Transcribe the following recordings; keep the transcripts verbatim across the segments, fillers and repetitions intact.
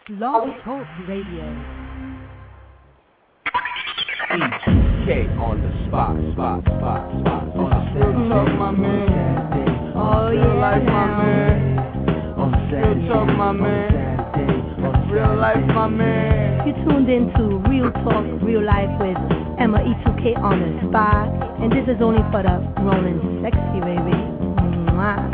Blog Talk Radio. E two K on the spot, spot, spot, spot. On the Still talk my man. Oh Real yeah. life my man. On Still talk my man. Real life my man. You tuned into Real Talk, Real Life with Emma E two K on the spot, and this is only for the rolling sexy, baby. Mwah.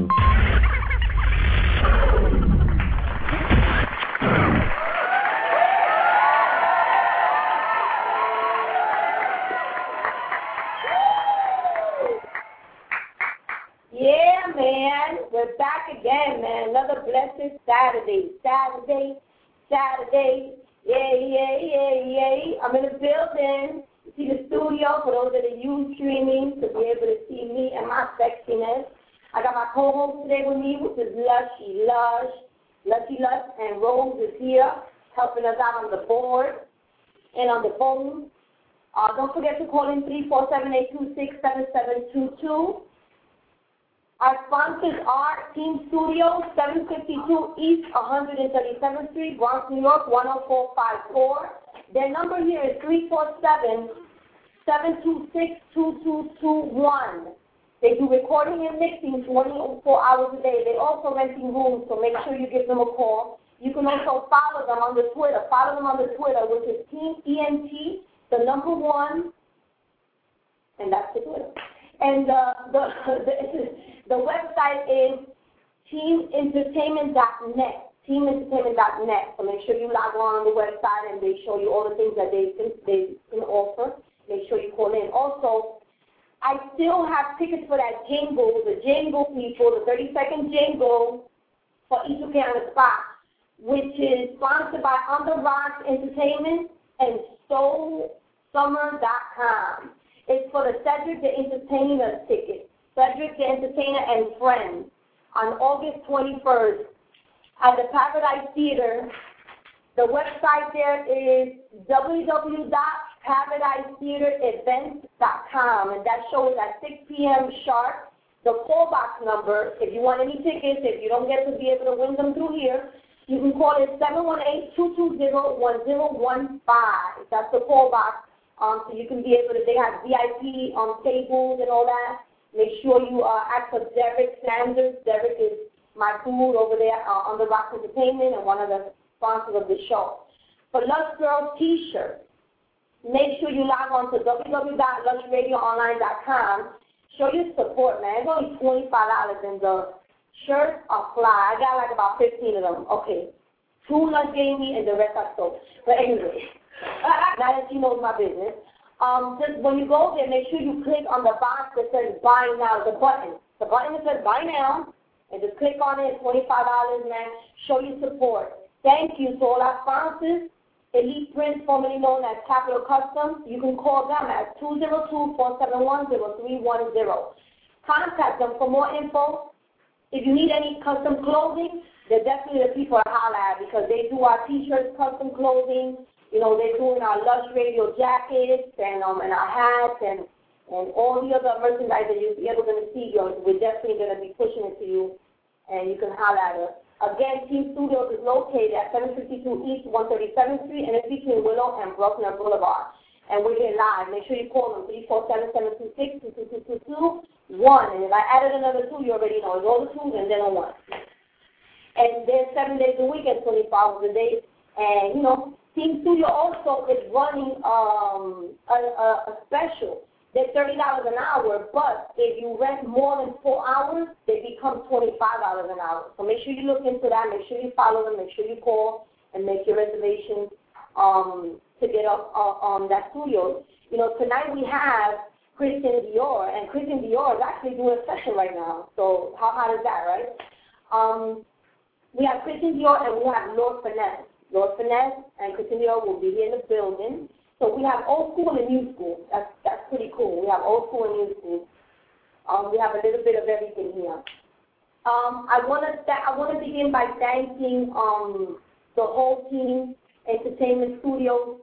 Yeah, man, we're back again, man. Another blessed Saturday, Saturday, Saturday. Yeah, yeah, yeah, yeah. I'm in the building. You see the studio for those that are you streaming to be able to see me and my sexiness. I got my co-host today with me, which is Lushy Lush. Lushy Lush and Rose is here helping us out on the board and on the phone. Uh, don't forget to call in three four seven, eight two six, seven seven two two. Our sponsors are Team Studio, seven fifty-two East one thirty-seventh Street, Bronx, New York, one oh four five four. Their number here is three four seven, seven two six, two two two one. They do recording and mixing twenty-four hours a day. They're also renting rooms, so make sure you give them a call. You can also follow them on the Twitter. Follow them on the Twitter, which is Team E N T, the number one, and that's the Twitter. And uh, the, the the website is team entertainment dot net, team entertainment dot net. So make sure you log on on the website and they show you all the things that they can, they can offer. Make sure you call in. Also, I still have tickets for that jingle, the jingle people, the thirty-second jingle for E two K on the spot, which is sponsored by On the Rocks Entertainment and Soul Summer dot com. It's for the Cedric the Entertainer ticket. Cedric the Entertainer and Friends on August twenty-first at the Paradise Theater. The website there is w w w dot paradise theater events dot com, and that show is at six p.m. sharp. The callbox number, if you want any tickets, if you don't get to be able to win them through here, you can call it seven one eight, two two zero, one zero one five. That's the callbox. Um, so you can be able to, they have V I P on um, tables and all that. Make sure you uh, ask for Derek Sanders. Derek is my food over there uh, on the Rock Entertainment and one of the sponsors of the show. For Lush Girl T-shirts, make sure you log on to w w w dot lush radio online dot com. Show your support, man. It's only twenty-five dollars and the shirts are fly. I got like about fifteen of them. Okay. Two Lush gave me and the rest I sold. But anyway. Now that she knows my business, um, just when you go there, make sure you click on the box that says Buy Now, the button. The button that says Buy Now, and just click on it, twenty-five dollars, man. Show your support. Thank you to all our sponsors. Elite Prints, formerly known as Capital Customs. You can call them at two zero two, four seven one, zero three one zero. Contact them for more info. If you need any custom clothing, they're definitely the people to holler at because they do our T-shirts, custom clothing. You know, they're doing our Lush Radio jackets and um and our hats and, and all the other merchandise that you'll be able to see. We're definitely going to be pushing it to you, and you can holler at us. Again, Team Studios is located at seven fifty-two East one thirty-seventh Street, and it's between Willow and Bruckner Boulevard. And we're here live. Make sure you call them, three four seven, seven two six, two two two two two one. And if I added another two, you already know. It's all the twos and then a one. And they're seven days a week and twenty-four hours a day. And, you know, Team Studio also is running um, a, a, a special. They're thirty dollars an hour, but if you rent more than four hours, they become twenty-five dollars an hour. So make sure you look into that. Make sure you follow them. Make sure you call and make your reservations um, to get up uh, on that studio. You know, tonight we have Christian Dior, and Christian Dior is actually doing a session right now. So how hot is that, right? Um, we have Christian Dior and we have Lord Finesse. Lord Finesse and Christian Dior will be here in the building. So we have old school and new school. That's that's pretty cool. We have old school and new school. Um, we have a little bit of everything here. Um, I want to th- I want to begin by thanking um, the whole team, Entertainment Studios.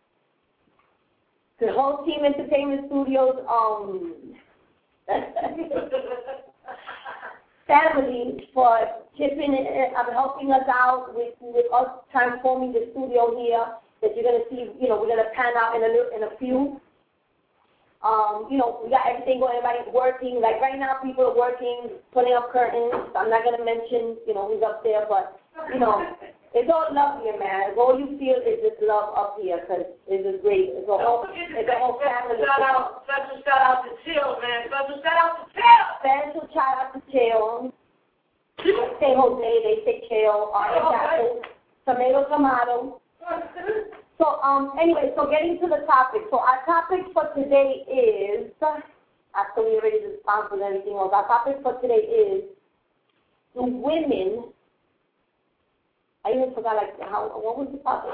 The whole team, Entertainment Studios. Um, family for chipping in, um, helping us out with, with us transforming the studio here. That you're gonna see, you know, we're gonna pan out in a little, in a few. Um, you know, we got everything going. Everybody's working. Like right now, people are working, putting up curtains. I'm not gonna mention, you know, who's up there, but you know, it's all love here, man. All you feel is just love up here, cause it's just great. It's a whole, it's a whole family. Shout out, special shout out to Chill, man. Special shout out to Chill. Special shout out to Chill. Say Jose, they say Chill. Uh, tomato, tomato. So, um, anyway, so getting to the topic. So our topic for today is, after we already responded and everything else, our topic for today is, do women, I even forgot, like, how, what was the topic?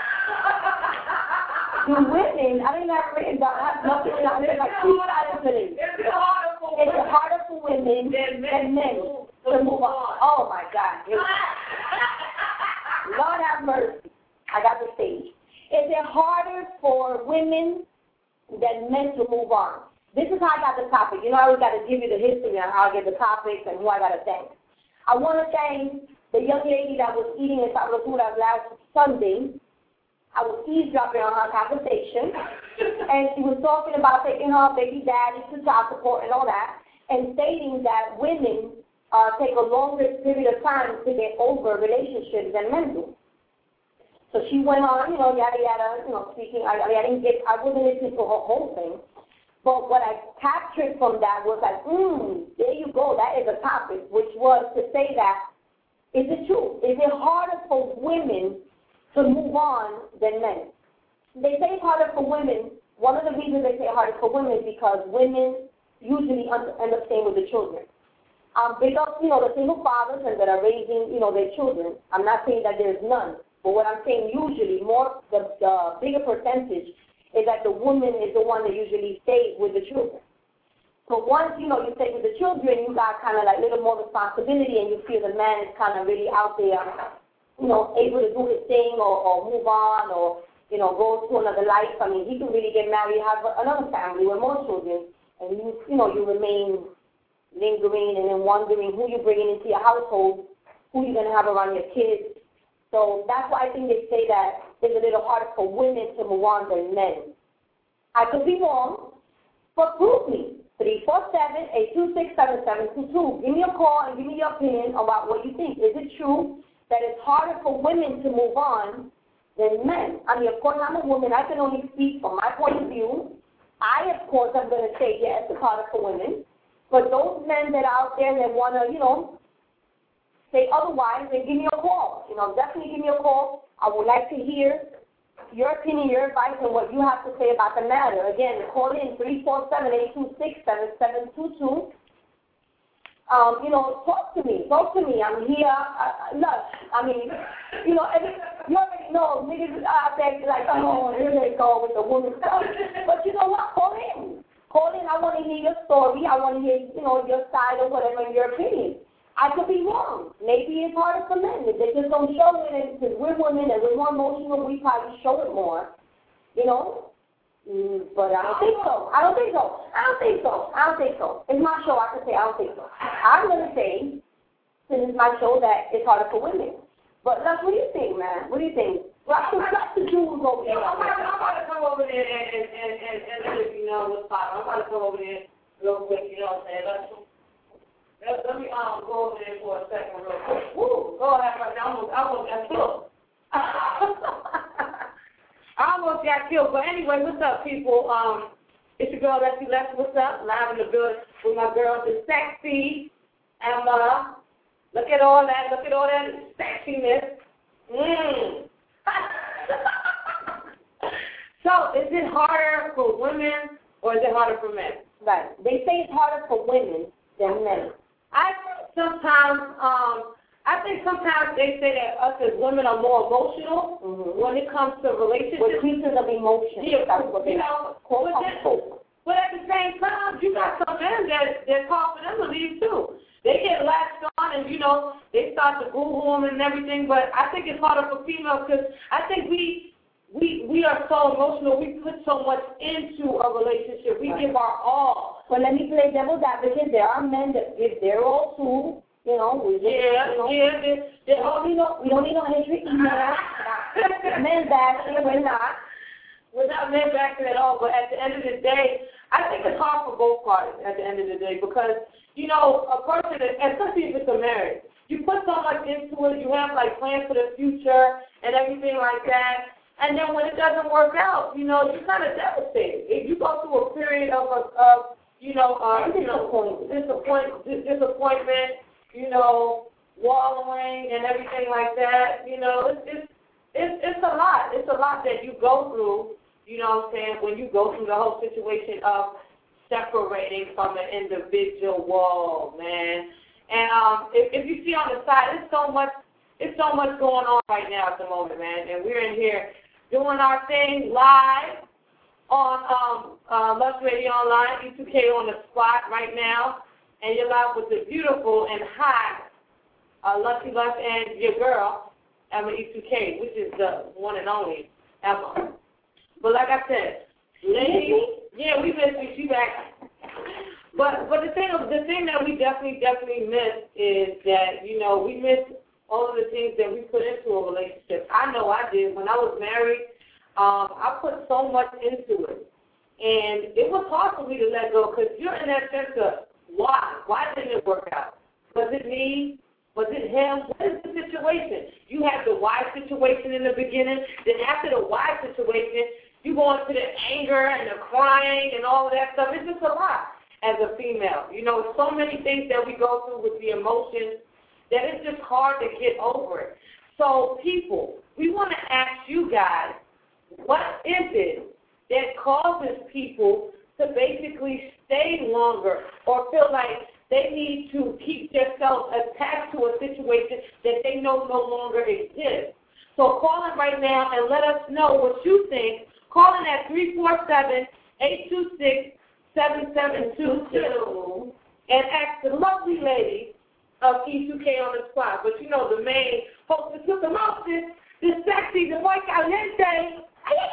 Do women, I don't even have written down, I have nothing down there, like, two items in it. It's harder for women than men to move on. Oh, my God. Lord have mercy. I got the stage. Is it harder for women than men to move on? This is how I got the topic. You know, I always got to give you the history and how I get the topics and who I got to thank. I want to thank the young lady that was eating in Sabrosura last Sunday. I was eavesdropping on her conversation, and she was talking about taking her baby daddy to child support and all that, and stating that women uh, take a longer period of time to get over relationships than men do. So she went on, you know, yada yada, you know, speaking. I, I didn't get, I wasn't listening to her whole thing, but what I captured from that was like, hmm, there you go, that is a topic, which was to say that, is it true? Is it harder for women to move on than men? They say it's harder for women. One of the reasons they say it's harder for women is because women usually end up staying with the children. Um, because, you know, the single fathers and that are raising, you know, their children. I'm not saying that there's none. But what I'm saying usually, more the, the bigger percentage is that the woman is the one that usually stays with the children. So once, you know, you stay with the children, you got kind of like a little more responsibility and you feel the man is kind of really out there, you know, able to do his thing or, or move on or, you know, go to another life. I mean, he can really get married, have another family with more children, and you, you know, you remain lingering and then wondering who you're bringing into your household, who you're going to have around your kids. So that's why I think they say that it's a little harder for women to move on than men. I could be wrong, but prove me. three four seven, eight two six, seven seven two two. Give me a call and give me your opinion about what you think. Is it true that it's harder for women to move on than men? I mean, of course, I'm a woman. I can only speak from my point of view. I, of course, I'm going to say, yes, it's harder for women. But those men that are out there that want to, you know, say otherwise, then give me a call. You know, definitely give me a call. I would like to hear your opinion, your advice, and what you have to say about the matter. Again, call in three four seven, eight two six, seven seven two two. Um, you know, talk to me. Talk to me. I'm here. Uh, look, I mean, you know, every, you already know niggas out there like, oh, here they go with the woman stuff. But you know what? Call in. Call in. I want to hear your story. I want to hear, you know, your side or whatever, your opinion. I could be wrong. Maybe it's harder for men. If they just don't show it, because we're women and we're more emotional, we probably show it more, you know? Mm, but I don't think so. I don't think so. I don't think so. I don't think so. It's my show. I can say I don't think so. I'm going to say, since it's my show, that it's harder for women. But, look, what do you think, man? What do you think? What's the, what's the Jews over there? I'm about to come over there and, and, and, and, and let you know what's popping. I'm about to come over there real quick, you know what I'm saying? Let's Let, let me um, go over there for a second real quick. Woo! Go ahead, right now. I almost, I almost got killed. I almost got killed. But anyway, what's up, people? Um, it's your girl, Leslie Left. What's up? Live in the building with my girl, the sexy Emma. Look at all that. Look at all that sexiness. Mmm. So, is it harder for women or is it harder for men? Right. They say it's harder for women than men. I sometimes, um, I think sometimes they say that us as women are more emotional mm-hmm. when it comes to relationships. We're creatures of emotion. Yeah, that's what they you know, call but, but at the same time, you got some men that that's hard for them to leave too. They get latched on and, you know, they start to Google them and everything, but I think it's harder for females because I think we, we, we are so emotional. We put so much into a relationship. We give our all. Well, let me play devil's advocate. There are men that give their all too. You know, we just, yeah, you know, yeah. They, they, we don't need no, we don't need no hatred email. Men bashing, we're not. We're not men bashing at all. But at the end of the day, I think it's hard for both parties. At the end of the day, because you know, a person, especially if it's a marriage, you put so much into it. You have like plans for the future and everything like that. And then when it doesn't work out, you know, you're kind of devastated. If you go through a period of, of, of you know, uh, you know, disappoint, disappointment. You know, wallowing and everything like that, you know, it's, it's it's it's a lot. It's a lot that you go through, you know what I'm saying, when you go through the whole situation of separating from an individual, man. And um, if, if you see on the side, it's so much, it's so much going on right now at the moment, man. And we're in here doing our thing live on um, uh, Lux Radio Online, E two K on the spot right now. And you're live with the beautiful and hot uh, Lucky Lux and your girl, Emma E two K, which is the one and only Emma. But like I said, ladies, yeah, we missed you. She back. But but the thing the thing that we definitely definitely miss is that you know we miss all of the things that we put into a relationship. I know I did when I was married. Um, I put so much into it, and it was hard for me to let go because you're in that sense of why? Why didn't it work out? Was it me? Was it him? What is the situation? You had the why situation in the beginning. Then after the why situation, you go into the anger and the crying and all of that stuff. It's just a lot as a female. You know, so many things that we go through with the emotions that it's just hard to get over it. So, people, we want to ask you guys, what is it that causes people to basically stay longer or feel like they need to keep themselves attached to a situation that they know no longer exists? So call in right now and let us know what you think. Call in at three four seven, eight two six, seven seven two two and ask the lovely lady of E two K on the spot. But you know the main hostess with the mostest, the sexy, the muy caliente,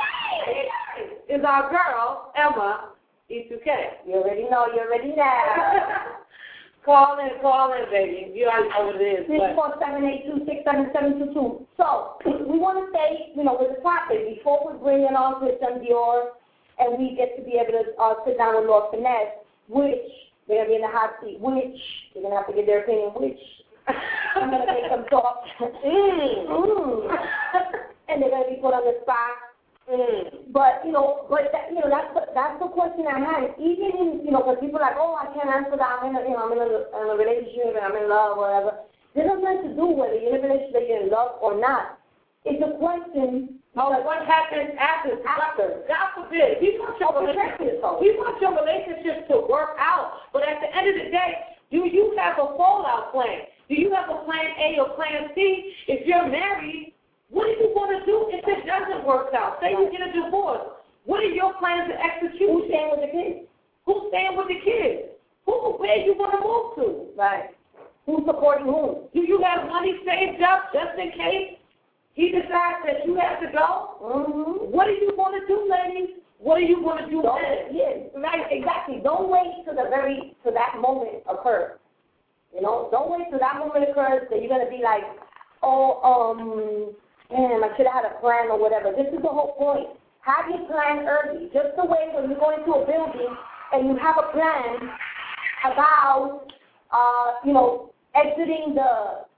is our girl, Emma E two K. You already know, you already know. Call in, call in, baby. You already know what it is. six four seven, eight two six, seven seven two two. So, we want to say, you know, with the topic, before we bring in on Christian Dior and we get to be able to uh, sit down with Lord Finesse, which, they're going to be in the hot seat, which, they're going to have to get their opinion, which, I'm going to make them talk. mm. Mm. And they're going to be put on the spot. Mm. But, you know, but that, you know, that's the, that's the question I had. Even in, you know, because people are like, oh, I can't answer that. I'm in a, you know, I'm in a, in a relationship and I'm in love or whatever. This has nothing to do whether you're in a relationship, you're in love or not. It's a question. Oh, what happens after? After. God forbid. We want your relationship. We want your relationship to work out. But at the end of the day, do you have a fallout plan? Do you have a plan A or plan C? If you're married, what are you going to do if it doesn't work out? Say you get a divorce. What are your plans to execute? Who's staying with the kids? Who's staying with the kids? Who? Where are you going to move to? Right. Who's supporting whom? Do you have money saved up just in case he decides that you have to go? Mm-hmm. What are you going to do, ladies? What are you going to do then? Yes, right, exactly. Don't wait till the very, till that moment occurs. You know, don't wait till that moment occurs that you're going to be like, oh, um... Damn, I should have had a plan or whatever. This is the whole point. Have your plan early. Just the way when you go into a building and you have a plan about, uh, you know, exiting the...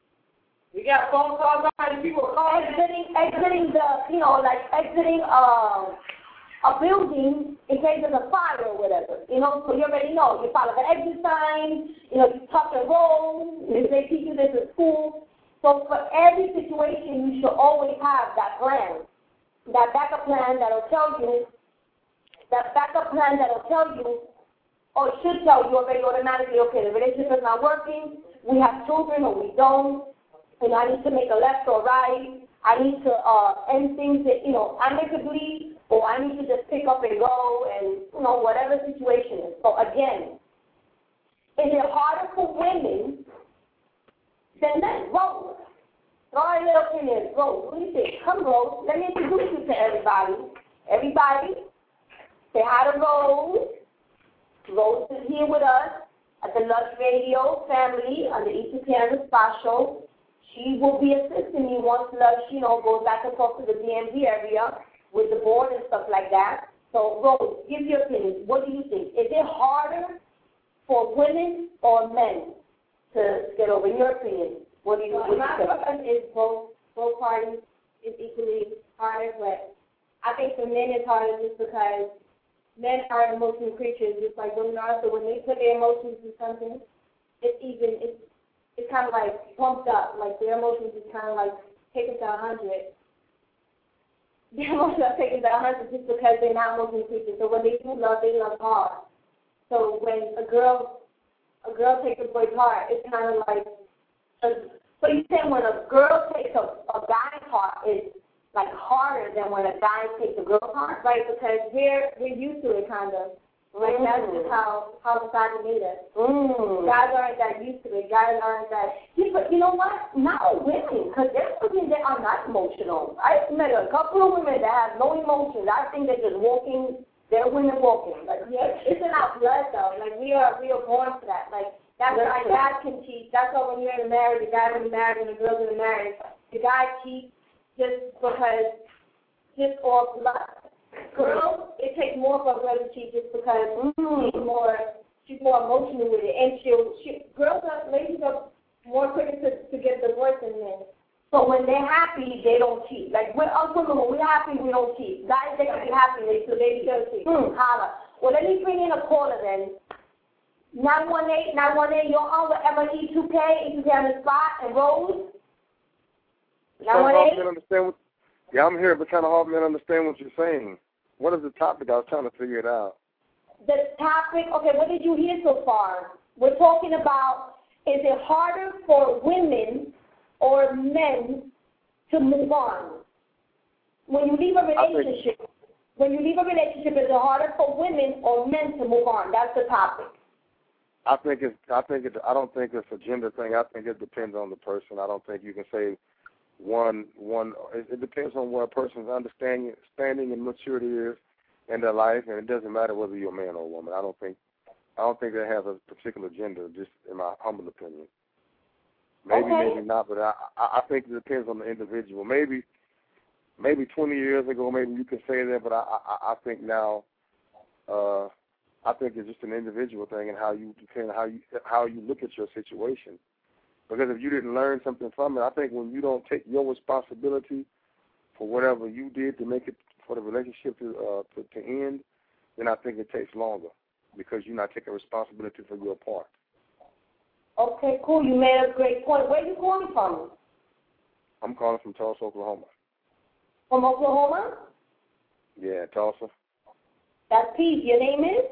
We got phone calls already. People are calling. Exiting, exiting the, you know, like exiting uh, a building in case there's a fire or whatever. You know, so you already know. You follow the exit sign. You know, you tuck and roll. If they teach you this at school. So for every situation, you should always have that plan, that backup plan that'll tell you, that backup plan that'll tell you, or it should tell you already automatically, okay, the relationship is not working, we have children or we don't, and I need to make a left or right, I need to uh, end things that, you know, amicably, or I need to just pick up and go, and, you know, whatever the situation is. So again, is it harder for women than men? Rose. All right, little opinions. Rose, what do you think? Come, Rose. Let me introduce you to everybody. Everybody, say hi to Rose. Rose is here with us at the Lush Radio family on the E two K on the Spot Show. She will be assisting you once Lush, you know, goes back and forth to the D M V area with the board and stuff like that. So, Rose, give your opinion. What do you think? Is it harder for women or men to get over? In your opinion, what do you well, think? My opinion is both, both parties is equally harder, but I think for men it's harder just because men are emotional creatures, just like women are. So when they put their emotions in something, it's even, it's, it's kind of like pumped up. Like their emotions is kind of like taken to a hundred. Their emotions are taken to a hundred just because they're not emotional creatures. So when they do love, they love hard. So when a girl, a girl takes a boy's heart, it's kind of like, a, so you say when a girl takes a, a guy's heart, it's like harder than when a guy takes a girl's heart, right? Because we're we're used to it, kind of. Like mm. that's just how how society made us. Mm. Guys aren't that used to it. Guys aren't that. Yeah, but you know what? Not women, because there's women that are not emotional. I've met a couple of women that have no emotions. I think they're just walking. They're women walking. Like yeah, it's in our blood though. Like we are we are born for that. Like that's why guys can cheat. That's why when you're in a marriage, the guy's in a marriage and the girl's in a marriage, the guy cheats just because just off lust. Girls, it takes more for a girl to cheat just because mm-hmm. she's more she's more emotional with it, and she'll she girls are ladies are more quicker to, to get divorced than men. So when they're happy, they don't cheat. Like we're us women, when we're happy, we don't cheat. Guys, they can be happy, they so they still cheat. Mm, holla. Well, let me bring in a caller then. nine one eight, nine one eight, you're on with Emma E two K, E two K on the Spot, and Rose. nine one eight. Understand what, yeah, I'm here, but trying to help me understand what you're saying. What is the topic? I was trying to figure it out. The topic, okay, what did you hear so far? We're talking about, is it harder for women or men to move on? When you leave a relationship, think, when you leave a relationship, is it harder for women or men to move on? That's the topic. I think it's. I think it. I don't think it's a gender thing. I think it depends on the person. I don't think you can say one. One. It, it depends on what a person's understanding, standing, and maturity is in their life, and it doesn't matter whether you're a man or a woman. I don't think. I don't think that has a particular gender. Just in my humble opinion. Maybe, okay. maybe not, but I, I think it depends on the individual. Maybe, maybe twenty years ago, maybe you could say that, but I, I, I think now, uh, I think it's just an individual thing, and how you depend how you how you look at your situation. Because if you didn't learn something from it, I think when you don't take your responsibility for whatever you did to make it for the relationship to uh, to, to end, then I think it takes longer because you're not taking responsibility for your part. Okay, cool. You made a great point. Where are you calling from? I'm calling from Tulsa, Oklahoma. From Oklahoma? Yeah, Tulsa. That's peace. Your name is?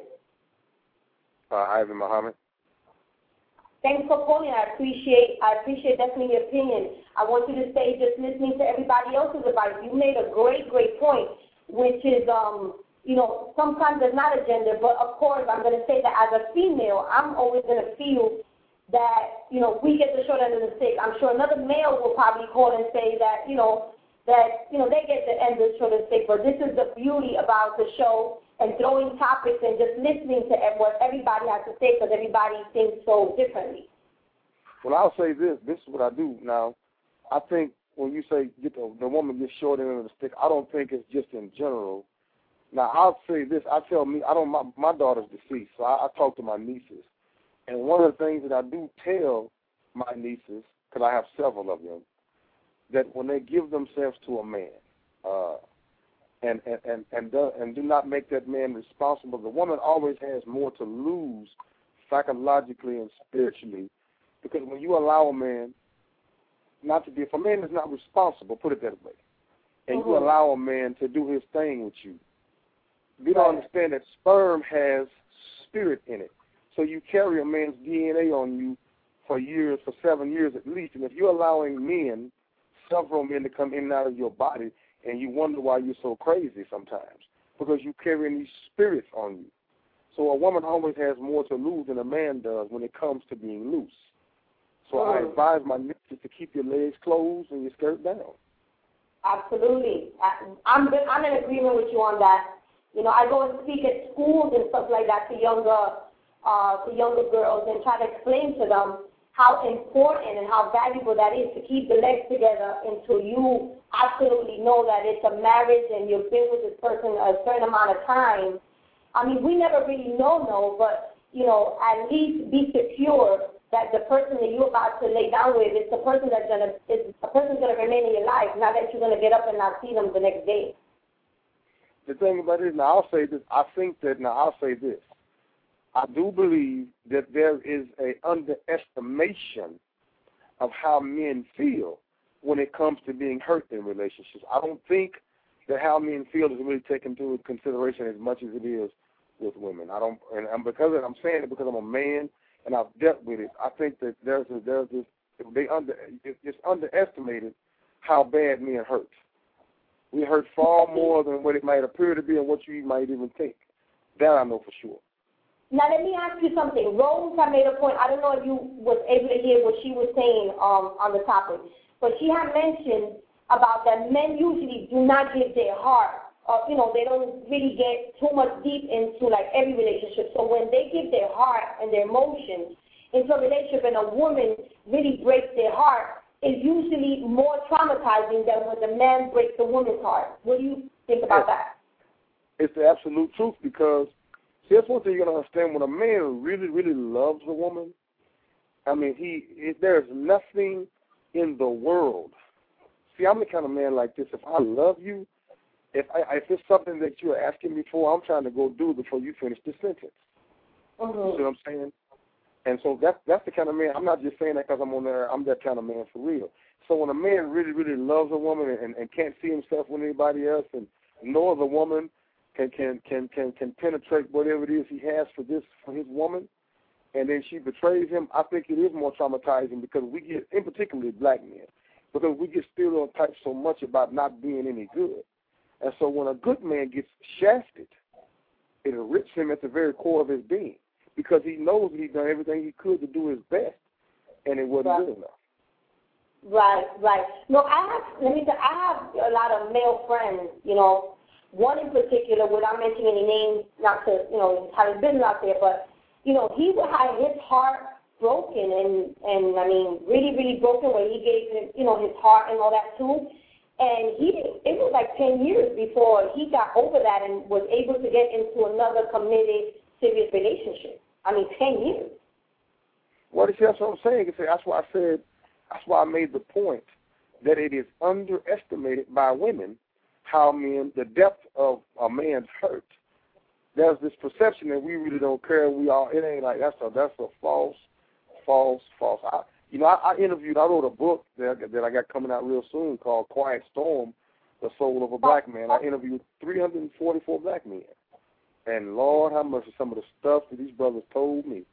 Uh, Ivan Muhammad. Thanks for calling. I appreciate I appreciate definitely your opinion. I want you to stay just listening to everybody else's advice. You made a great, great point, which is, um, you know, sometimes there's not a gender, but of course I'm going to say that as a female, I'm always going to feel that, you know, we get the short end of the stick. I'm sure another male will probably call and say that, you know, that, you know, they get the end of the short end of the stick. But this is the beauty about the show and throwing topics and just listening to what everybody has to say because everybody thinks so differently. Well, I'll say this. This is what I do now. I think when you say get the, the woman gets short end of the stick, I don't think it's just in general. Now, I'll say this. I tell me, I don't, my, my daughter's deceased, so I, I talk to my nieces. And one of the things that I do tell my nieces, because I have several of them, that when they give themselves to a man, uh, and and and and do, and do not make that man responsible, the woman always has more to lose psychologically and spiritually, because when you allow a man not to be, if a man is not responsible, put it that way, and mm-hmm. you allow a man to do his thing with you, you don't understand that sperm has spirit in it. So you carry a man's D N A on you for years, for seven years at least. And if you're allowing men, several men to come in and out of your body, and you wonder why you're so crazy sometimes, because you're carrying these spirits on you. So a woman always has more to lose than a man does when it comes to being loose. So oh. I advise my nieces to keep your legs closed and your skirt down. Absolutely. I, I'm, I'm in agreement with you on that. You know, I go and speak at schools and stuff like that to younger uh, to younger girls and try to explain to them how important and how valuable that is to keep the legs together until you absolutely know that it's a marriage and you've been with this person a certain amount of time. I mean, we never really know, no, but, you know, at least be secure that the person that you're about to lay down with is the person that's going to, is the person's going to remain in your life, not that you're going to get up and not see them the next day. The thing about it, now I'll say this, I think that, now I'll say this, I do believe that there is a underestimation of how men feel when it comes to being hurt in relationships. I don't think that how men feel is really taken into consideration as much as it is with women. I don't, and, and because of, I'm saying it because I'm a man and I've dealt with it. I think that there's a, there's this, they under, it's underestimated how bad men hurt. We hurt far more than what it might appear to be and what you might even think. That I know for sure. Now, let me ask you something. Rose had made a point. I don't know if you was able to hear what she was saying um, on the topic, but she had mentioned about that men usually do not give their heart. Uh, you know, they don't really get too much deep into, like, every relationship. So when they give their heart and their emotions into a relationship and a woman really breaks their heart, it's usually more traumatizing than when the man breaks the woman's heart. What do you think about that? It's the absolute truth because here's one thing you got to understand. When a man really, really loves a woman, I mean, he it, there's nothing in the world. See, I'm the kind of man like this. If I love you, if I, if it's something that you're asking me for, I'm trying to go do it before you finish the sentence. Mm-hmm. You see what I'm saying? And so that's, that's the kind of man, I'm not just saying that because I'm on there, I'm that kind of man for real. So when a man really, really loves a woman and, and can't see himself with anybody else and no other woman can, can, can, can, can penetrate whatever it is he has for this, for his woman, and then she betrays him, I think it is more traumatizing because we get, in particularly black men, because we get stereotyped so much about not being any good. And so when a good man gets shafted, it rips him at the very core of his being because he knows he's done everything he could to do his best, and it wasn't right. good enough. Right, right. No, I have, let me tell, I have a lot of male friends, you know, one in particular, without mentioning any names, not to, you know, have his business out there, but, you know, he would have his heart broken and, and I mean, really, really broken where he gave, you know, his heart and all that too. And he, it was like ten years before he got over that and was able to get into another committed, serious relationship. I mean, ten years. Well, see, that's what I'm saying. That's why I said, that's why I made the point that it is underestimated by women how men, the depth of a man's hurt. There's this perception that we really don't care. We all, it ain't like, that's a, that's a false, false, false. I, you know, I, I interviewed, I wrote a book that, that I got coming out real soon called Quiet Storm, The Soul of a Black Man. I interviewed three hundred forty-four black men. And Lord, how much of some of the stuff that these brothers told me.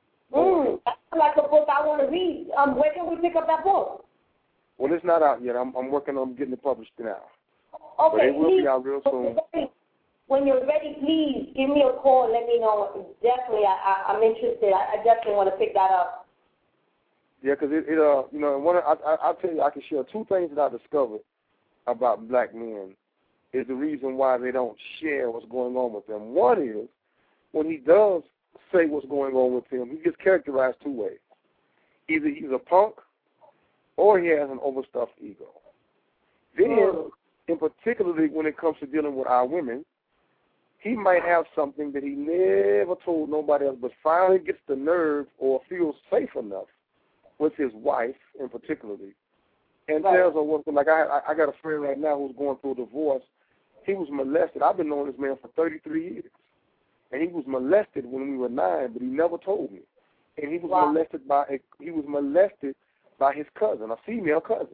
Mm, that's like a book I want to read. Um, where can we pick up that book? Well, it's not out yet. I'm, I'm working on getting it published now. Okay, but it will please, be out real soon. When you're ready, please give me a call and let me know. Definitely, I, I, I'm interested. I, I definitely want to pick that up. Yeah, because it, it, uh, you know, one, I, I, I'll tell you, I can share two things that I discovered about black men is the reason why they don't share what's going on with them. One is when he does say what's going on with him, he gets characterized two ways. Either he's a punk or he has an overstuffed ego. Then, mm. in particularly when it comes to dealing with our women, he might have something that he never told nobody else, but finally gets the nerve or feels safe enough with his wife in particularly, and right. tells her what, like I, I got a friend right now who's going through a divorce. He was molested. I've been knowing this man for thirty-three years, and he was molested when we were nine, but he never told me. And he was wow. molested by a, he was molested by his cousin, a female cousin.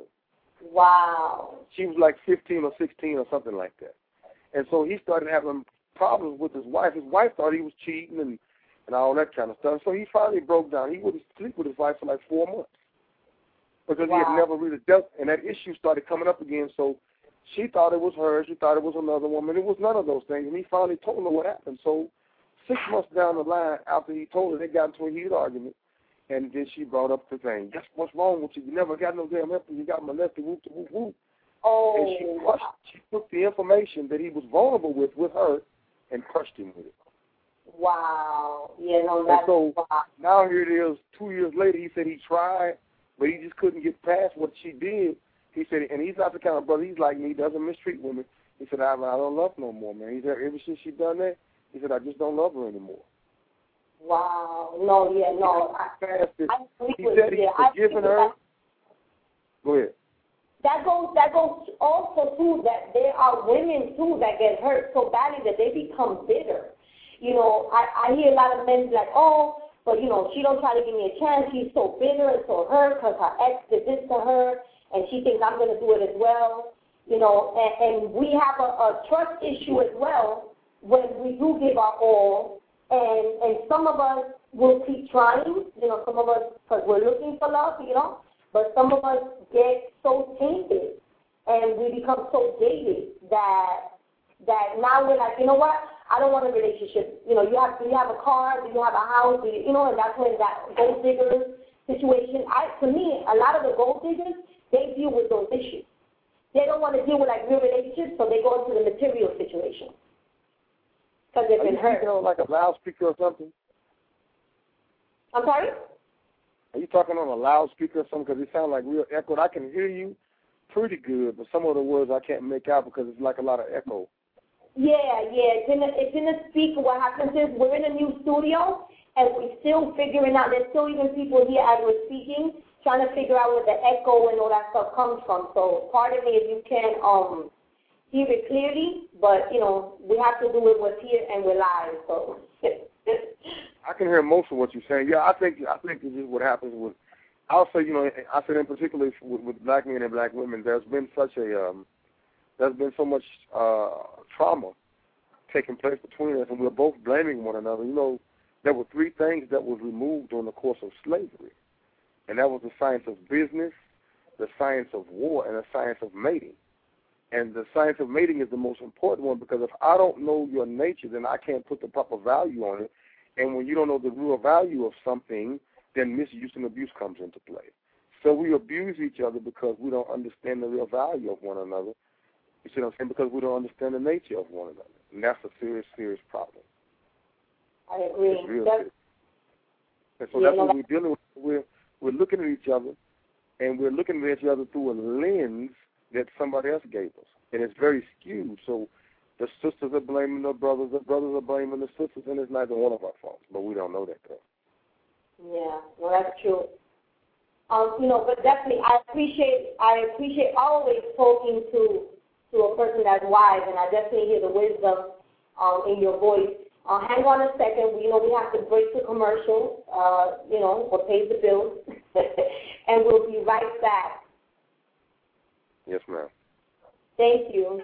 Wow. She was like fifteen or sixteen or something like that, and so he started having problems with his wife. His wife thought he was cheating and, and all that kind of stuff. So he finally broke down. He wouldn't sleep with his wife for like four months because wow. he had never really dealt, and that issue started coming up again. So she thought it was her. She thought it was another woman. It was none of those things, and he finally told her what happened. So six months down the line, after he told her, they got into a heated argument, and then she brought up the thing. Guess what's wrong with you? You never got no damn help. You got molested. Whoop, whoop, whoop. Oh. And she crushed, she took the information that he was vulnerable with with her and crushed him with it. Wow. Yeah, no, that's and so wow. now here it is, two years later, he said he tried, but he just couldn't get past what she did. He said, and he's not the kind of brother, he's like me, he doesn't mistreat women. He said, I, I don't love no more, man. He said, ever since she done that, he said, I just don't love her anymore. Wow. No, yeah, no. I, I he said he's yeah, forgiven her. That, Go ahead. That goes, that goes also, too, that there are women, too, that get hurt so badly that they become bitter. You know, I, I hear a lot of men like, oh, but, you know, she don't try to give me a chance. She's so bitter and so hurt because her ex did this to her, and she thinks I'm going to do it as well. You know, and, and we have a, a trust issue as well when we do give our all. And, and some of us will keep trying, you know, some of us, because we're looking for love, you know, but some of us get so tainted and we become so jaded that that now we're like, you know what, I don't want a relationship. You know, you have, do you have a car? Do you have a house? Do you, you know, and that's when that gold digger situation, I, to me, a lot of the gold diggers, they deal with those issues. They don't want to deal with, like, real relationships, so they go into the material situation. Because they've been hurt. Are you speaking on, like, a loudspeaker or something? I'm sorry? Are you talking on a loudspeaker or something? Because it sounds like real echoed. I can hear you pretty good, but some of the words I can't make out because it's like a lot of echo. Yeah, yeah. It's in the, it's in the speaker. What happens is we're in a new studio, and we're still figuring out. There's still even people here as we're speaking trying to figure out where the echo and all that stuff comes from. So pardon me if you can um, hear it clearly, but, you know, we have to do it with here and we're live. So I can hear most of what you're saying. Yeah, I think I think this is what happens with. I'll say, you know, I said in particular with, with black men and black women, there's been such a um, there's been so much uh, trauma taking place between us, and we're both blaming one another. You know, there were three things that was removed during the course of slavery, and that was the science of business, the science of war, and the science of mating. And the science of mating is the most important one, because if I don't know your nature, then I can't put the proper value on it. And when you don't know the real value of something, then misuse and abuse comes into play. So we abuse each other because we don't understand the real value of one another. You see what I'm saying? Because we don't understand the nature of one another. And that's a serious, serious problem. I agree. It's real that's, serious. And so yeah, that's no, what we're dealing with. We're, we're looking at each other, and we're looking at each other through a lens that somebody else gave us. And it's very skewed. So the sisters are blaming the brothers, the brothers are blaming the sisters, and it's neither one of our faults. But we don't know that, though. Yeah, well, that's true. Um, you know, but definitely, I appreciate, I appreciate always talking to to a person that's wise, and I definitely hear the wisdom um, in your voice. Uh, hang on a second. You know, we have to break the commercial. Uh, you know, what pays the bills, and we'll be right back. Yes, ma'am. Thank you.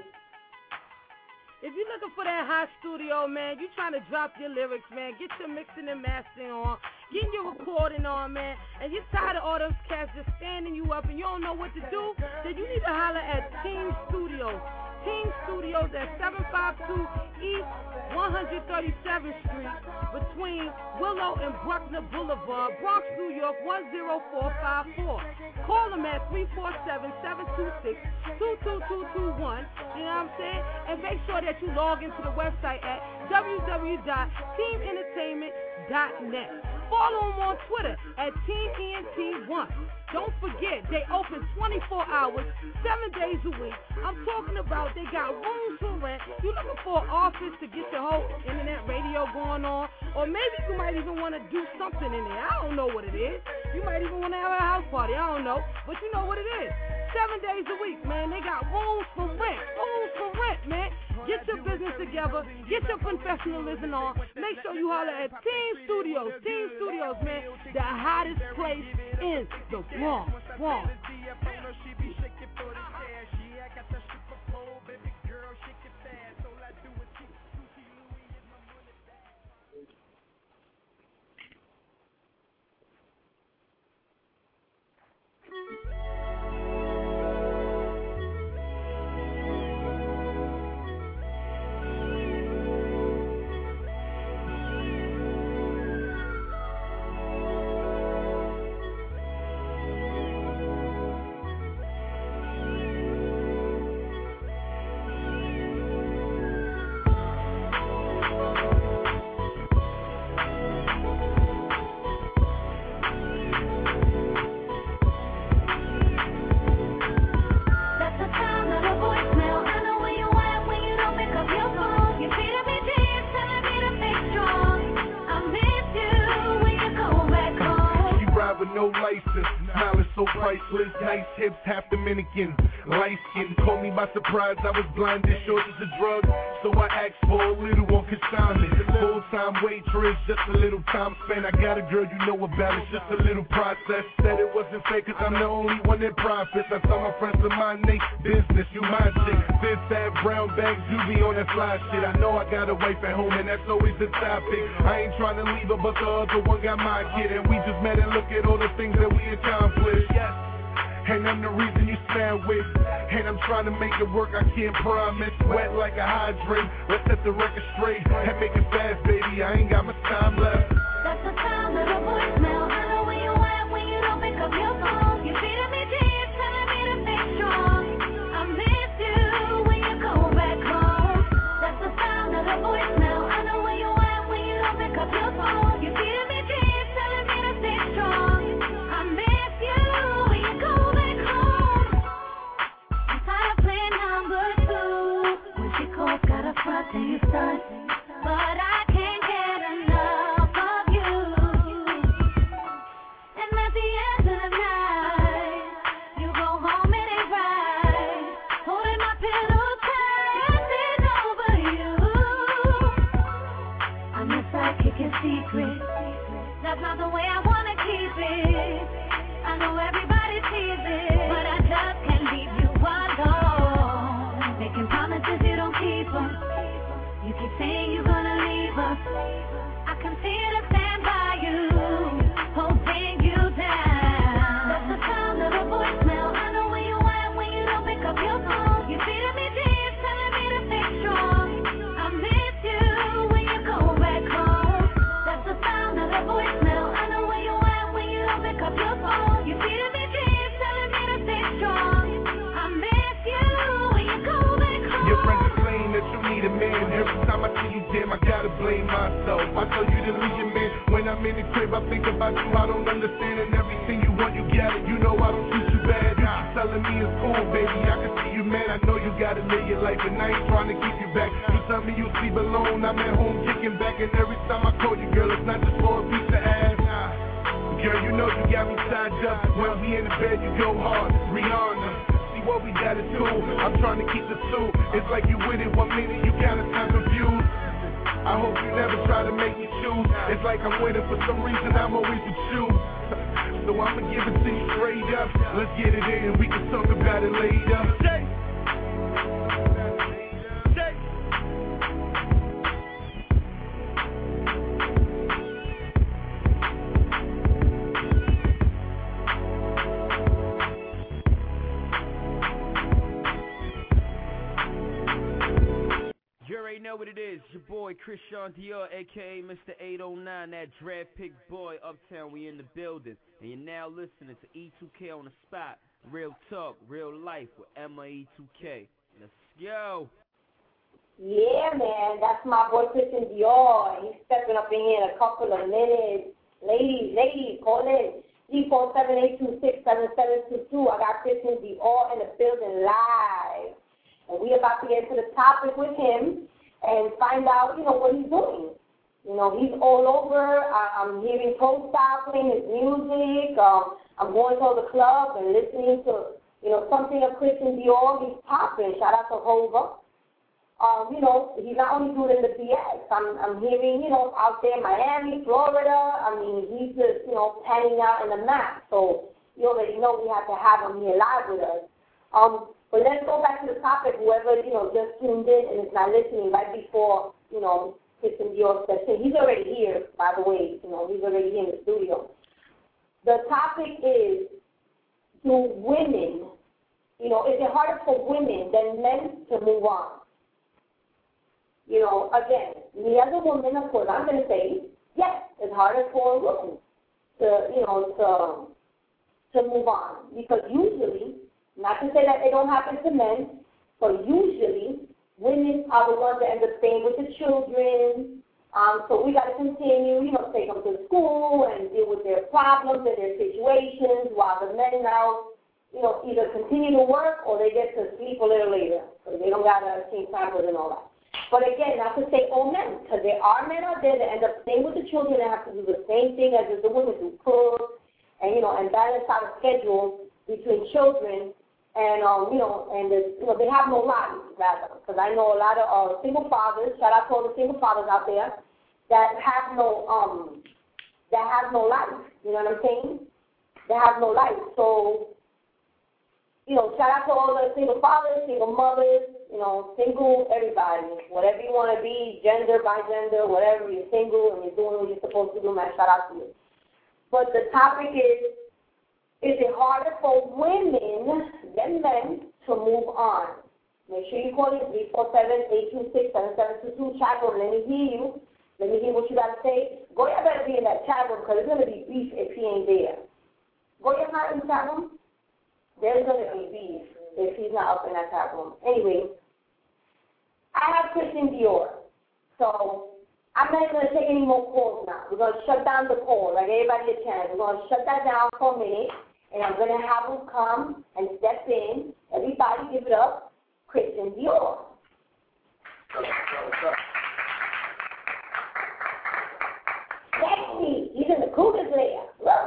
If you're looking for that hot studio, man, you trying to drop your lyrics, man, get your mixing and mastering on, get your recording on, man, and you're tired of all those cats just standing you up and you don't know what to do, then you need to holler at Team Studios. Team Studios at seven five two East one thirty-seventh Street between Willow and Bruckner Boulevard, Bronx, New York one zero four five four. Call them at three four seven, seven two six, two two two two one, you know what I'm saying? And make sure that you log into the website at w w w dot team entertainment dot net. Follow them on Twitter at Team E N T one. Don't forget, they open twenty-four hours, seven days a week. I'm talking about they got rooms for rent. You're looking for an office to get your whole internet radio going on, or maybe you might even want to do something in there. I don't know what it is. You might even want to have a house party. I don't know, but you know what it is. Seven days a week, man. They got rooms for rent. Rooms for rent, man. Get your business together. Get your professionalism on. Make sure you holler at Team Studios. Team Studios, man. The hottest place in the Bronx. Bronx. priceless. Nice hips, half Dominican. Light skin, caught me by surprise. I was blinded, short as a drug. So I asked for a little on consignment. Full-time waitress, just a little time spent. I got a girl, you know about it, just a little process. Said it wasn't fake, cause I'm the only one that profits. I tell my friends of mine, they business, you my shit. Fifth that brown bags, you be on that fly shit. I know I got a wife at home, and that's always the topic. I ain't trying to leave her, but the other one got my kid. And we just met and look at all the things that we accomplished. Yes. And I'm the reason you stand with. And I'm trying to make it work, I can't promise. Wet like a hydrant, let's set the record straight. And make it fast, baby, I ain't got much time left. That's the sound of a voicemail. I know where you at when you don't pick up your phone. You're feeding me deep, telling me to stay strong. I miss you when you go back home. That's the sound of a voicemail. I know where you at when you don't pick up your phone. You're feeding me deep, telling me to stay strong. I miss you when you go back home. I'm tired of playing number two. When she calls, got a front and you start. But I can't get enough of you. And at the end of the night, you go home and it's right. Holding my pillow tight, it's over you. I'm your sidekick in secret. That's not the way I wanna keep it. I know everybody sees it, but I just can't leave you alone. Making promises you don't keep them. You keep saying you're gonna leave us. I continue to stand by you, holding you down. That's the sound of a voicemail. I know where you at when you don't pick up your phone. You're feeding me deep, telling me to stay strong. I miss you when you go back home. That's the sound of a voicemail. I know where you at when you don't pick up your phone. You're feeding me deep, telling me to stay strong. I miss you when you go back home. Your friends are saying that you need a man. Every time I see you, damn, I gotta blame myself. I tell you to leave your man. When I'm in the crib, I think about you. I don't understand, and everything you want, you got it. You know I don't treat you bad. You keep telling me it's cool, baby. I can see you, man. I know you gotta live your life, and I ain't trying to keep you back. You tell me you sleep alone. I'm at home kicking back, and every time I call you, girl, it's not just for a piece of ass. Girl, you know you got me tied up. When we in the bed, you go hard. Rihanna. What we gotta do, I'm trying to keep the two. It's like you with it one minute, you kinda time confused. I hope you never try to make me choose. It's like I'm waiting for some reason, I'm always with you. So I'ma give it to you straight up. Let's get it in, we can talk about it later. Jay. Jay. You already know what it is. Your boy Christian Dior, aka Mister eight oh nine, that draft pick boy, Uptown. We in the building, and you're now listening to E two K on the spot. Real talk, real life with Emma E two K. Let's go. Yeah, man, that's my boy Christian Dior. He's stepping up in here in a couple of minutes. Ladies, ladies, call in three four seven, eight two six, seven seven two two. I got Christian Dior in the building live. And we about to get to the topic with him and find out, you know, what he's doing. You know, he's all over. I, I'm hearing Pro-Style playing his music. Um, I'm going to the club and listening to, you know, something of Christian Dior. He's popping. Shout out to Hova. Um, you know, he's not only doing the B S. I'm, I'm hearing, you know, out there in Miami, Florida. I mean, he's just, you know, panning out in the map. So you already know we have to have him here live with us. Um, But let's go back to the topic. Whoever, you know, just tuned in and is not listening right before, you know, Christian Dior session. He's already here, by the way. You know, he's already here in the studio. The topic is, do women, you know, is it harder for women than men to move on? You know, again, me as a woman, of course, I'm going to say, yes, it's harder for a woman to, you know, to, to move on. Because usually, not to say that they don't happen to men, but usually women are the ones that end up staying with the children. Um, so we got to continue, you know, take them to school and deal with their problems and their situations while the men now, you know, either continue to work or they get to sleep a little later. So they don't got to change pampers and all that. But again, not to say all men, because there are men out there that end up staying with the children and have to do the same thing as the women do, cook and, you know, and balance out a schedule between children and, um, you know, and, the, you know, they have no lives, rather. Because I know a lot of uh, single fathers, shout out to all the single fathers out there, that have no, um, that have no life. You know what I'm saying? They have no life. So, you know, shout out to all the single fathers, single mothers, you know, single everybody. Whatever you want to be, gender, by gender, whatever, you're single and you're doing what you're supposed to do, man, shout out to you. But the topic is, is it harder for women than men to move on? Make sure you call it three four seven, eight two six, seven seven two two, chat room. Let me hear you. Let me hear what you got to say. Goya better be in that chat room because there's going to be beef if he ain't there. Goya's not in the chat room? There's going to be beef if he's not up in that chat room. Anyway, I have Christian Dior. So I'm not going to take any more calls now. We're going to shut down the call, like everybody a chance. We're going to shut that down for a minute, and I'm going to have them come and step in. Everybody give it up. Christian Dior. Sexy. He's in the Cougars layer.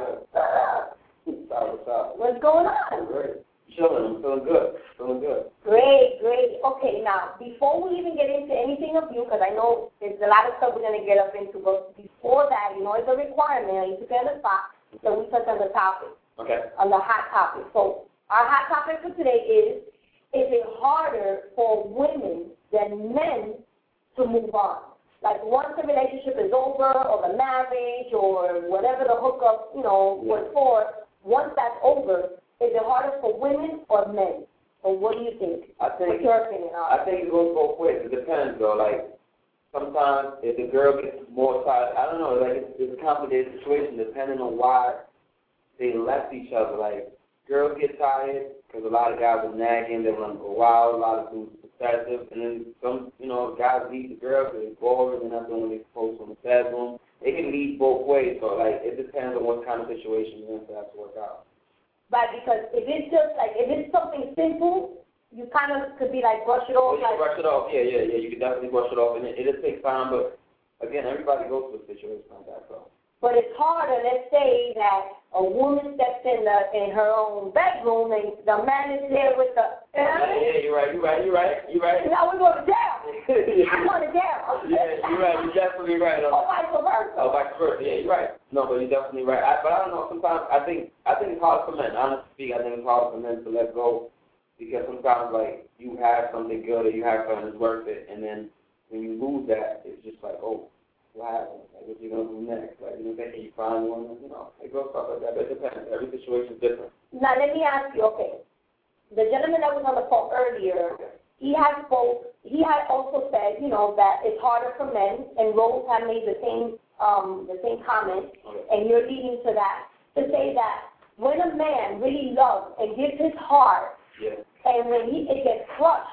What's going on? Great. Chilling. I'm feeling good. Feeling good. Great, great. Okay, now, before we even get into anything of you, because I know there's a lot of stuff we're going to get up into, but before that, you know, it's a requirement. You took it on the spot, so we touch on the topic. Okay. On the hot topic. So our hot topic for today is, is it harder for women than men to move on? Like once the relationship is over, or the marriage, or whatever the hookup, you know, was for, once that's over, is it harder for women or men? Or what do you think? I think, What's your opinion on I think it goes both ways. It depends, though. Like, sometimes if the girl gets more tired, I don't know, like, it's, it's a complicated situation depending on why they left each other. Like, girls get tired because a lot of guys are nagging, they want to go wild, a lot of dudes are possessive, and then some, you know, guys leave the girl because they're bored, they're not doing what they're supposed to in the bedroom. It can lead both ways, so, like, it depends on what kind of situation you're in for that to work out. Right, because if it's just like, if it's something simple, you kind of could be like, brush it off. Oh, you like, brush it off, yeah, yeah, yeah, you can definitely brush it off, and it, it just takes time, but, again, everybody goes through a situation like that, so. But it's harder, let's say that a woman steps in the in her own bedroom and the man is there with the... Uh, yeah, yeah, you're right, you're right, you're right, you're right. Now we're going to jail. yeah. I'm going to jail. Yeah, you're right, you're definitely right. Oh, vice versa. Oh, vice versa, yeah, you're right. No, but you're definitely right. I, but I don't know, sometimes I think I think it's hard for men. Honestly speaking, I think it's hard for men to let go because sometimes, like, you have something good or you have something that's worth it, and then when you lose that, it's just like, oh, what happened? Like, what you going to do next? Like, you know, you find one, you know, it goes stuff like that. But it depends. Every situation is different. Now, let me ask you, okay, the gentleman that was on the phone earlier, he had spoke, he had also said, you know, that it's harder for men, and Rose had made the same um, the same comment, Okay. and you're leading to that, to say that when a man really loves and gives his heart, Yeah. and when he it gets crushed,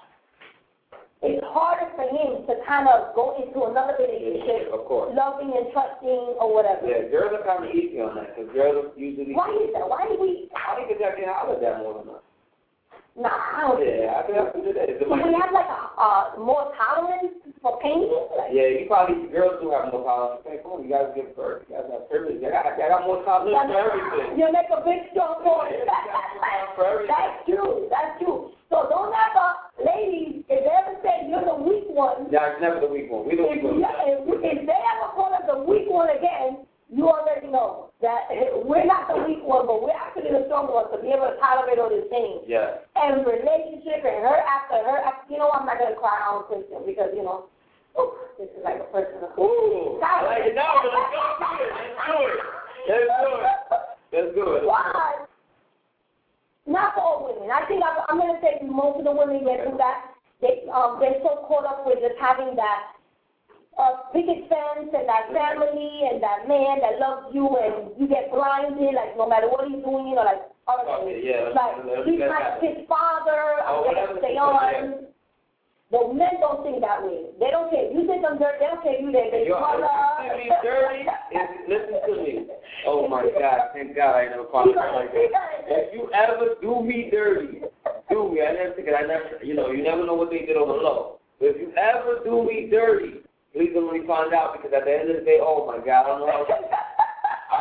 it's harder for him to kind of go into another relationship, Of course. loving and trusting or whatever. Yeah, girls are kind of easy on that because girls are usually. Why is that? Why do we? I think because I can holler that more than us. Nah, I don't think Yeah, I think that's what it is. It so. might We be- have like a uh, more tolerance for pain. Like, Yeah, you probably, girls do have more tolerance. Hey, come on, you guys give birth. You guys have privilege. I got, I got more tolerance for everything. You make a big strong boy. For everything. That's true. That's true. So don't ever, ladies, if they ever say you're the weak one, Yeah, it's never the weak one. We the if, weak one. if, if they ever call us the weak one again, you already know that we're not the weak one, but we're actually the strong one to be able to tolerate all these things. Yeah. And relationship and her after her after, you know, I'm not going to cry on Christian because, you know, ooh, this is like a personal. Ooh, I like it now, but let's go through it. Let's do it. Let's do it. Let's do it. Why? Not for all women. I think I'm, I'm going to say most of the women that do that, they, um, they're so caught up with just having that uh, picket fence and that family and that man that loves you and you get blinded, like no matter what he's doing, you know, like, all right, Okay, yeah, let's- like let's he's get my that. his father, I'm Oh, going whatever to stay the on. situation But men don't think that way. They don't care. You think I'm dirty, they don't care you their big Yo, brother. if you see me dirty, if, listen to me. Oh, my God. Thank God I never found out like that. If you ever do me dirty, do me. I never think it. I never, you know, you never know what they did on the low. But if you ever do me dirty, please don't let me find out because at the end of the day, oh, my God, I don't know how, I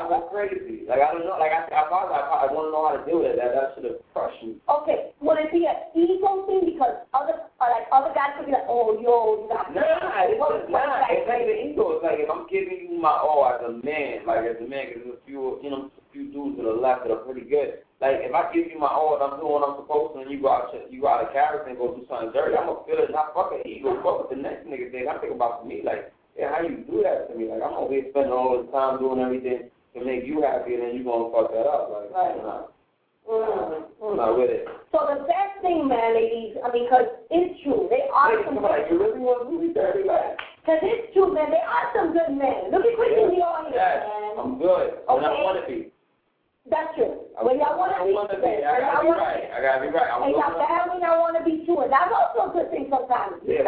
I was crazy. Like, I don't know. Like, I, I probably, I probably want to know how to do it. That, that should have crushed me. Okay, would it be an ego thing because other, uh, like other guys could be like, oh, yo, you got Nah, it's just, nah, it's like the ego. It's like if I'm giving you my all as a man, like as a man, because there's a few, you know, a few dudes to the left that are pretty good. Like if I give you my all and I'm doing what I'm supposed to, and you go out, you go out of character and go do something dirty, I'm gonna feel it. Not fucking ego. Fuck what the next nigga think. I think about me like, yeah, how you do that to me? Like I'm over here spending all this time doing everything to make you happy, and then you gonna fuck that up? Like, right. Nah. Mm-hmm. I'm not with it. So the best thing, man, ladies, I mean, because it's true. They are hey, some good like, you really want to be dirty, man? Because it's true, man. They are some good men. Look at Christian Dior here, yes, man. I'm good. Okay. And I want to be. That's true. When y'all want to be. I want to be. I got to be right. I got to be right. I'm and y'all family, y'all want to be too. And that's also a good thing sometimes. Yeah.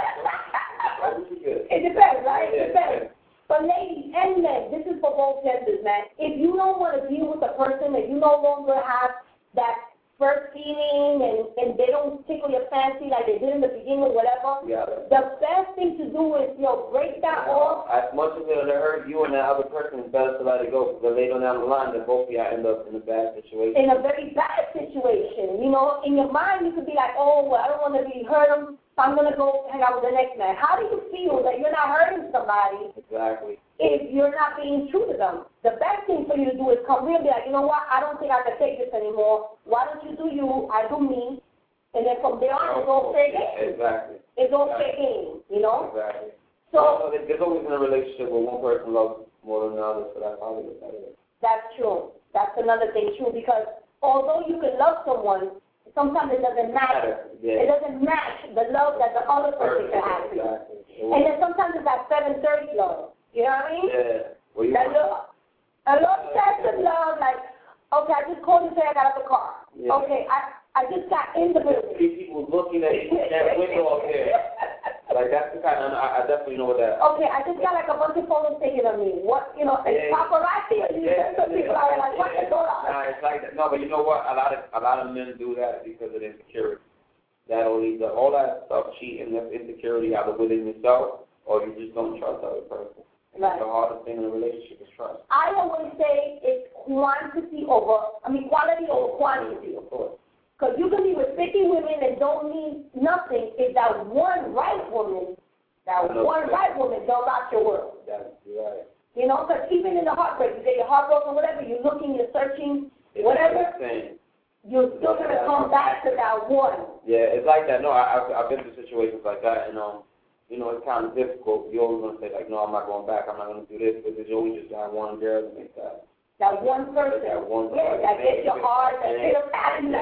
It depends, right? Yeah, it depends. Yeah. But ladies and men, this is for both genders, man. If you don't want to deal with a person that you no longer have that first feeling and, and they don't tickle your fancy like they did in the beginning or whatever, yeah. the best thing to do is, yo, break that yeah. off. As much as it'll hurt you and that other person, it's better to let it go because later down the line, then both of y'all end up in a bad situation. In a very bad situation. You know, in your mind, you could be like, oh, well, I don't want to really hurt him, so I'm going to go hang out with the next man. How do you feel that you're not hurting somebody? Exactly. If you're not being true to them? The best thing for you to do is come real and be like, you know what, I don't think I can take this anymore. Why don't you do you, I do me, and then from there on, it's all fair game. Exactly. It's all fair game, you know? Exactly. So, well, there's always in a relationship where one person loves more than the other, so that's how it is. That's true. That's another thing, true, because although you can love someone, sometimes it doesn't matter. Yeah. It doesn't match the love that the other person can have for you. Exactly. And then sometimes it's that seven thirty love. You know what I mean? Yeah. Well, you that love. A love obsessive love, like, okay, I just called you and said I got out the car. Yeah. Okay, I I just got in the building. See people looking at that window up there. Like, that's the kind of, I, I definitely know what that is. Okay, I just got like a bunch of photos taken of me. What, you know, yeah, paparazzi, and you yeah, some people yeah, are like, what is going on? Nah, it's like that. No, but you know what? A lot of a lot of men do that because of insecurity. That'll lead to all that stuff, cheating, that's insecurity, either within yourself or you just don't trust the other person. Right. The hardest thing in a relationship is trust. I always say it's quantity over, I mean, quality over quantity. Of course. Because you can be with fifty women and don't need nothing if that one right woman, that one right woman don't rock your world. That's right. You know, because even in the heartbreak, you get your heart broken, whatever, you're looking, you're searching, it's whatever, like you're still going to come back to that one. Yeah, it's like that. No, I, I've, I've been through situations like that, and, um, you know, it's kind of difficult. You're always going to say, like, no, I'm not going back, I'm not going to do this, because you always just got one girl to make that. That one person. That one yeah, that gets your heart, that hit a pattern.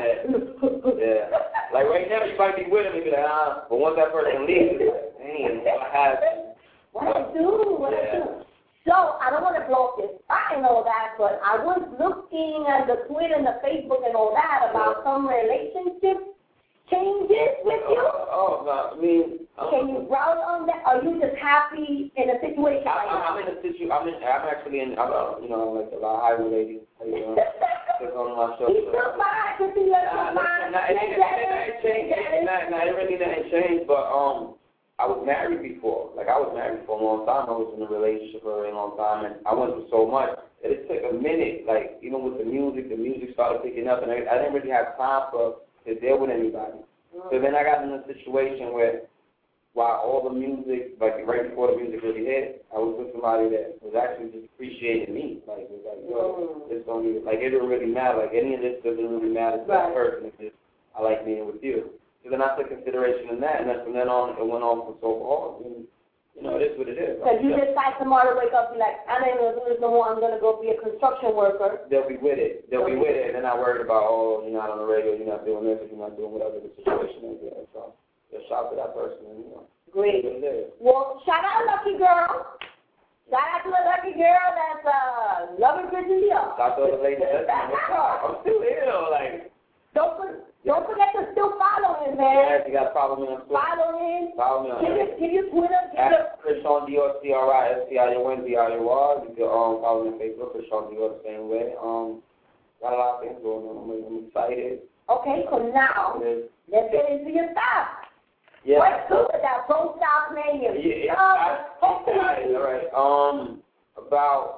Yeah. Like right now, you might be with him and be like, ah, but once that person leaves, it's like, dang, what happened? What I do? What I do? So, I don't want to blow up this fire and all that, but I was looking at the Twitter and the Facebook and all that about some relationship changes with you. Oh, oh no, I mean... Can you browse on that? Are you just happy in a situation I, like that? I'm in a situation, I'm, in, I'm actually in, I'm, uh, you know, like a lot of highway ladies. You know, just on my show. He's still fine, because he looks so fine. Nah, it ain't changed. Nah, it really didn't change, but, um... I was married before. Like, I was married for a long time. I was in a relationship for a very long time, and I went through so much that it took a minute. Like, even with the music, the music started picking up, and I, I didn't really have time for to deal with anybody. Mm-hmm. So then I got in a situation where, while all the music, like, right before the music really hit, I was with somebody that was actually just appreciating me. Like, it was like, yo, mm-hmm. this don't even, like, it didn't really matter. Like, any of this doesn't really matter to right. that person. It's just, I like being with you. So then I took consideration in that, and then from then on, it went on for so long. And, you know, it is what it is. So you decide tomorrow to wake up and be like, I ain't going to do this no more. I'm going to go be a construction worker. They'll be with it. They'll be with it. And then I worried about, oh, you're not on the radio, you're not doing this, you're not doing whatever the situation is. Yeah. So just shout to that person. And, you know, great. Well, shout out Lucky Girl. Shout out to the lucky girl that's uh, loving Christian Dior. Shout out to the lady that's in the car. I'm still here, though. Like, don't put. Don't forget to still follow him, man. Yeah, you got to follow me on Twitter. Follow him. Follow me on Twitter. Give your Twitter. At Christian Dior, C R I S T I O N D I O R. You can um, follow me on Facebook, Christian Dior, the same way. Um, got a lot of things going on. I'm, I'm excited. Okay, so now, let's get into your stuff. Yeah. What's good with that Pro Style Mania? Yeah, yeah. I, I, all right. Um, about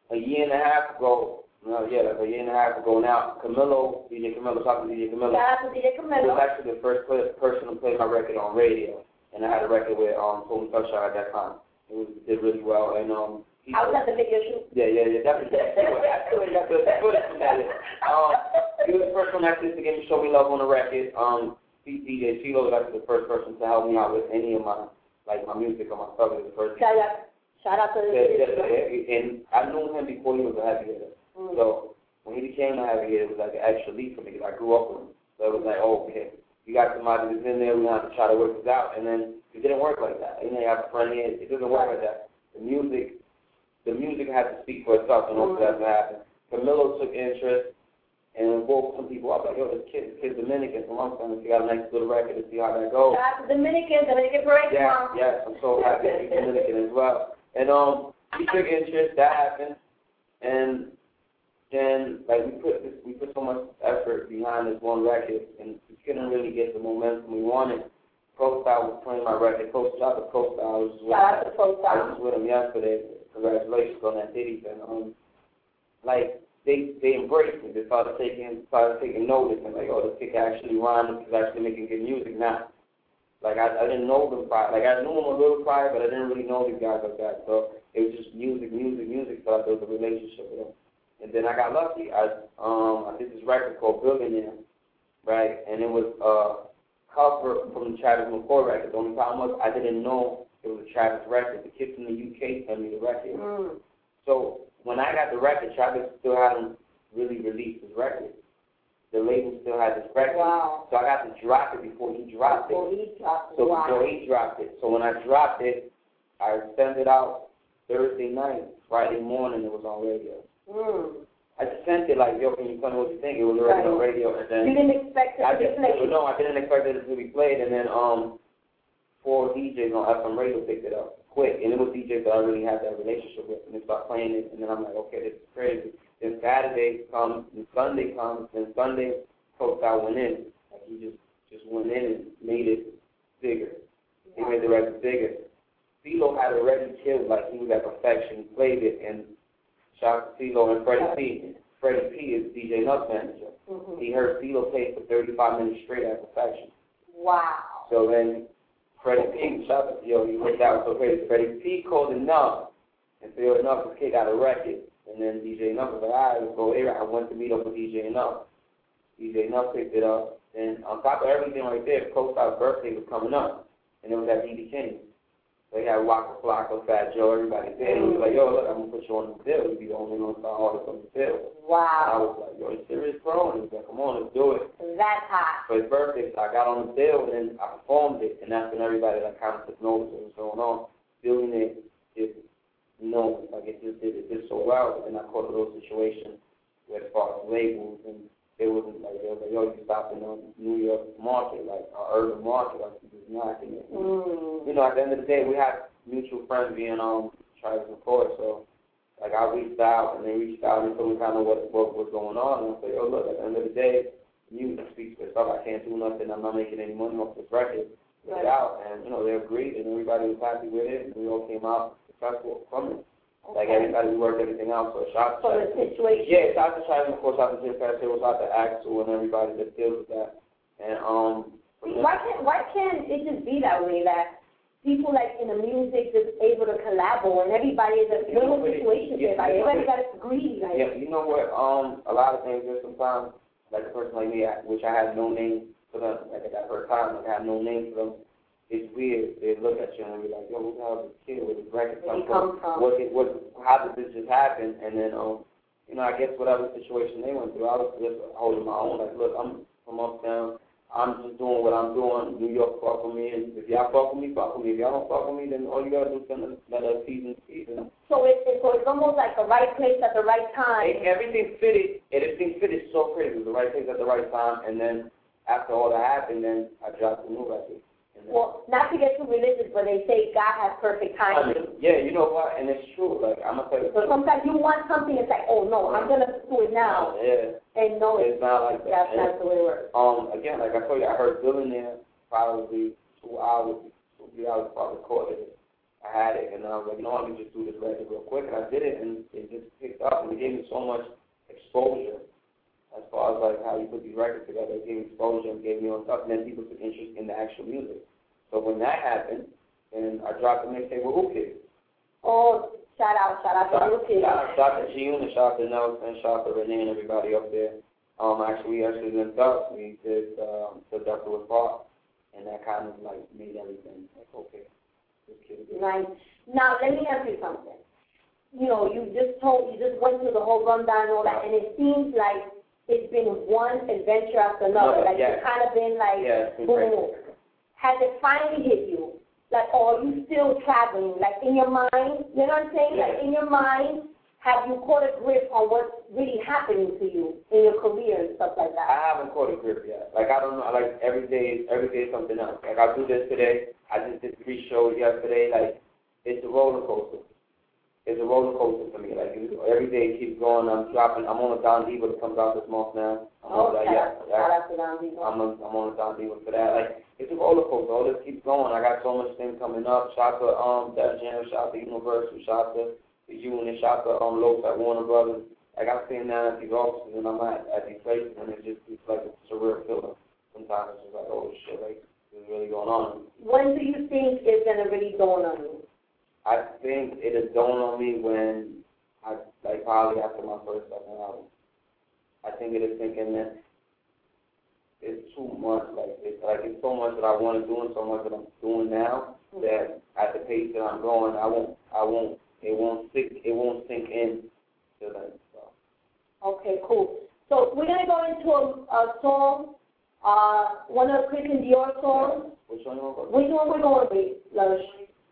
a year and a half ago, no, yeah, like a year and a half ago now, Camilo, D J Camilo, talking to D J Camilo. Shout out to D J Camilo. was actually the first play, person to play my record on radio, and I had a record with um Tony Sunshine at that time. It was it did really well, and um. I was at the video shoot. Yeah, yeah, yeah, definitely. um, he was the first one actually to get me Show Me Love on the record. Um, D J Chilo was actually the first person to help me out with any of my, like, my music or my stuff. He was the first. Shout out, shout out to the yeah, yeah, yeah, and I knew him before he was a heavy hitter. Mm. So when he became a heavy hitter, it was like an extra leap for me because I grew up with him. So it was like, oh, okay, you got somebody that's in there, we have to try to work this out. And then it didn't work like that. You know, you have a friend here, it doesn't work like that. The music. The music had to speak for itself in order for that to happen. Camilo took interest and woke some people up like, yo, this kid, this kid's Dominican from Amsterdam. He got a nice little record to see how that goes. Shout out to Dominican, Dominican break. Yeah, yeah, I'm so happy to be Dominican as well. And um, he took interest, that happened, and then like we put this, we put so much effort behind this one record, and we couldn't really get the momentum we wanted. Pro Style was playing my record. Pro Style, the Pro Style was with, Shout out to Pro Style. I was with him yesterday. Congratulations on that Diddy thing. Um, like they they embraced me. They started taking started taking notice and like, oh, this kid can actually rhyme. This is actually making good music now. Like I I didn't know them prior. Like I knew them a little prior, but I didn't really know these guys like that. So it was just music, music, music. So I built a relationship with them. And then I got lucky. I um I did this record called Billionaire, right? And it was a cover from the Travis McCoy record. The only problem was I didn't know it was a Travis record. The kid from the U K sent me the record. Mm. So when I got the record, Travis still hadn't really released his record. The label still had this record. Wow. So I got to drop it before he dropped before it. He dropped it. So wow. before he dropped it. So when I dropped it, I sent it out Thursday night. Friday morning, it was on radio. Mm. I just sent it like, yo, can you tell me what you think? It was already right. on radio. And then you didn't expect it to be played? No, I didn't expect it to be played. And then um. four D Js on F M radio picked it up quick, and it was D Js that I really had that relationship with, and they start playing it, and then I'm like, okay, this is crazy. Then Saturday comes, and Sunday comes, and Sunday, Pro Style went in. Like, he just, just went in and made it bigger. He made the record bigger. CeeLo had already killed, like, he was at perfection. He played it, and shout out to CeeLo and Freddie P. Freddie P is D J Nutt's manager. Mm-hmm. He heard CeeLo play for thirty-five minutes straight at perfection. Wow. So then, Freddie P, shout out to yo, he worked out so crazy. Freddie P called Enough, and so Enough, this kid got a record. And then D J Enough was like, all right, let's go here. I went to meet up with D J Enough. D J Enough picked it up. And on top of everything right there, Pro Style's birthday was coming up. And it was at B B King. So he had Waka Flocka, Fat Joe, everybody there. And he was like, yo, look, I'm going to put you on the bill. You'll be the only one star artist on the bill. Wow. And I was like, yo, you serious, bro? And he was like, come on, let's do it. That's hot. For his birthday, so I got on the bill, and then I performed it, and that's when everybody like kind of took notice of what was going on. Billionaire just known, like it just did it did so well, and I caught a little situation where as far as labels, and it wasn't like, they was like, yo, you stopped in the New York market, like our urban market, like you just knocking it. Mm. You know, at the end of the day, we had mutual friends being um Travis McCoy, so like I reached out, and they reached out and told me kind of what what was going on, and I said, yo, look, at the end of the day, music speaks for itself. I can't do nothing. I'm not making any money off this record. Put it out, and you know they agreed, and everybody was happy with it, and we all came out successful from it. Okay. Like everybody, we worked everything out. So shout out to the situation. Yeah, shout out to Travis, of course, shout out to Jim Pastor, shout out to Axel, and everybody that deals with that. And um, why can't why can't it just be that way that people like in the music is able to collaborate, and everybody is a little situation there, like everybody got to agree. Like, yeah, you know what? Um, a lot of things. There's sometimes like a person like me, which I had no name for them. Like at that first time, like I had no name for them. It's weird. They look at you and be like, yo, who the hell is this kid? Where did this record come from? What, what, how did this just happen? And then, um, you know, I guess whatever situation they went through, I was just holding my own. Like, look, I'm from uptown. I'm just doing what I'm doing. New York fuck with me. And if y'all fuck with me, fuck with me. If y'all don't fuck with me, then all you got to do is send another season season. So it's, it's, so it's almost like the right place at the right time. It, everything fitted. Everything fitted so crazy. It was the right place at the right time. And then after all that happened, then I dropped the new record. Well, not to get too religious, but they say God has perfect timing. I mean, yeah, you know what? And it's true. Like, I'm going to tell you. So sometimes you want something, it's like, oh, no, I'm going to do it now. Yeah. And no, it's, it's not like that. That's and, not the way it works. Um, again, like I told you, I heard Billionaire probably two hours, two, three hours before I recorded it. I had it, and I was like, you know, let me just do this record real quick, and I did it, and it just picked up, and it gave me so much exposure as far as like how you put these records together. It gave me exposure and gave me on stuff, and then people took interest in the actual music. So when that happened, then I dropped the mixtape with Who Kid. Oh, shout out, shout out to Who Kid. Shout out, shout out to G-Unit, shout out to Nelson, shout out to Renee and everybody up there. Um, actually, we actually linked up. We did um, the Duckwood Park, and that kind of like made everything like okay. This kid is Right. Now let me ask you something. You know, you just told, you just went through the whole rundown and all that, and it seems like it's been one adventure after another. No, like yeah. it's kind of been like yeah, it's been boom. crazy. Has it finally hit you? Like, or are you still traveling? Like in your mind, you know what I'm saying? Yeah. Like in your mind, have you caught a grip on what's really happening to you in your career and stuff like that? I haven't caught a grip yet. Like I don't know. Like every day, every day is something else. Like I do this today. I just did three shows yesterday. Like it's a roller coaster. It's a roller coaster for me. Like every day it keeps going. I'm dropping. I'm on a Don Diva that comes out this month now. I'm Oh, on that. shout Yeah, out- yeah. shout out to Don Diva. I'm on, I'm on a Don Diva for that. Like it's a roller coaster. All this keeps going. I got so much things coming up. Shout out to um Def Jam. Shout out to Universal. Shout out to the Unit. Shout out to um Lopes at Warner Brothers. Like I'm sitting down at these offices and I'm at, at these places and it just it's like a surreal feeling. Sometimes it's just like, oh shit, like this is really going on. When do you think it's gonna really dawn on you? I think it is dawned on me when I like probably after my first second album. I think it is thinking that it's too much. Like it's like it's so much that I want to do and so much that I'm doing now mm-hmm. that at the pace that I'm going, I won't, I won't, it won't sink, it won't sink in to that. So. Okay, cool. So we're gonna go into a, a song, uh, one of Christian Dior songs. Which one? Which one we're going with, Lush?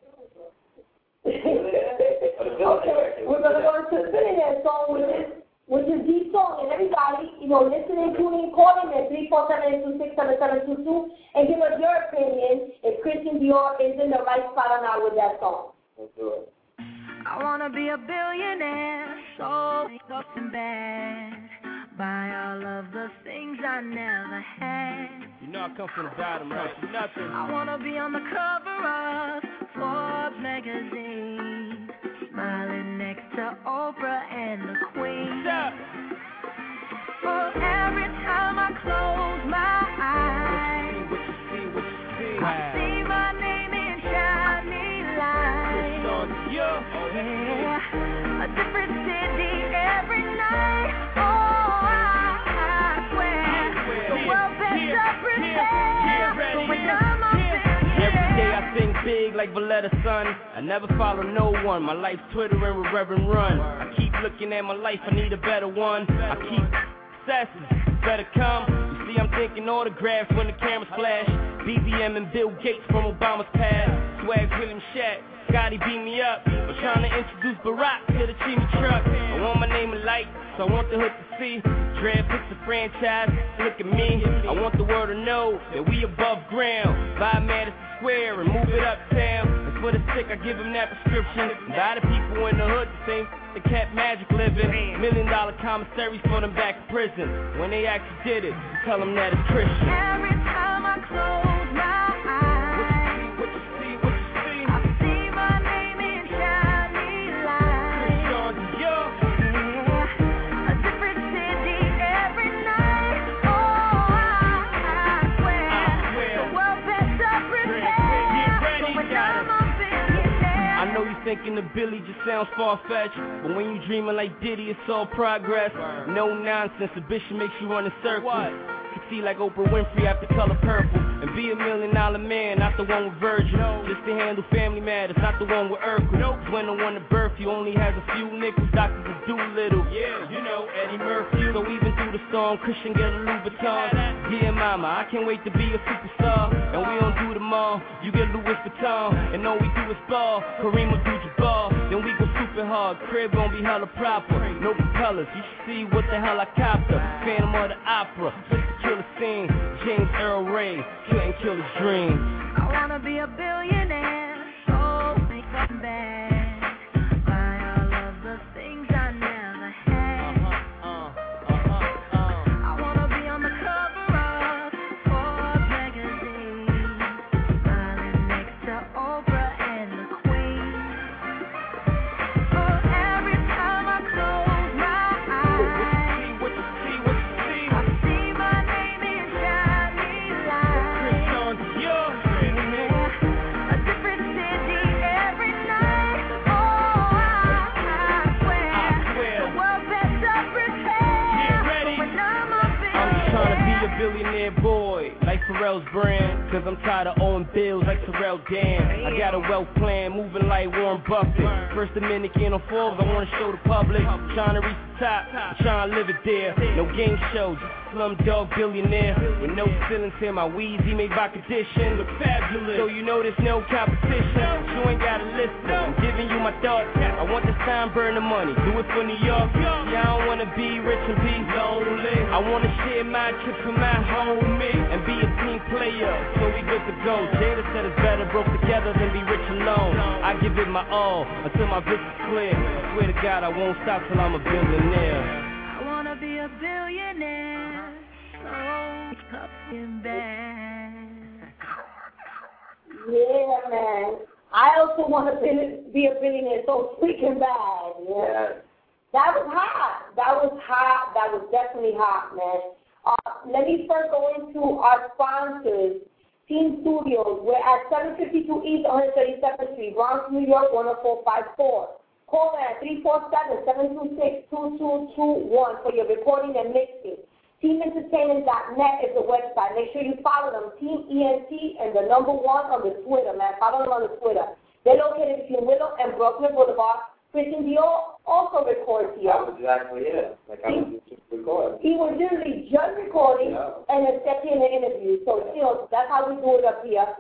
Okay, we're gonna go into the Billionaire song, which is which is the song, and everybody, you know, listening, tuning, calling at three four seven eight two six seven seven two two, and give us your opinion if Christian Dior is in the right spot or not with that song. Let's do it. I wanna be a billionaire, so up and bad, buy all of the things I never had. You know I come from the bottom, right? Nothing. I wanna be on the cover of Forbes magazine, smiling next to Oprah and the Queen. Yeah. For every time I close my eyes, What you see, what you see, I see my name in shiny lights. Yeah, a different city every night. Oh, I, I swear the world better prepare for when I'm up in Every day I think big like Valletta Sun. I never follow no one. My life's twittering with Reverend Run. I keep looking at my life, I need a better one. I keep obsessing, better come. You see, I'm thinking autographs when the cameras flash. B B M and Bill Gates from Obama's past. Swag William Shat, Scotty beat me up. I'm trying to introduce Barack to the Chimney truck. I want my name in light, so I want the hood to see. Dread picks a franchise, look at me. I want the world to know that we above ground. Buy Madison Square and move it uptown. And for the sick, I give them that prescription. And buy the people in the hood the same they kept magic living. Million dollar commissaries for them back in prison. When they actually did it, tell them that it's Christian. Every time I close my eyes, What you see, what you see, I see my name in shiny lights. Christian Dior. Yeah, a different city every night. Oh, I, I swear the world better prepare for when I'm a billionaire. I know you thinking the Billy just sounds far-fetched, but when you dreaming like Diddy, it's all progress. No nonsense, the bishop makes you run in circles. What? You see like Oprah Winfrey after Color Purple, and be a million dollar man, not the one with Virgil. No. Just to handle family matters, not the one with Urkel. Nope. When the one to birth you only has a few nickels, doctors will do little. Yeah, you know Eddie Murphy. So even through the storm, Christian get a Louis Vuitton. Dear mama, I can't wait to be a superstar. And we don't do them all, you get Louis Vuitton. And all we do is ball, Kareem Abdul-Jabbar. Then we go super hard, crib gon' be hella proper. No propellers, you should see what the hell I copped up. Phantom of the Opera, just to kill a scene. James Earl Ray, couldn't kill his dreams. I wanna be a billionaire, so make them bad, buy all of the things I never had. Uh-huh, uh, uh-huh, uh. I wanna be on the cover of Forbes magazine, smiling next to Oprah and the Queen. billionaire boy, like Pharrell's brand. Cause I'm tired of owing bills like Pharrell Dan. I got a wealth plan, moving like Warren Buffett. First Dominican on Forbes, I wanna show the public. Trying to reach the top, I'm trying to live it there. No game show, just a slumdog billionaire. With no ceilings here, my Weezy made by condition. Look fabulous, so you know there's no competition. You ain't gotta listen, I'm giving you my thoughts. I want this time, burn the money, do it for New York. Yeah, I don't wanna be rich and be lonely. I wanna share my trips with my homie and be a team player, so we good to go. Jada said it's better broke together than be rich alone. I give it my all until my vision's clear. I swear to God I won't stop till I'm a billionaire. I wanna be a billionaire, so fucking bad. Yeah, man. I also want to be, be a billionaire so freaking bad. Yeah. Yeah. That was hot. That was hot. That was definitely hot, man. Uh, let me first go into our sponsors. Team Studios. We're at seven fifty-two East one thirty-seventh Street, Bronx, New York, one oh four five four. Call in at three four seven, seven two six, two two two one for your recording and mixing. team entertainment dot net is the website. Make sure you follow them, Team E N T, and the number one on the Twitter, man. Follow them on the Twitter. They're located between Willow and Brooklyn Boulevard. Christian Dior also records here. That was exactly it. Like I was just recording. He was literally just recording yeah. and accepting the interview. So, you know, that's how we do it up here.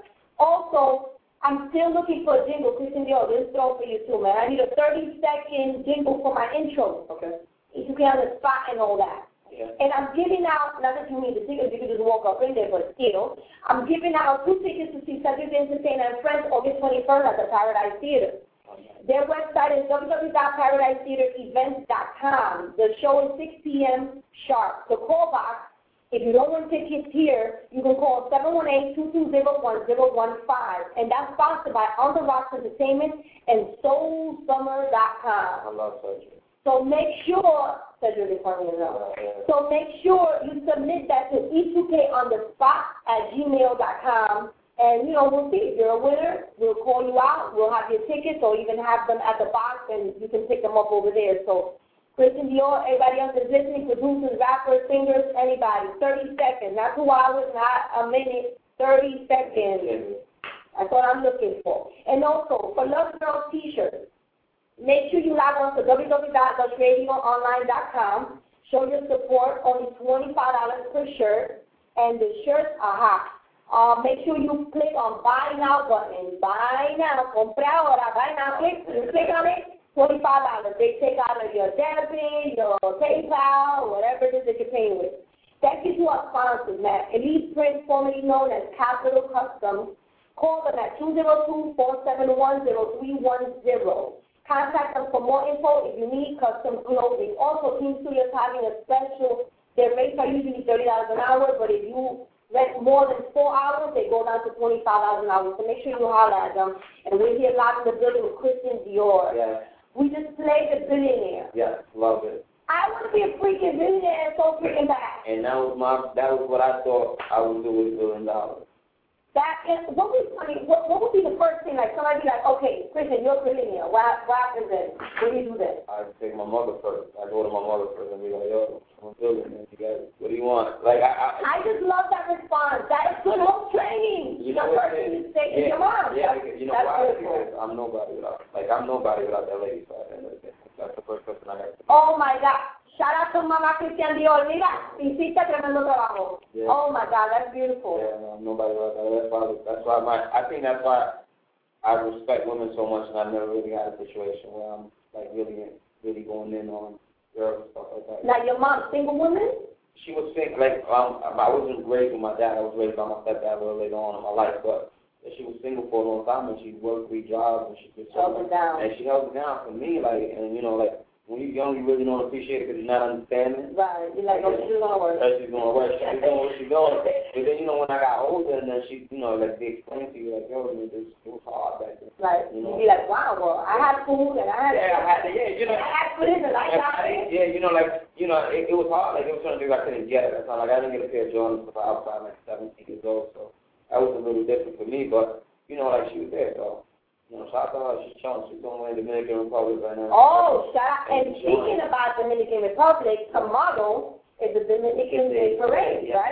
Also, I'm still looking for a jingle. Christian Dior, this is for you too, man. I need a thirty-second jingle for my intro. Okay. If you can on the spot and all that. Yeah. And I'm giving out, not that you need the tickets, you can just walk up in there, but still, I'm giving out two tickets to see Cedric the Entertainer and Friends August twenty-first at the Paradise Theater. Their website is w w w dot paradise theater events dot com. The show is six p.m. sharp. The call box, if you don't want tickets here, you can call seven one eight, two two zero, one zero one five. And that's sponsored by On The Rocks Entertainment and soul summer dot com. I love Cedric. So make sure, Cedric is funny enough. So make sure you submit that to E two K on the spot at gmail dot com. And, you know, we'll see. If you're a winner, we'll call you out. We'll have your tickets or even have them at the box, and you can pick them up over there. So, Christian Dior, everybody else is listening, producers, rappers, singers, anybody. thirty seconds. Not two hours, not a minute. thirty seconds. That's what I'm looking for. And also, for Love Girls T-shirts, make sure you log on to w w w dot lush radio online dot com. Show your support. Only twenty-five dollars per shirt. And the shirts are hot. Uh, make sure you click on Buy Now button. Buy Now. Compre ahora. Buy Now. Click. You click on it. twenty-five dollars. They take out of your debit, your PayPal, whatever it is that you're paying with. Thank you to our sponsors, man. Elite Print, formerly known as Capital Customs. Call them at two zero two, four seven one, zero three one zero. Contact them for more info if you need custom clothing. Also, Team Studios having a special. Their rates are usually thirty dollars an hour, but if you rent more than four hours, they go down to twenty-five dollars an hour. So make sure you holler at them. And we're here live in the building with Christian Dior. Yeah. We just played the billionaire. Yeah, love it. I want to be a freaking billionaire so freaking bad. And that was my, that was what I thought I would do with a billion dollars. That is, what would, I mean, what, what would be the first thing, like somebody be like, okay, Christian, you're a billionaire. What, what happens then? What do you do then? I take my mother first. I go to my mother first and be like, yo, I'm a billionaire. You guys, what do you want? Like, I, I, I just love that response. That is good home training. You know the what first thing you say yeah, is your mom. Yeah, that's, because you know that's why? beautiful. Because I'm nobody without, like, I'm nobody without that lady. So at the end of the day, that's the first person I got to. Oh my God. Shout out to Mama Christian Dior. Mira, hiciste tremendo trabajo. Yeah. Oh my God, that's beautiful. Yeah, no, nobody without that. That's why, that's why my, I think that's why I respect women so much, and I've never really had a situation where I'm, like, really, really going in on girls and stuff like that. Now, your mom, single woman? She was sick, like, um, I wasn't raised with my dad. I was raised by my stepdad a little later on in my life, but she was single for a long time, and she worked three jobs, and she just held it down. And she held it down for me, like, and, you know, like, when you're young, you really don't appreciate it because you're not understanding. Right. You're like, oh, she's going to work. Right, she's going to work. She's doing what she's doing. But then, you know, when I got older, and then she, you know, like, they explained to you, like, yo, it was, it was hard back then. Right. You know? You'd be like, wow, well, I had food, and I had... Yeah, I had to, yeah, you know. I had for this, and I got it. Yeah, you know, like, you know, it, it was hard. Like, it was certain things I couldn't get. That's not like, I didn't get a pair of Jordans until outside, like, seventeen years old, so that was a little different for me, but, you know, like, she was there, so... You know, shout out to her. She's chilling. She's going to the Dominican Republic right now. Oh, shout out. And speaking about Dominican Republic, tomorrow is the Dominican Day Parade, yeah. right?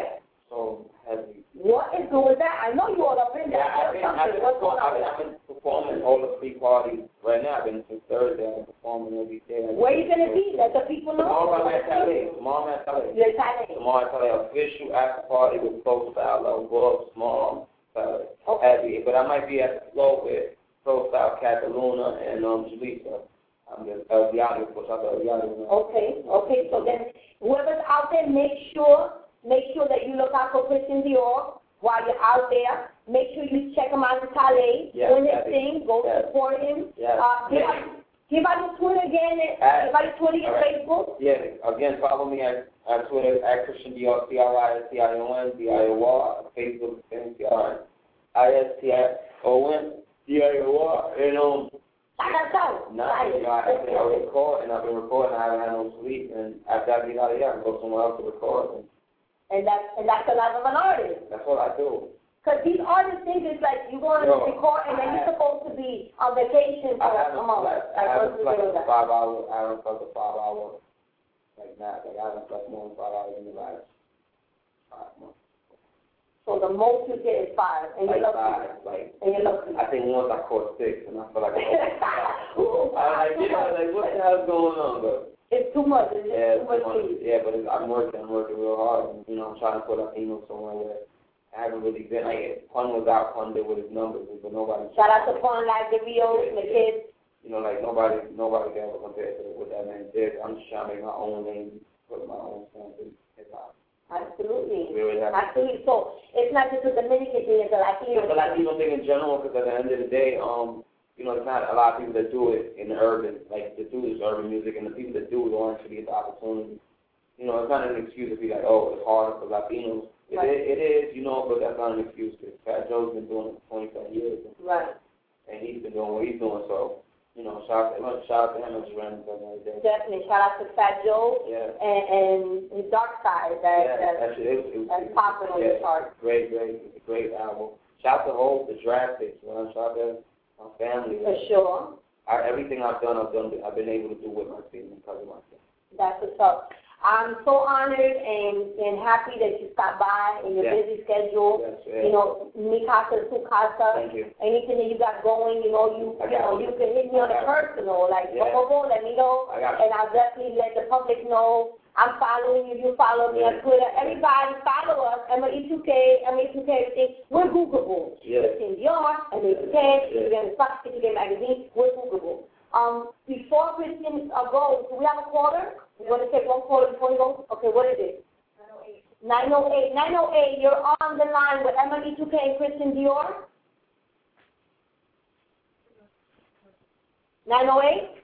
so heavy. What is good with that? I know you all up in there. Yeah, I've been, I've been, What's going I've on? been, I've been performing all the free parties right now. I've been since Thursday. I've been performing every day. Where you going to be? Let the people know. Tomorrow I'm at L A. Tomorrow I'm at L A. You're at L A. Tomorrow at L A. Official after party with Pro Style. I'll go up tomorrow. Uh, Okay. Heavy. But I might be at the flow with Pro Style, Cataluna, and um, Julissa. I'm just El Diablo, of course. I got El Diablo. Okay, okay. So then, whoever's out there, make sure, make sure that you look out for Christian Dior while you're out there. Make sure you check him out in Calais. Yeah, When yeah, they sing, go yeah. support him. Yeah. Uh, give, Yeah. out, give out your Twitter again. And, Uh, give out your Twitter and all right. Facebook. Yeah, again, follow me at, at Twitter at Christian Dior, C R I S T I O N, D I O R, Facebook, C R I S T I O N, D I O R, and um, I got to now, you know, I, I record, and I've been recording, I haven't had no sleep, and after I get out of here, I can go somewhere else to record, and And that's, and that's the life of an artist. that's what I do. Because these artists think it's like you're going to Yo, record and then you're supposed to be on vacation for I a haven't month. slept, I Like, haven't what's the slept deal with for that? five hours, I haven't slept for five hours, like that, like I haven't slept more than five hours in the last five months. So the most you get is five, and Like you're lucky. five, like, And you're lucky. I think once I caught six, and I feel like Ooh, I like, too yeah, much. like, what the hell's going on, though? It's too much. It's just Yeah, too much it's for you. yeah, but it's, I'm working, I'm working real hard, and, you know, I'm trying to put Latino somewhere where I haven't really been, like, Pun was out, Pun did with his numbers, but nobody. Shout out to Fun Live Videos and the kids. You know, like, nobody, nobody can ever compare to what that man did. I'm just trying to make my own name, put my own stamp in hip-hop. Absolutely. We really have Absolutely. So it's not just a Dominican thing, it's a Latino the thing. Latino thing in general, because at the end of the day, um, you know, there's not a lot of people that do it in the urban, like, that do this urban music, and the people that do it don't actually get the opportunity. You know, it's not an excuse to be like, oh, it's harder for Latinos. It, Right. is, it is, you know, but that's not an excuse, because Fat Joe's been doing it for twenty-five years, and, Right. and he's been doing what he's doing, so, you know, shout out to him, shout out to him and just random stuff every day. Definitely. Shout out to Fat Joe Yeah. and, and his Dark Side. That, Yeah, that, that's, it was, it was, that's popping on yeah, your chart. Great, great, it's a great album. Shout out to Hope, the draft picks, man. Shout out to my family. For sure. I, everything I've done, I've done. I've been able to do with my team because of my team. That's what's up. I'm so honored and, and happy that you stopped by in your Yeah. busy schedule. Yes, yeah. You know, mi casa, tu casa. Thank you. Anything that you got going, you know, you I you got know, you. you can hit me on the I got personal, like, Yeah. go, go, go, let me know, I got you. and I'll definitely let the public know. I'm following you, you follow me on Yeah. Twitter. Everybody follow us, M A E two K, M A E two K, everything. We're Googleable. Yeah. Christian Dior, M A E two K, Yeah. if you're in the Fox, if you get magazine, we're Googleable. Um, before Christian uh, goes, do we have a caller? You want to take one caller before he goes? Okay, what is it? nine oh eight. nine oh eight, you're on the line with M A E two K and Christian Dior. nine oh eight?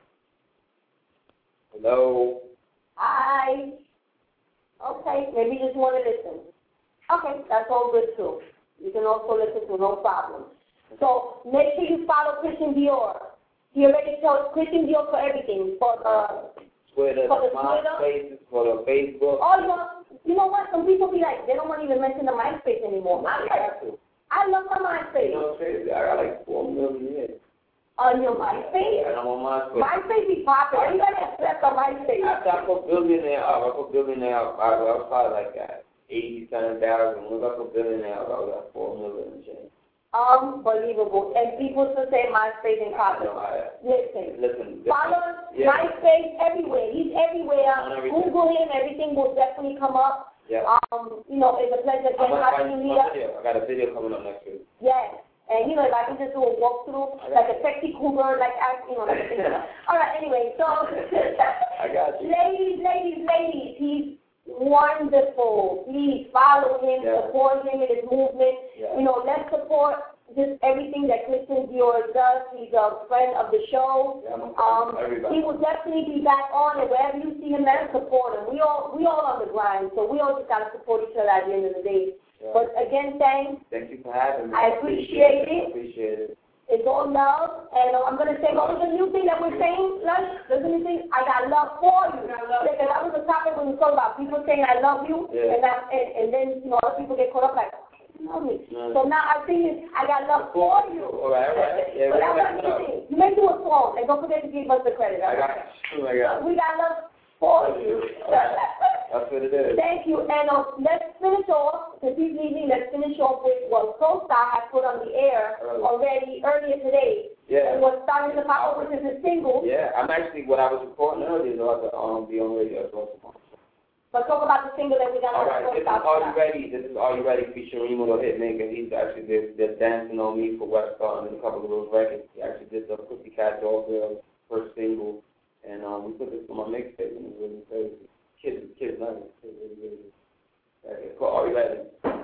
Hello. Hi. Okay, maybe you just want to listen. Okay, that's all good too. You can also listen to no problem. So make sure you follow Christian Dior. He already told Christian Dior for everything, for the Twitter, For the MySpace, for the Facebook. Oh, you know, you know what? Some people be like, they don't want to even mention the MySpace anymore. I, I have to. I love my You MySpace. know what's crazy? I got like four million hits. On your MySpace? And I'm on MySpace. MySpace be popping. Everybody except on MySpace. After I put billionaire up, I put billionaire up, I, I was probably like at eighty, seven thousand. Once I put billionaire up, I was at four million and change. Unbelievable. And people still say MySpace and I popping. know, I, Listen. listen. Follow us, Yeah. MySpace, everywhere. He's everywhere. On everything. Google him. Everything will definitely come up. Yeah. Um, you know, it's a pleasure I'm again gonna having find you my here. video. I got a video coming up next week. Yes. And, you know, if I can just do a walkthrough, like a sexy cougar, like, I, you know, like a thing. All right, anyway, so, I got you. ladies, ladies, ladies, he's wonderful. Please follow him, Yeah. support him in his movement. Yeah. You know, let's support just everything that Christian Dior does. He's a friend of the show. Yeah, I'm a friend Um, of everybody. he will definitely be back on, and wherever you see him, let him support him. We all, we all on the grind, so we all just got to support each other at the end of the day. Yeah. But again, thanks. Thank you for having me. I appreciate it. I appreciate it. It's all love, and uh, I'm going to say, what was the new thing that we're saying, Lush? There's a new thing, I got love for you. Because that was the topic when we talked about people saying, I love you, Yeah. and, that, and, and then, you know, other people get caught up like, you love me. Yeah. So now I think I got love for you. All right, all right. Yeah, So we that's got what love. you think. You may do a song, and don't forget to give us the credit. I got you. I got you. We got love for you. That's what it is. Thank you. And um, let's finish off, since he's leaving, let's finish off with what Co-Star had put on the air Early. already earlier today. Yeah. And what's starting to pop up, which is a single. Yeah, I'm actually, what I was recording earlier, is about to um, be on radio as well. But talk about the single that we got All on right, the this is Are You Ready? This is Are You Ready featuring Remo the Hitmaker. He's actually they're, they're dancing on me for West Star and a couple of those records. He actually did the Pussycat Doll Girl first single, and um, we put this on my mixtape, and it's really crazy. Kids, kids love it. It's really, really. It's called Are You Ready?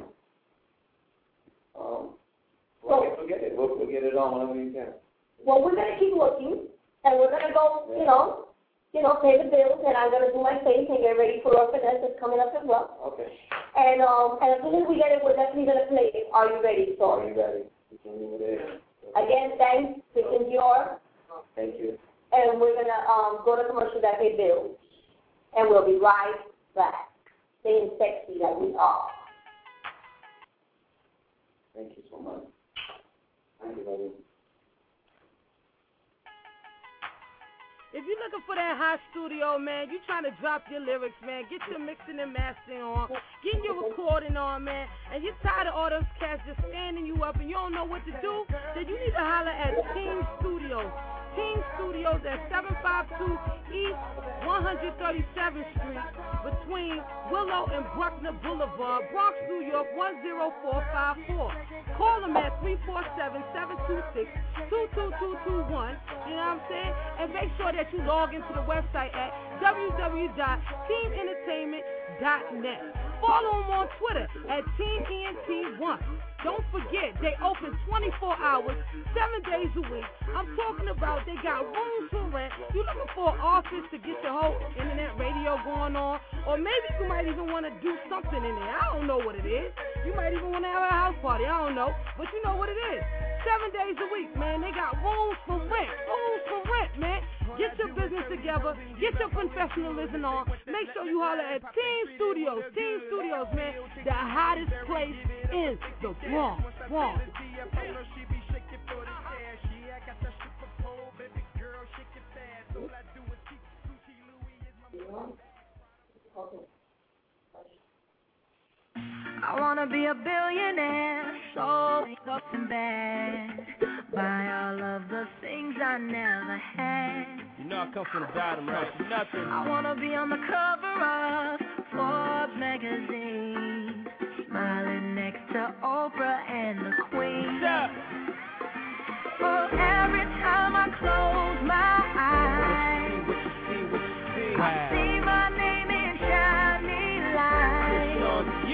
Um, well, we'll get it. We'll, we'll get it on whenever you can. Well, we're gonna keep looking, and we're gonna go, Yeah. you know. You know, pay the bills, and I'm going to do my face and get ready for our finesse that's coming up as well. Okay. And um, and as soon as we get it, we're definitely going to play it. Are You Ready? So, Are You Ready? again, thanks to Indior. Thank you. And we're going to um, go to commercial that pay bills. And we'll be right back, staying sexy like we are. Thank you so much. Thank you, buddy. If you're looking for that hot studio, man, you trying to drop your lyrics, man, get your mixing and mastering on, get your recording on, man, and you're tired of all those cats just standing you up and you don't know what to do, then you need to holler at Team Studios. Team Studios at seven five two East one thirty-seventh Street between Willow and Bruckner Boulevard, Bronx, New York one zero four five four. Call them at three four seven, seven two six, two two two two one, you know what I'm saying? And make sure that you log into the website at w w w dot team entertainment dot net. Follow them on Twitter at Team E N T one. Don't forget, they open twenty-four hours, seven days a week. I'm talking about they got rooms to rent. You looking for an office to get your whole internet radio going on, or maybe you might even want to do something in there. I don't know what it is. You might even want to have a house party. I don't know, but you know what it is. Seven days a week, man. They got rooms for rent. Rooms for rent, man. Get your business together. Get your professionalism on. Make sure you holler at Team Studios. Team Studios, man. The hottest place in the Bronx. Bronx. I wanna be a billionaire, so fucking bad. Buy all of the things I never had. You know I come from the bottom, right? Nothing. I wanna be on the cover of Forbes magazine, smiling next to Oprah and the Queen. Yeah. Oh, every time I close my eyes, What you see, what you see, I see my name in shiny lights.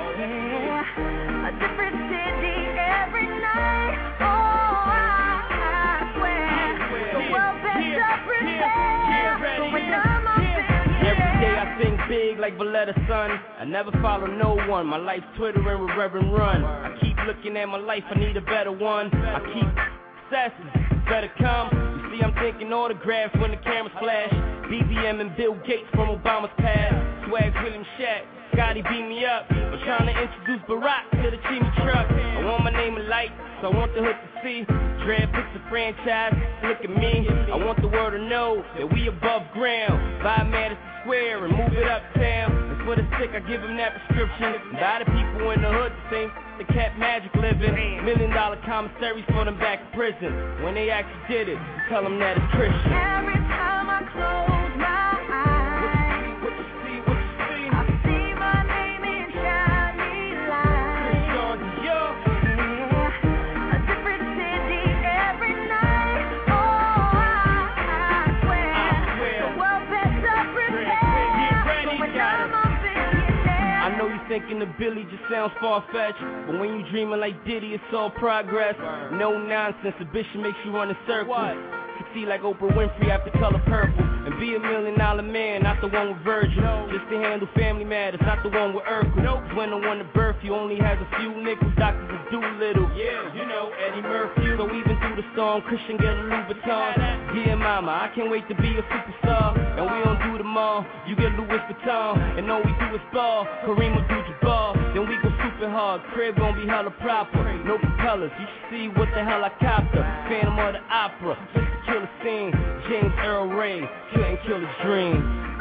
Yeah, a different city every night. Oh, I, I swear the world better prepare for when I'm a billionaire. Every day I think big like Valletta Sun. I never follow no one. My life's twittering with Reverend Run. I keep looking at my life, I need a better one. I keep obsessing, better come. You see I'm thinking autographs when the cameras flash. B B M and Bill Gates from Obama's past. Swags William Shat, Scotty beat me up. I'm trying to introduce Barack to the Chimney truck. I want my name in light, so I want the hood to see. Dread picks the franchise, look at me. I want the world to know that we above ground. Buy Madison Square and move it uptown. And for the sick, I give them that prescription. Buy the people in the hood the same the Cat Magic living. Million dollar commissaries for them back in prison. When they actually did it, you tell them that it's Christian. Every time I close my eyes, What you see, what you see? I see my name in shiny lights. Christian Dior. Yeah, a different city every night. Oh, I, I swear, I swear. the world better prepare Get ready, for when got I'm it. a billionaire. I know you thinking the Billy just sounds far-fetched, but when you dreaming like Diddy, it's all progress. No nonsense, a bitch makes you run in circles. Succeed like Oprah Winfrey after Color Purple, and be a million dollar man, not the one with Virgil. Just to handle family matters, not the one with Urkel. Cause when the one to birth you only has a few nickels, doctors will do little. Yeah, you know Eddie Murphy. So even through the storm, Christian get a Louis Vuitton. Dear mama, I can't wait to be a superstar. And we don't do them all, you get Louis Vuitton. And all we do is ball, Kareem Abdul-Jabbar. Then we go super hard, crib gon' be hella proper. No propellers, you should see what the hell I copter. Phantom of the Opera, just to kill a scene. James Earl Ray, couldn't kill a dream. I wanna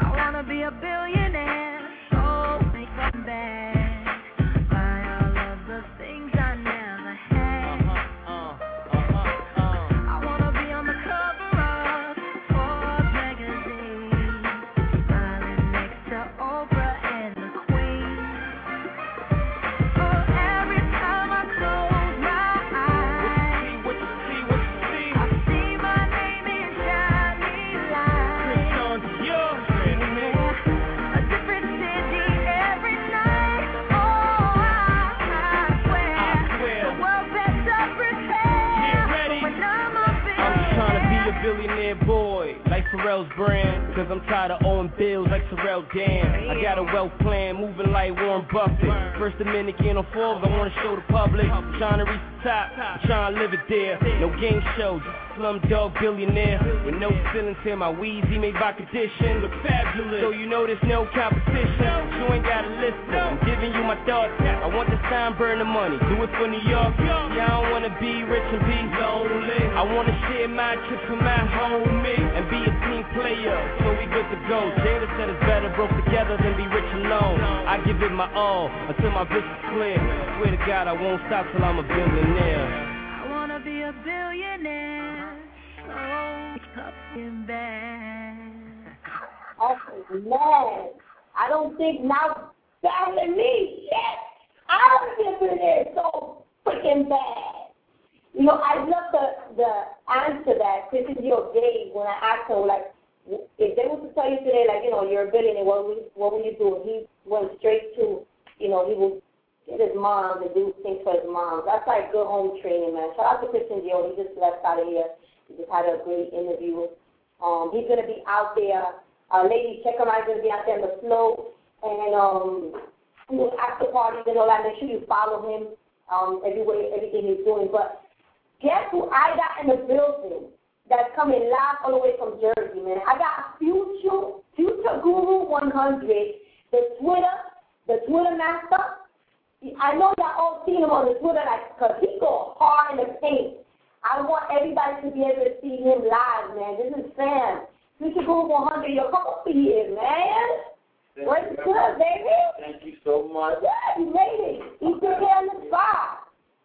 be a billionaire, so make them bad. Buy all of the things I never had. Uh-huh, uh, uh-huh, uh. I wanna be on the cover of Forbes magazine, smiling next to Oprah and the Queen. Oh, every time I close my eyes, what you see, what you see, I see my name in shiny lights. Christian Dior, a different city every night. Oh, I, I swear, I swear, the world better prepare. Get ready. When I'm a billionaire. I'm just trying to be a billionaire boy, like Pharrell's brand. Cause I'm tired of owing bills like Pharrell Dan. I got a wealth plan, moving like Warren Buffett. First Dominican on Forbes, I wanna show the public. I'm trying to reach the top, I'm trying to live it there. No game show, just a slumdog billionaire. With no ceilings here, my Weezy made by condition. Look fabulous, so you know there's no competition. You ain't gotta listen, I'm giving you my thoughts. I want the time, burn the money, do it for New York. Yeah, I don't wanna be rich and be lonely. I wanna share my chips with my homie and be a team player, so we good to go. Jada said it's better broke together than be rich alone. I give it my all until my vision's clear. Swear to God I won't stop till I'm a billionaire. I wanna be a billionaire, so fucking bad. Oh, man. I don't think now better than me. Shit. I don't think it is so freaking bad. You know, I love the, the answer that Christian Dior gave when I asked him, like, if they were to tell you today, like, you know, you're a billionaire, what will, what will you do? He went straight to, you know, he will get his mom and do things for his mom. That's like good home training, man. Shout out to Christian Dior. He just left out of here. He just had a great interview. Um, he's going to be out there. Uh, ladies, check him out. He's going to be out there on the float and um, you know, after parties and all that. Make sure you follow him um, everywhere, everything he's doing. But guess who I got in the building that's coming live all the way from Jersey, man? I got Future, Future Guru one hundred, the Twitter, the Twitter master. I know y'all all seen him on the Twitter, like, because he go hard in the paint. I want everybody to be able to see him live, man. This is Sam. Future Guru one hundred, yo, come over here, man. Thank What's you, good, baby? Thank you so much. Yeah, you made it. He's still here on the spot.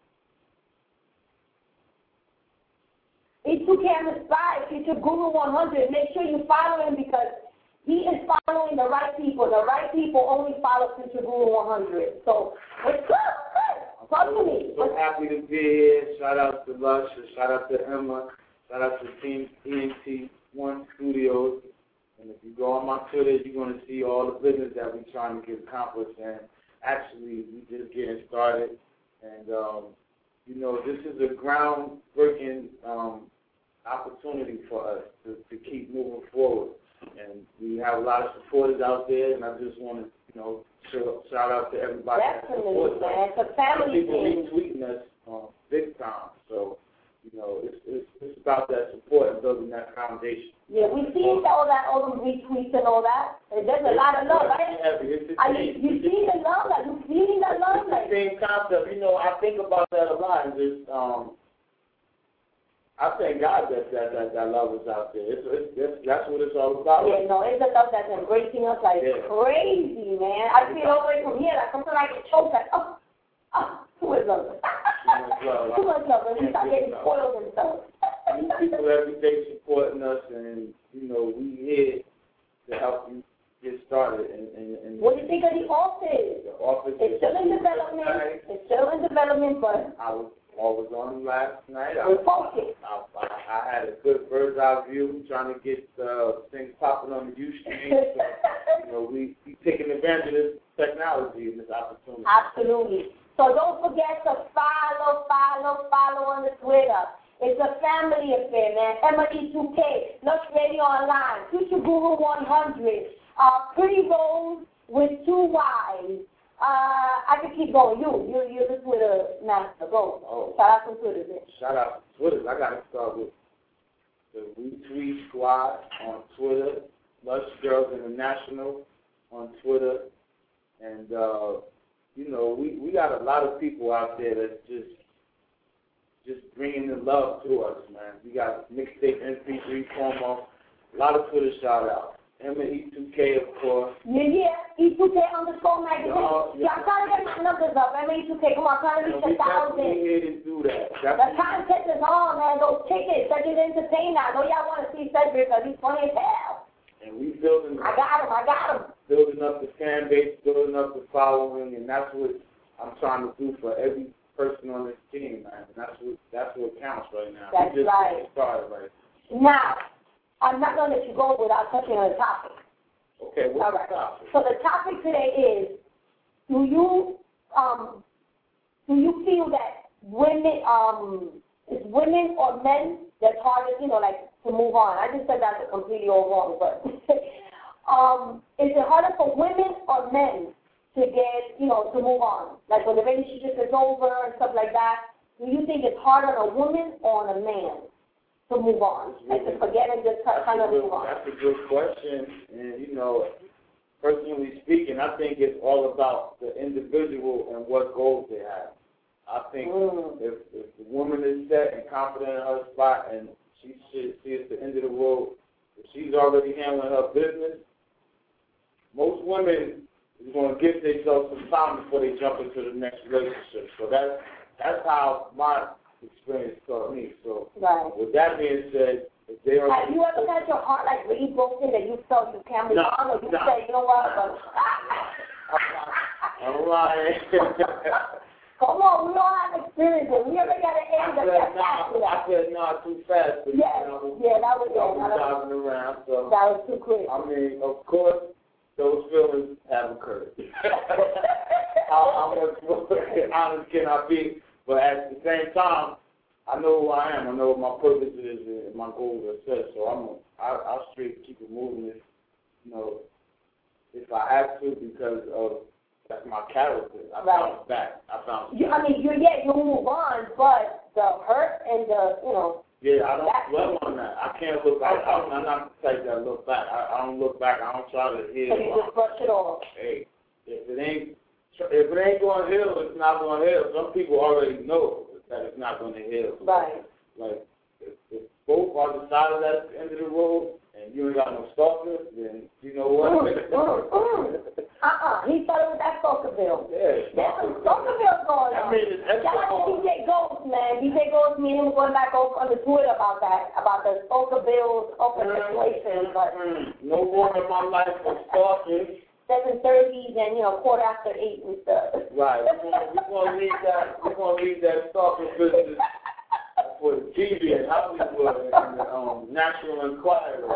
He took care of the spot. Future Guru one hundred. Make sure you follow him because he is following the right people. The right people only follow Future Guru one hundred. So, what's up? Talk to me. So happy to be here. Shout out to Lush. Shout out to Emma. Shout out to Team E N T one Studios. And if you go on my Twitter, you're going to see all the business that we're trying to get accomplished. And actually, we're just getting started. And, um, you know, this is a groundbreaking um, opportunity for us to, to keep moving forward. And we have a lot of supporters out there, and I just want to, you know, shout, shout out to everybody that supports us. It's a family People thing. retweeting us um, big time. So, you know, it's, it's, it's about that support and building that foundation. Yeah, we see all that, all the retweets and all that. And there's a lot of love, right? Are you, you see the love? Are you feeling that love? It's the same concept. You know, I think about that a lot. And just, um, I thank God that that, that, that love is out there. It's, it's, it's, that's what it's all about. Yeah, no, it's a love that's embracing us like yeah. crazy, man. I feel all the way from here, like something like a choke, like, oh, oh, too much love. Too much love, and we start getting spoiled and stuff. People every day supporting us, and, you know, we here to help you get started. And, and, and what do you think of the office? The office it's still in development. Nice. It's still in development, but I was I was on last night. I, We're focused. I, I, I had a good bird's eye view, trying to get uh, things popping on the U stream. So, you know, we we taking advantage of this technology and this opportunity. Absolutely. So don't forget to follow, follow, follow on the Twitter. It's a family affair, man. Emma E two K, Lush Radio Online, Future Guru one hundred, uh, Pretty Rose with two Y's. Uh, I can keep going. You, you, you're the Twitter master. Go. Oh. Shout out to Twitter. Then. Shout out to Twitter. I got to start with the Retweet Squad on Twitter, Lush Girls International on Twitter, and uh, you know we, we got a lot of people out there that's just just bringing the love to us, man. We got mixtape M P three promo, a lot of Twitter shout outs. M E two K, of course. Yeah, yeah. E two K underscore magazine. No, yeah, I'm trying to get my numbers up. M E two K, come on, I'm trying to reach a thousand. We here to do that. The contest is on, man. Those tickets, Cedric Entertainer. I know y'all want to see Cedric because he's funny as hell. And we building. I got him. I got him. Building up the fan base, building up the following, and that's what I'm trying to do for every person on this team, man. And that's what that's what counts right now. That's we just right. Started right. Now, I'm not going to let you go without touching on the topic. Okay, what's All right. the topic? So the topic today is: Do you um do you feel that women um is women or men that's harder, you know, like to move on? I just said that completely all wrong, but um, is it harder for women or men to get, you know, to move on? Like when the relationship is over and stuff like that, do you think it's harder on a woman or on a man to move on? Like to forget and just kind of move on? That's a good question. And, you know, personally speaking, I think it's all about the individual and what goals they have. I think mm. if, if the woman is set and confident in her spot and she should see at the end of the road, if she's already handling her business, most women is going to give themselves some time before they jump into the next relationship. So that's, that's how my experience taught me. So right. With that being said, if they are... Have you ever had your heart like really broken that you felt you can't move no, on, or you no. say, you know what? I'm lying. Come on, we all have experiences. We ever got an age that kept after that. I said no too fast. But, yeah, you know, yeah, that was it. I was driving around, so that was too quick. I mean, of course, those feelings have occurred. how, how much more honest can I be? But at the same time, I know who I am. I know what my purpose is and my goals are set. So I'm, I, I'll straight keep it moving. If, you know, if I have to, because of that's my character. I right. found back. I found. You, I mean, you yeah, you move on, but the hurt and the, you know. Yeah, I don't dwell on that. I can't look back. Okay. I'm, I'm not the type that look back. I, I don't look back. I don't try to heal. So you just brush it off. Hey, if it ain't, if it ain't going to heal, it's not going to heal. Some people already know that it's not going to heal. Right. Like, if, if both are decided at the end of the road, and you ain't got no stalker, then you know what? Mm, mm, mm. Uh-uh. He started with that Stalkerville. Yeah. There's some Stalkerville going on. I mean, it's Shout out to D J Ghost, man. D J Ghost, me and him were going back over on the Twitter about that, about the Stalkerville's open situation. But no more in my life of stalking. seven thirty and, you know, quarter after eight and stuff. Right. We're going to leave that, we're going to leave that stalking business for the T V and Hollywood and the um, National Enquirer.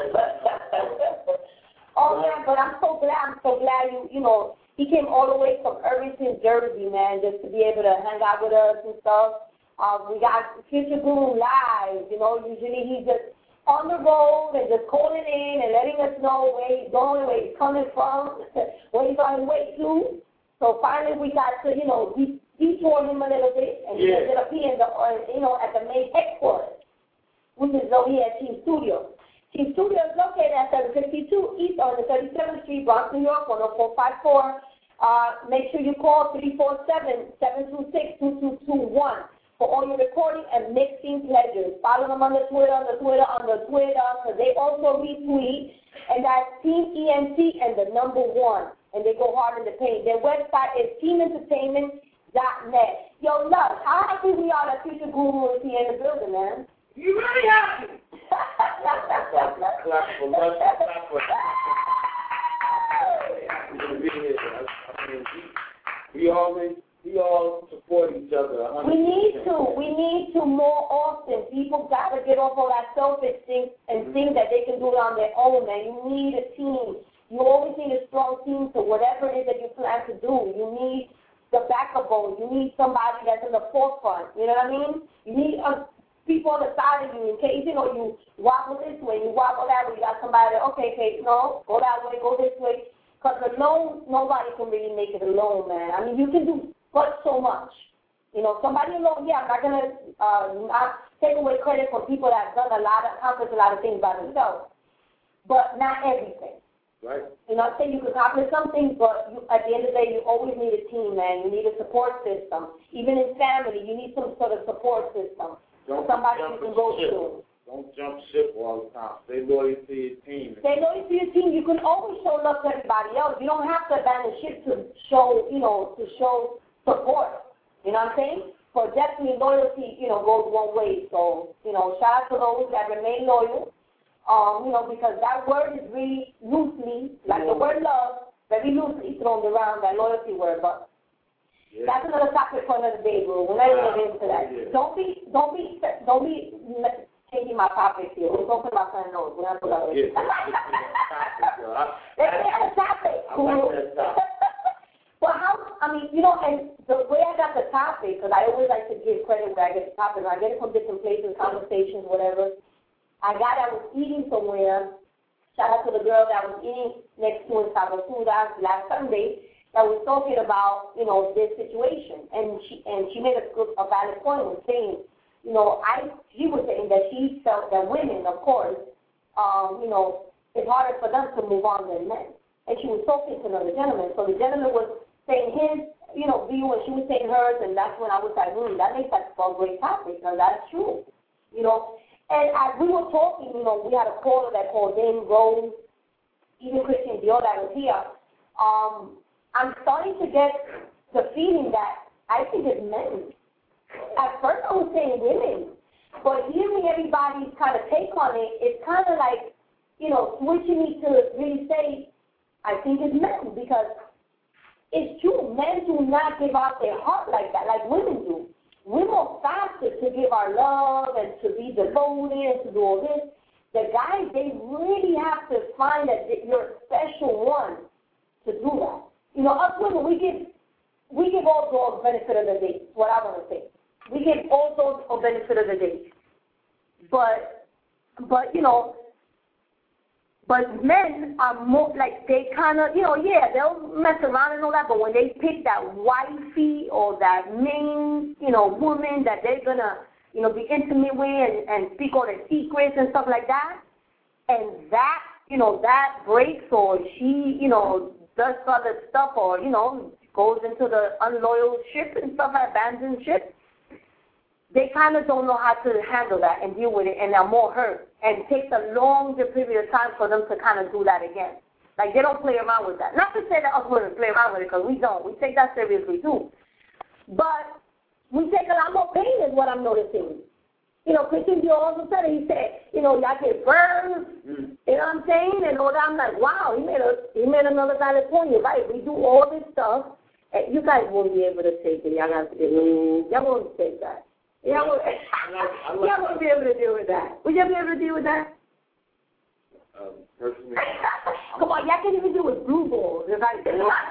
Oh, man, but I'm so glad, I'm so glad you, you know, he came all the way from Irvington, Jersey, man, just to be able to hang out with us and stuff. Um, we got Future Guru live, you know, usually he's just on the road and just calling in and letting us know where he's going, where he's coming from, where he's on his way to. So finally we got to, you know, we detoured him a little bit and he yeah. ended up here in the, uh, you know, at the main headquarters, which is over here at Team Studio. Team Studio is located at seven fifty-two East on the thirty-seventh Street, Bronx, New York, one oh four five four. Uh, make sure you call three four seven, seven two six, two two two one for all your recording and mixing pleasures. Follow them on the Twitter, on the Twitter, on the Twitter, because they also retweet. And that's Team E M T and the number one. And they go hard in the paint. Their website is team entertainment dot net. Yo, love, how happy we are that Future Guru is here in the building, man. You really happy? Clap for us. Clap for us. We always, we all support each other. We need to. We need to more often. People got to get off all that selfish thing and mm-hmm. think that they can do it on their own, man. You need a team. You always need a strong team to whatever it is that you plan to do. You need the backbone. You need somebody that's in the forefront. You know what I mean? You need a people on the side of you in case, you know, you wobble this way, you wobble that way, you got somebody that, okay, okay, no, go that way, go this way. Because alone, nobody can really make it alone, man. I mean, you can do but so much. You know, somebody alone, yeah, I'm not going to uh, not take away credit for people that have done a lot, accomplished a lot of things by themselves. But not everything. Right. You know, I say you can accomplish something, but you, at the end of the day, you always need a team, man. You need a support system. Even in family, you need some sort of support system. Don't somebody you can go to. Don't jump ship all the time. Stay loyal to your team. Stay loyal to your team. You can always show love to everybody else. You don't have to abandon ship to show, you know, to show support. You know what I'm saying? For definitely loyalty, you know, goes one way. So, you know, shout out to those that remain loyal. Um, you know, because that word is really loosely, like the word love, very loosely thrown around, that loyalty word. But yeah. That's another topic for another day, bro. We're not even going to get into that. Yeah. Don't be, don't be, don't be changing my topic here. We're talking about something else. We're not talking about it. Let's get a topic. Well, how, I mean, you know, and the way I got the topic, because I always like to give credit where I get the topic, I get it from different places, conversations, whatever. I got, I was eating somewhere. Shout out to the girl that was eating next to in Salvatore last Sunday that was talking about, you know, this situation. And she and she made a, good, a valid point with saying, you know, I she was saying that she felt that women, of course, um, you know, it's harder for them to move on than men. And she was talking to another gentleman. So the gentleman was saying his, you know, view, and she was saying hers, and that's when I was like, hmm, that makes that a great topic, because that's true, you know. And as we were talking, you know, we had a caller that called in, Rose, even Christian Dior that was here. Um, I'm starting to get the feeling that I think it's men. At first I was saying women, but hearing everybody's kind of take on it, it's kind of like, you know, switching me to really say, I think it's men, because it's true. Men do not give out their heart like that, like women do. We're more faster to give our love and to be devoted and to do all this. The guys, they really have to find that you're a special one to do that. You know, us women, we give we give all dogs benefit of the day. What I want to say, we give all dogs a benefit of the day. But, but you know. But men are more, like, they kind of, you know, yeah, they'll mess around and all that, but when they pick that wifey or that main, you know, woman that they're going to, you know, be intimate with and, and speak all their secrets and stuff like that, and that, you know, that breaks or she, you know, does other stuff or, you know, goes into the unloyal ship and stuff, abandoned ship, they kind of don't know how to handle that and deal with it, and they're more hurt. And it takes a longer period of time for them to kind of do that again. Like, they don't play around with that. Not to say that us women play around with it, because we don't. We take that seriously, too. But we take a lot more pain is what I'm noticing. You know, Christian Dior all of a sudden, he said, you know, y'all get burned, mm. you know what I'm saying? And all that. I'm like, wow, he made a he made another valid point. You're right. We do all this stuff, and you guys won't be able to take it. Y'all got to, mm, y'all won't take that. Y'all won't, y'all won't be able to deal with that. Would y'all be able to deal with that? Um, personally, come on, y'all can't even do with blue balls. If I,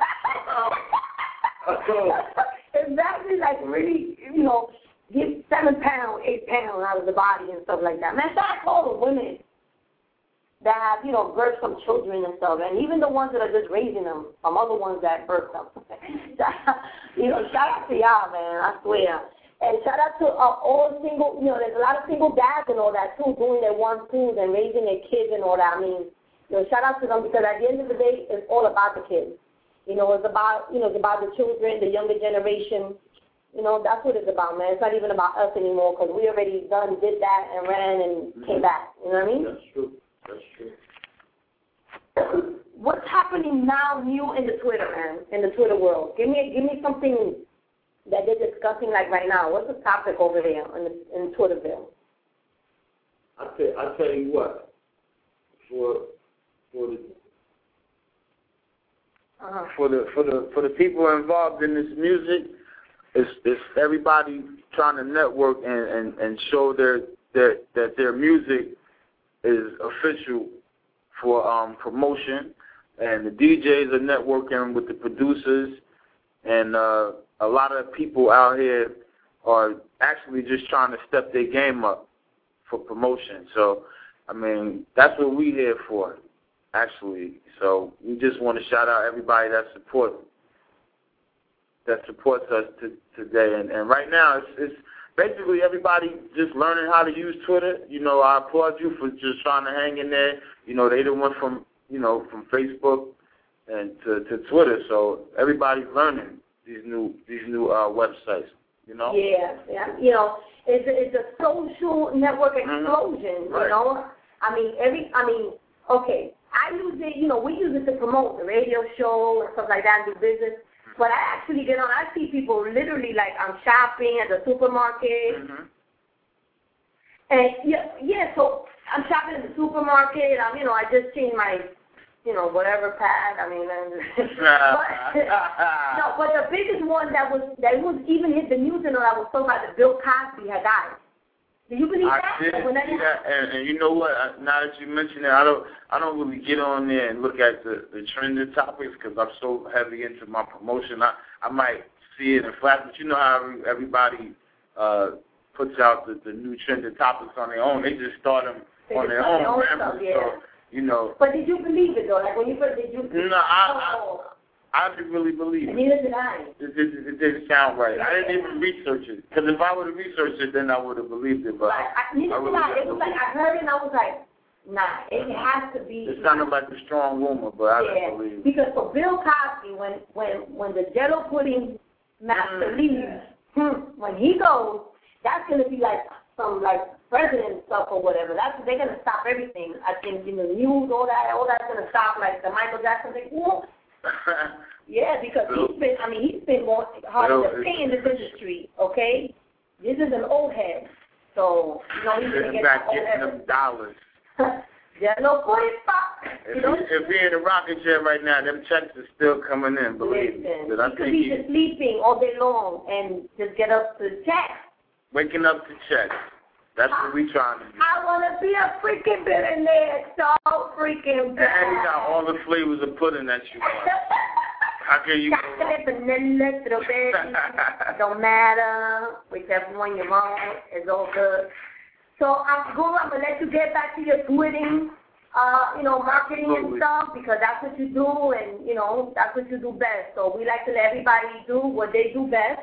exactly, like really, you know, get seven pounds, eight pounds out of the body and stuff like that. Man, start calling women that have, you know, birthed some children and stuff, and even the ones that are just raising them, some other ones that birthed them. You know, shout out to y'all, man, I swear. And shout out to uh, all single, you know, there's a lot of single dads and all that, too, doing their one-twos and raising their kids and all that. I mean, you know, shout out to them, because at the end of the day, it's all about the kids. You know, it's about, you know, it's about the children, the younger generation. You know, that's what it's about, man. It's not even about us anymore, because we already done, did that, and ran and mm-hmm. came back. You know what I mean? That's true. That's true. What's happening now new in the Twitter, man, in the Twitter world? Give me, give me something that they're discussing, like, right now. What's the topic over there in, the, in Twitterville? I tell, I tell you what, for for the uh-huh. for the for the for the people involved in this music, it's it's everybody trying to network and, and, and show their their that their music is official for um, promotion, and the D Js are networking with the producers, and uh, a lot of people out here are actually just trying to step their game up for promotion. So, I mean, that's what we're here for, actually. So we just want to shout out everybody that support that supports us to, today. And, and right now, it's, it's basically everybody just learning how to use Twitter. You know, I applaud you for just trying to hang in there. You know, they done went from, you know, from Facebook and to, to Twitter. So everybody's learning these new these new uh, websites. You know? Yeah, yeah. You know, it's a, it's a social network explosion. Mm-hmm. Right. You know, I mean, every. I mean, okay. I use it. You know, we use it to promote the radio show and stuff like that and do business. But I actually get on. I see people literally like I'm shopping at the supermarket. Mm-hmm. And yeah, yeah. So I'm shopping at the supermarket. I'm, you know, I just changed my, you know, whatever pad. I mean, but, no. But the biggest one that was that was even hit the news and all that was talking about the Bill Cosby had died. Do you believe I that? did see that, and, and you know what? Now that you mention it, I don't, I don't really get on there and look at the, the trending topics because I'm so heavy into my promotion. I, I might see it in flash, but you know how everybody uh, puts out the, the new trending topics on their own. They just start them they on their own. own stuff, yeah. So, you know. But did you believe it though? Like when you first did you? No, I. Oh. I I didn't really believe it. Neither did I. It, it, it didn't sound right. I didn't even research it. Because if I would have researched it, then I would have believed it. But right. I, neither I really did I. It was like I heard it and I was like, nah, it has to be. It sounded like a strong rumor, but I yeah. didn't believe it. Because for Bill Cosby, when when when the Jello pudding master mm. leaves, hmm, when he goes, that's gonna be like some like president stuff or whatever. That's they're gonna stop everything. I think in the news, all that, all that's gonna stop. Like the Michael Jackson thing. Whoa. Yeah, because Bill, he's been, I mean, he's been more hard to pay in this industry, okay? This is an old head. So, you know, he's going to get back old getting them dollars. Yeah, no forty-five. If, he, if he in a rocket chair right now, them checks are still coming in, believe Listen, me. I he could be just sleeping all day long and just get up to check. Waking up to check. That's I, what we trying to do. I want to be a freaking billionaire, so freaking bad. And he got all the flavors of pudding that you want. How can you chocolate, vanilla, strawberry, don't matter. Whichever one you want, it's all good. So, I'm going, I'm going to let you get back to your tweeting, uh, you know, marketing Absolutely. and stuff, because that's what you do, and, you know, that's what you do best. So, we like to let everybody do what they do best.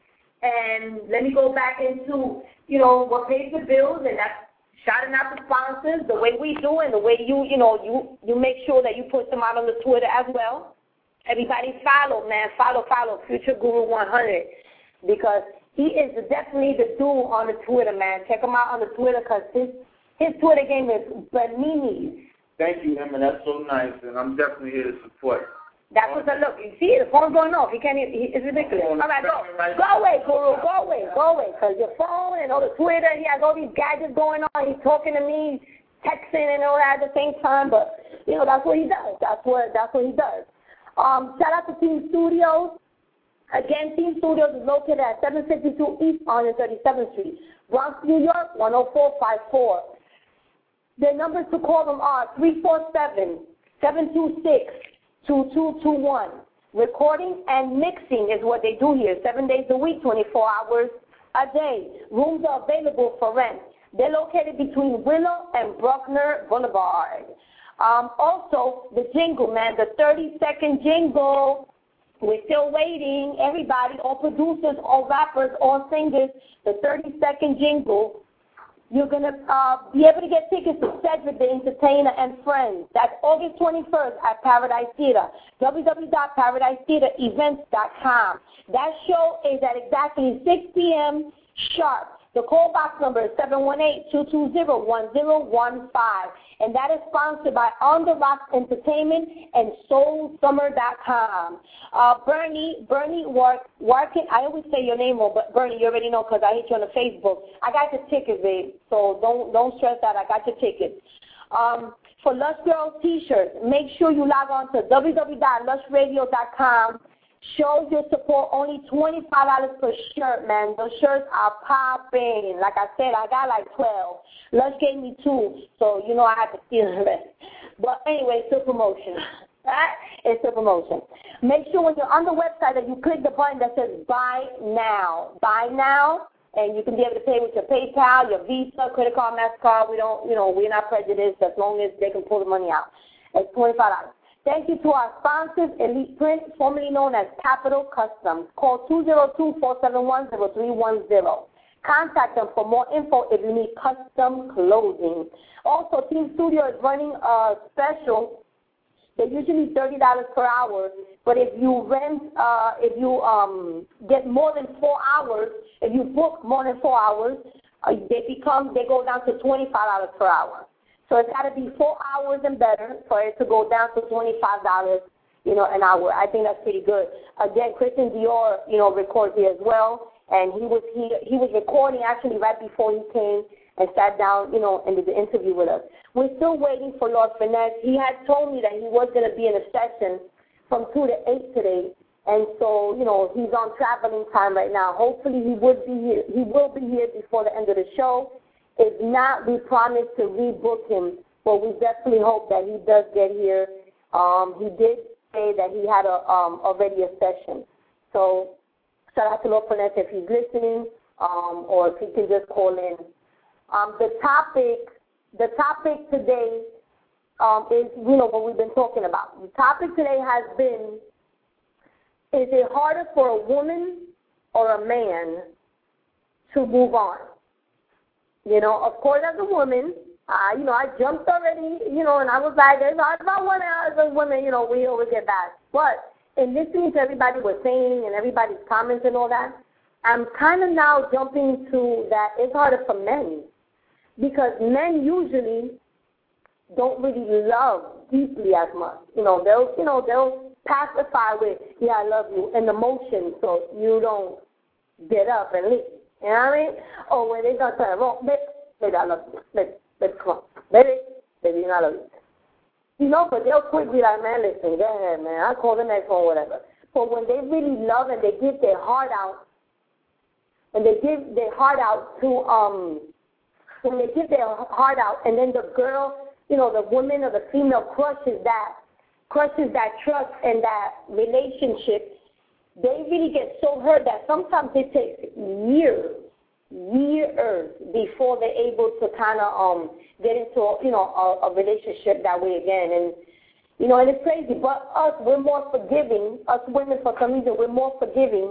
And let me go back into, you know, what pays the bills, and that's shouting out the sponsors the way we do, and the way you, you know, you, you make sure that you put them out on the Twitter as well. Everybody follow, man. Follow, follow Future Guru one hundred, because he is definitely the dude on the Twitter, man. Check him out on the Twitter, because his, his Twitter game is bananas. Thank you, Emma. That's so nice, and I'm definitely here to support. That's what's up. Look, you see, the phone's going off. He can't even, he, it's ridiculous. All right, go. Go away, Guru. Go away. Go away, because your phone and all the Twitter, he has all these gadgets going on. He's talking to me, texting and all that at the same time, but, you know, that's what he does. That's what, that's what he does. Um, shout out to Team Studios. Again, Team Studios is located at seven fifty-two East one thirty-seventh Street, Bronx, New York, one oh four five four. The numbers to call them are three four seven, seven two six, two two two one. Recording and mixing is what they do here, seven days a week, twenty-four hours a day. Rooms are available for rent. They're located between Willow and Bruckner Boulevard. Um, also, the jingle, man, the thirty-second jingle. We're still waiting. Everybody, all producers, all rappers, all singers, the thirty-second jingle. You're going to uh, be able to get tickets to Cedric the Entertainer and Friends. That's August twenty-first at Paradise Theater, w w w dot paradise theater events dot com. That show is at exactly six p.m. sharp. The call box number is seven one eight, two two zero, one zero one five. And that is sponsored by On The Rocks Entertainment and Soul Summer dot com. Uh, Bernie, Bernie Work, Workin, I always say your name wrong, but Bernie, you already know because I hit you on the Facebook. I got your tickets, babe, so don't don't stress that. I got your tickets. Um, for Lush Girls T-shirts, make sure you log on to w w w dot lush radio dot com. Show your support, only twenty-five dollars per shirt, man. Those shirts are popping. Like I said, I got like twelve. Lush gave me two, so, you know, I had to steal the rest. But anyway, it's a promotion. It's a promotion. Make sure when you're on the website that you click the button that says Buy Now. Buy Now, and you can be able to pay with your PayPal, your Visa, credit card, MasterCard. We don't, you know, we're not prejudiced as long as they can pull the money out. It's twenty-five dollars. Thank you to our sponsors, Elite Print, formerly known as Capital Customs. Call two zero two, four seven one, zero three one zero. Contact them for more info if you need custom clothing. Also, Team Studio is running a special. They're usually thirty dollars per hour, But if you rent, uh, if you um, get more than four hours, if you book more than four hours, uh, they become they go down to twenty-five dollars per hour. So it's got to be four hours and better for it to go down to twenty-five dollars, you know, an hour. I think that's pretty good. Again, Christian Dior, you know, records here as well, and he was he he was recording actually right before he came and sat down, you know, and did the interview with us. We're still waiting for Lord Finesse. He had told me that he was going to be in a session from two to eight today, and so, you know, he's on traveling time right now. Hopefully he would be here. He will be here before the end of the show. If not, we promise to rebook him, but we definitely hope that he does get here. Um, he did say that he had a um, already a session. So shout out to Lord Finesse if he's listening, um, or if he can just call in. Um, the topic, the topic today um, is, you know, what we've been talking about. The topic today has been, is it harder for a woman or a man to move on? You know, of course, as a woman, uh, you know, I jumped already, you know, and I was like, it's hard about women, as a women, you know, we always get back. But in listening to everybody was saying and everybody's comments and all that, I'm kind of now jumping to that it's harder for men. Because men usually don't really love deeply as much. You know, they'll, you know, they'll pacify with, yeah, I love you, and emotion, so you don't get up and leave. You know what I mean? Or when they done something wrong, baby, baby, I love you. Baby, baby, come on. Baby, baby, you know I love you. You know, but they'll quick be like, man, listen, go ahead, man. I'll call the next one, whatever. But when they really love and they give their heart out, and they give their heart out to, um, when they give their heart out, and then the girl, you know, the woman or the female crushes that, crushes that trust and that relationship, they really get so hurt that sometimes it takes years, years before they're able to kind of um get into, you know, a, a relationship that way again. And, you know, and it's crazy. But us, we're more forgiving. Us women, for some reason, we're more forgiving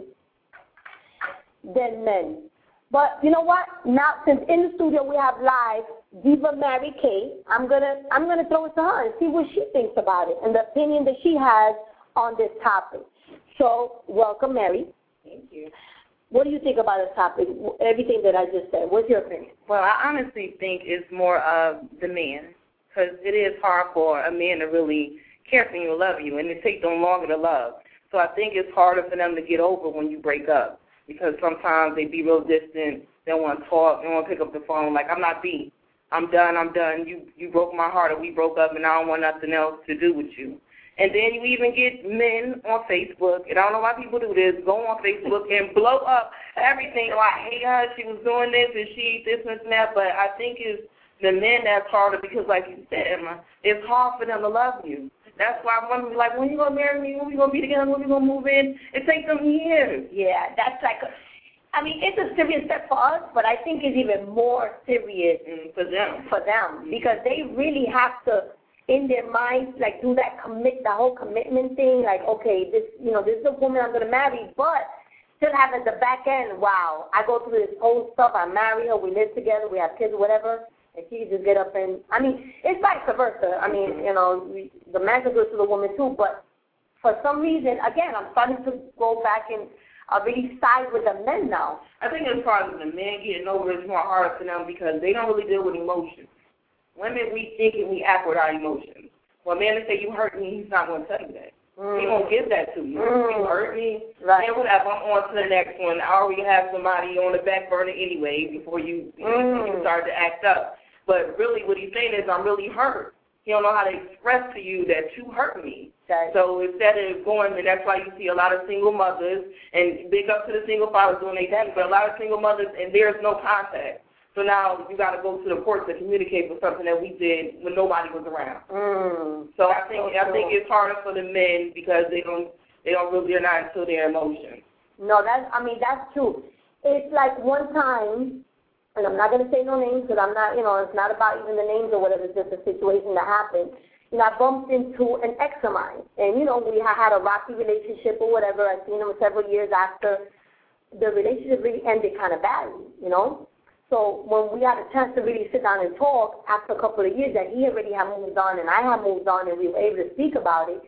than men. But you know what? Now, since in the studio we have live Diva Mary Kay, I'm gonna I'm gonna throw it to her and see what she thinks about it and the opinion that she has on this topic. So, welcome, Mary. Thank you. What do you think about this topic? Everything that I just said. What's your opinion? Well, I honestly think it's more of the man, because it is hard for a man to really care for you and love you, and it takes them longer to love. So I think it's harder for them to get over when you break up, because sometimes they be real distant, they don't want to talk, they don't want to pick up the phone, like, I'm not beat. I'm done, I'm done. You you broke my heart, or we broke up, and I don't want nothing else to do with you. And then you even get men on Facebook, and I don't know why people do this, go on Facebook and blow up everything. Oh, I hate her, she was doing this, and she this and that. But I think it's the men that's harder because, like you said, Emma, it's hard for them to love you. That's why women be like, when you going to marry me? When we going to be together? When we going to move in? It takes them years. Yeah, that's like a, I mean, it's a serious step for us, but I think it's even more serious mm, for them. For them, because they really have to, in their minds, like, do that commit, the whole commitment thing, like, okay, this, you know, this is the woman I'm going to marry, but still having the back end, wow, I go through this whole stuff, I marry her, we live together, we have kids or whatever, and she can just get up and, I mean, it's vice versa. I mean, you know, we, the man can do it to the woman too, but for some reason, again, I'm starting to go back and uh, really side with the men now. I think as far as the men getting over, it's more harder for them because they don't really deal with emotions. Women, we think and we act with our emotions. When a man say, you hurt me, he's not going to tell you that. Mm. He won't give that to you. Mm. You hurt me, right. And whatever, I'm on to the next one. I already have somebody on the back burner anyway before you, mm. you start to act up. But really what he's saying is, I'm really hurt. He don't know how to express to you that you hurt me. Okay. So instead of going, and that's why you see a lot of single mothers, and big up to the single fathers doing their thing, but a lot of single mothers, and there's no contact. So now you got to go to the court to communicate with something that we did when nobody was around. Mm. So I think so I think it's harder for the men because they don't they don't really they're not into their emotions. No, that's I mean that's true. It's like one time, and I'm not going to say no names because I'm not you know it's not about even the names or whatever. It's just a situation that happened. You know, I bumped into an ex of mine, and you know we had a rocky relationship or whatever. I seen him several years after the relationship really ended kind of badly. You know. So when we had a chance to really sit down and talk after a couple of years that he already had moved on and I had moved on and we were able to speak about it,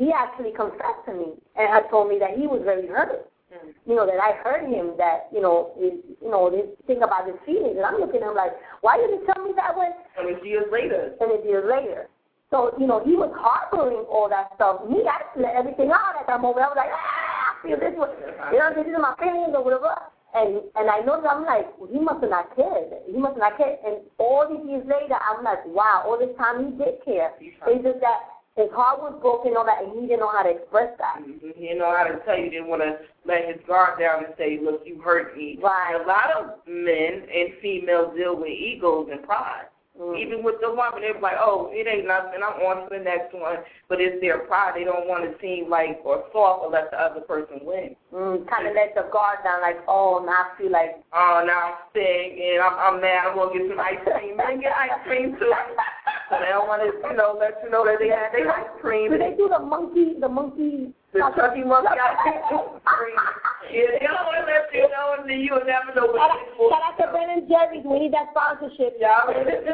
he actually confessed to me and had told me that he was very hurt. Mm. You know, that I hurt him, that, you know, is, you know, this thing about his feelings. And I'm looking at him like, why did he tell me that way? And it's years later. And it's years later. So, you know, he was harboring all that stuff. Me, I let everything out at that moment. I was like, ah, I feel this way. You know, this is my feelings or whatever. And and I know that I'm like, well, he must have not cared. He must have not cared. And all these years later, I'm like, wow, all this time he did care. It's just that his heart was broken, all that, and he didn't know how to express that. Mm-hmm. He didn't know how to tell you. He didn't want to let his guard down and say, look, you hurt me. Right. And a lot of men and females deal with egos and pride. Mm. Even with the woman, they're like, oh, it ain't nothing, I'm on to the next one. But it's their pride. They don't want to seem like or soft or let the other person win. Mm, kind of let the guard down, like, oh, now I feel like, oh, now I'm sick and I'm, I'm mad. I'm going to get some ice cream. Man, get ice cream too. So they don't want to, you know, let you know that they had their ice cream. Do they do the monkey, the monkey? The Chucky monkey ice cream. Yeah, they don't want to let you know, and then you'll never know what it's for. Shout out to Ben and Jerry's. We need that sponsorship, y'all.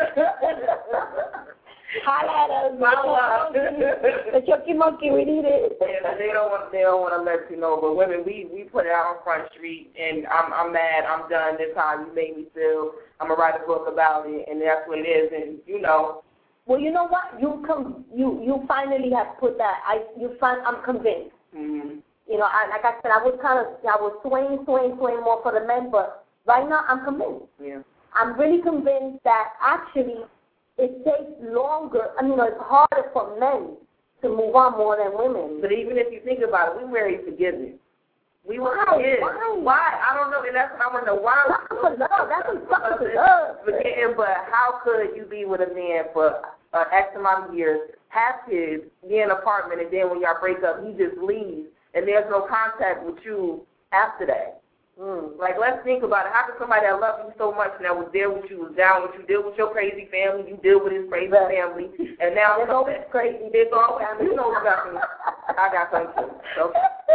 Holla at us. Holla. The Chucky monkey, we need it. Yeah, they don't want, they don't want to let you know. But women, we we put it out on Front Street, and I'm I'm mad. I'm done. This is how you made me feel. I'm gonna write a book about it, and that's what it is. And you know. Well, you know what? You com- you you finally have put that. I you find I'm convinced. Mm-hmm. You know, I, like I said, I was kind of I was swaying, swaying, swaying more for the men, but right now I'm convinced. Yeah. I'm really convinced that actually it takes longer. I mean, it's harder for men to move on more than women. But even if you think about it, we were very forgiving. We were why? kids. Why? Why? I don't know. And that's what I want to know. Why? That's for love. That's for love. Forgetting, but how could you be with a man for uh, X amount of years, have kids, be in an apartment, and then when y'all break up, he just leaves, and there's no contact with you after that? Mm. Like, let's think about it. How could somebody that loved you so much and that was there with you, was down with you, deal with your crazy family, you deal with his crazy right. family, and now it's always crazy. It's always, you know something. I got something too. So.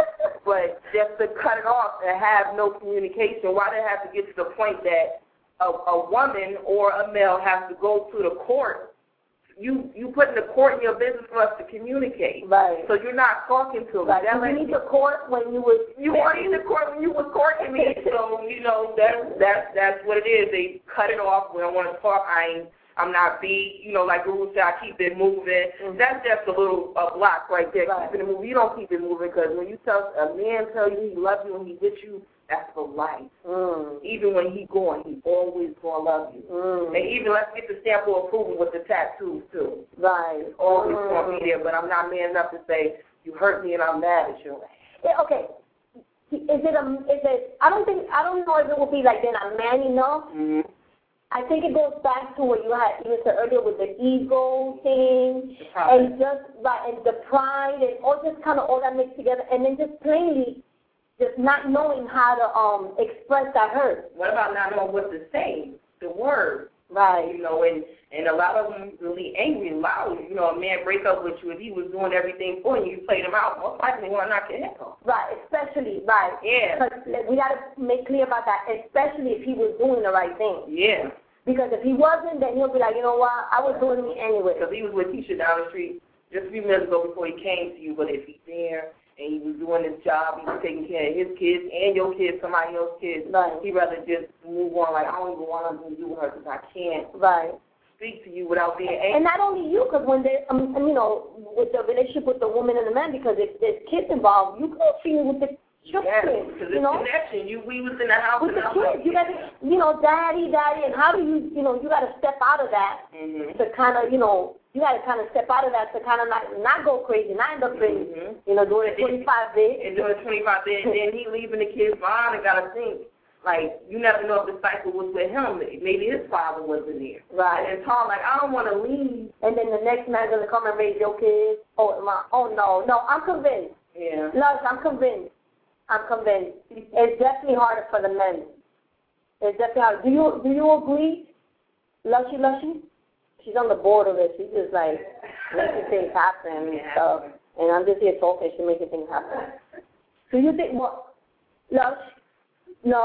But just to cut it off and have no communication, why did it have to get to the point that a, a woman or a male has to go to the court? You you put in the court in your business for us to communicate. Right. So you're not talking to them. Right. That you need the court when you was you weren't in the court when you was courting me. So you know that that that's what it is. They cut it off. We don't want to talk. I ain't. I'm not beat. You know, like Guru said, I keep it moving. Mm-hmm. That's just a little a block right there. Right. Keeping it moving. You don't keep it moving because when you tell a man tell you he loves you and he with you, that's for life. Mm. Even when he going, he always gonna love you. Mm. And even let's get the stamp of approval with the tattoos too. Right. It's always mm. gonna be there. But I'm not man enough to say you hurt me and I'm mad at you. Yeah, okay. Is it a? Is it? I don't think. I don't know if it will be like then I'm man enough. Mm-hmm. I think it goes back to what you had you said earlier with the ego thing and just right and the pride and all just kind of all that mixed together and then just plainly just not knowing how to um express that hurt. What about not knowing what to say? The word. Right. You know, and, and a lot of them really angry and loud. You know, a man break up with you if he was doing everything for you, you played him out. Most likely want to knock your head off. Right, especially, right. Yeah. Because we got to make clear about that, especially if he was doing the right thing. Yeah. Because if he wasn't, then he'll be like, you know what, I was doing me anyway. Because he was with Keisha down the street just a few minutes ago before he came to you, but if he's there and he was doing his job, he was taking care of his kids and your kids, somebody else's kids, right. he'd rather just move on like, I don't even want to do with her because I can't right. speak to you without being angry. And not only you, because when they, um, you know, with the relationship with the woman and the man, because if there's kids involved, you can feel with the Yes, because it's know? connection. You, we was in the house with the kids. You got to, you know, daddy, daddy, and how do you, you know, you got to step out of that mm-hmm. to kind of, you know, you got to kind of step out of that to kind of not not go crazy, not end up crazy, mm-hmm. you know, doing a twenty-five bit. And doing a twenty-five bit, and then he leaving the kids behind and got to think. Like, you never know if the cycle was with him. Maybe his father wasn't there. Right. And Tom, like, I don't want to leave. And then the next man's going to come and raise your kids. Oh, my, oh no, no, I'm convinced. Yeah. Lush, I'm convinced. I'm convinced. It's definitely harder for the men. It's definitely harder. Do you do you agree, Lushy Lushy? She's on the board of it. She's just like making things happen and yeah. stuff. And I'm just here talking. She's making things happen. Do you think what? Lush? No?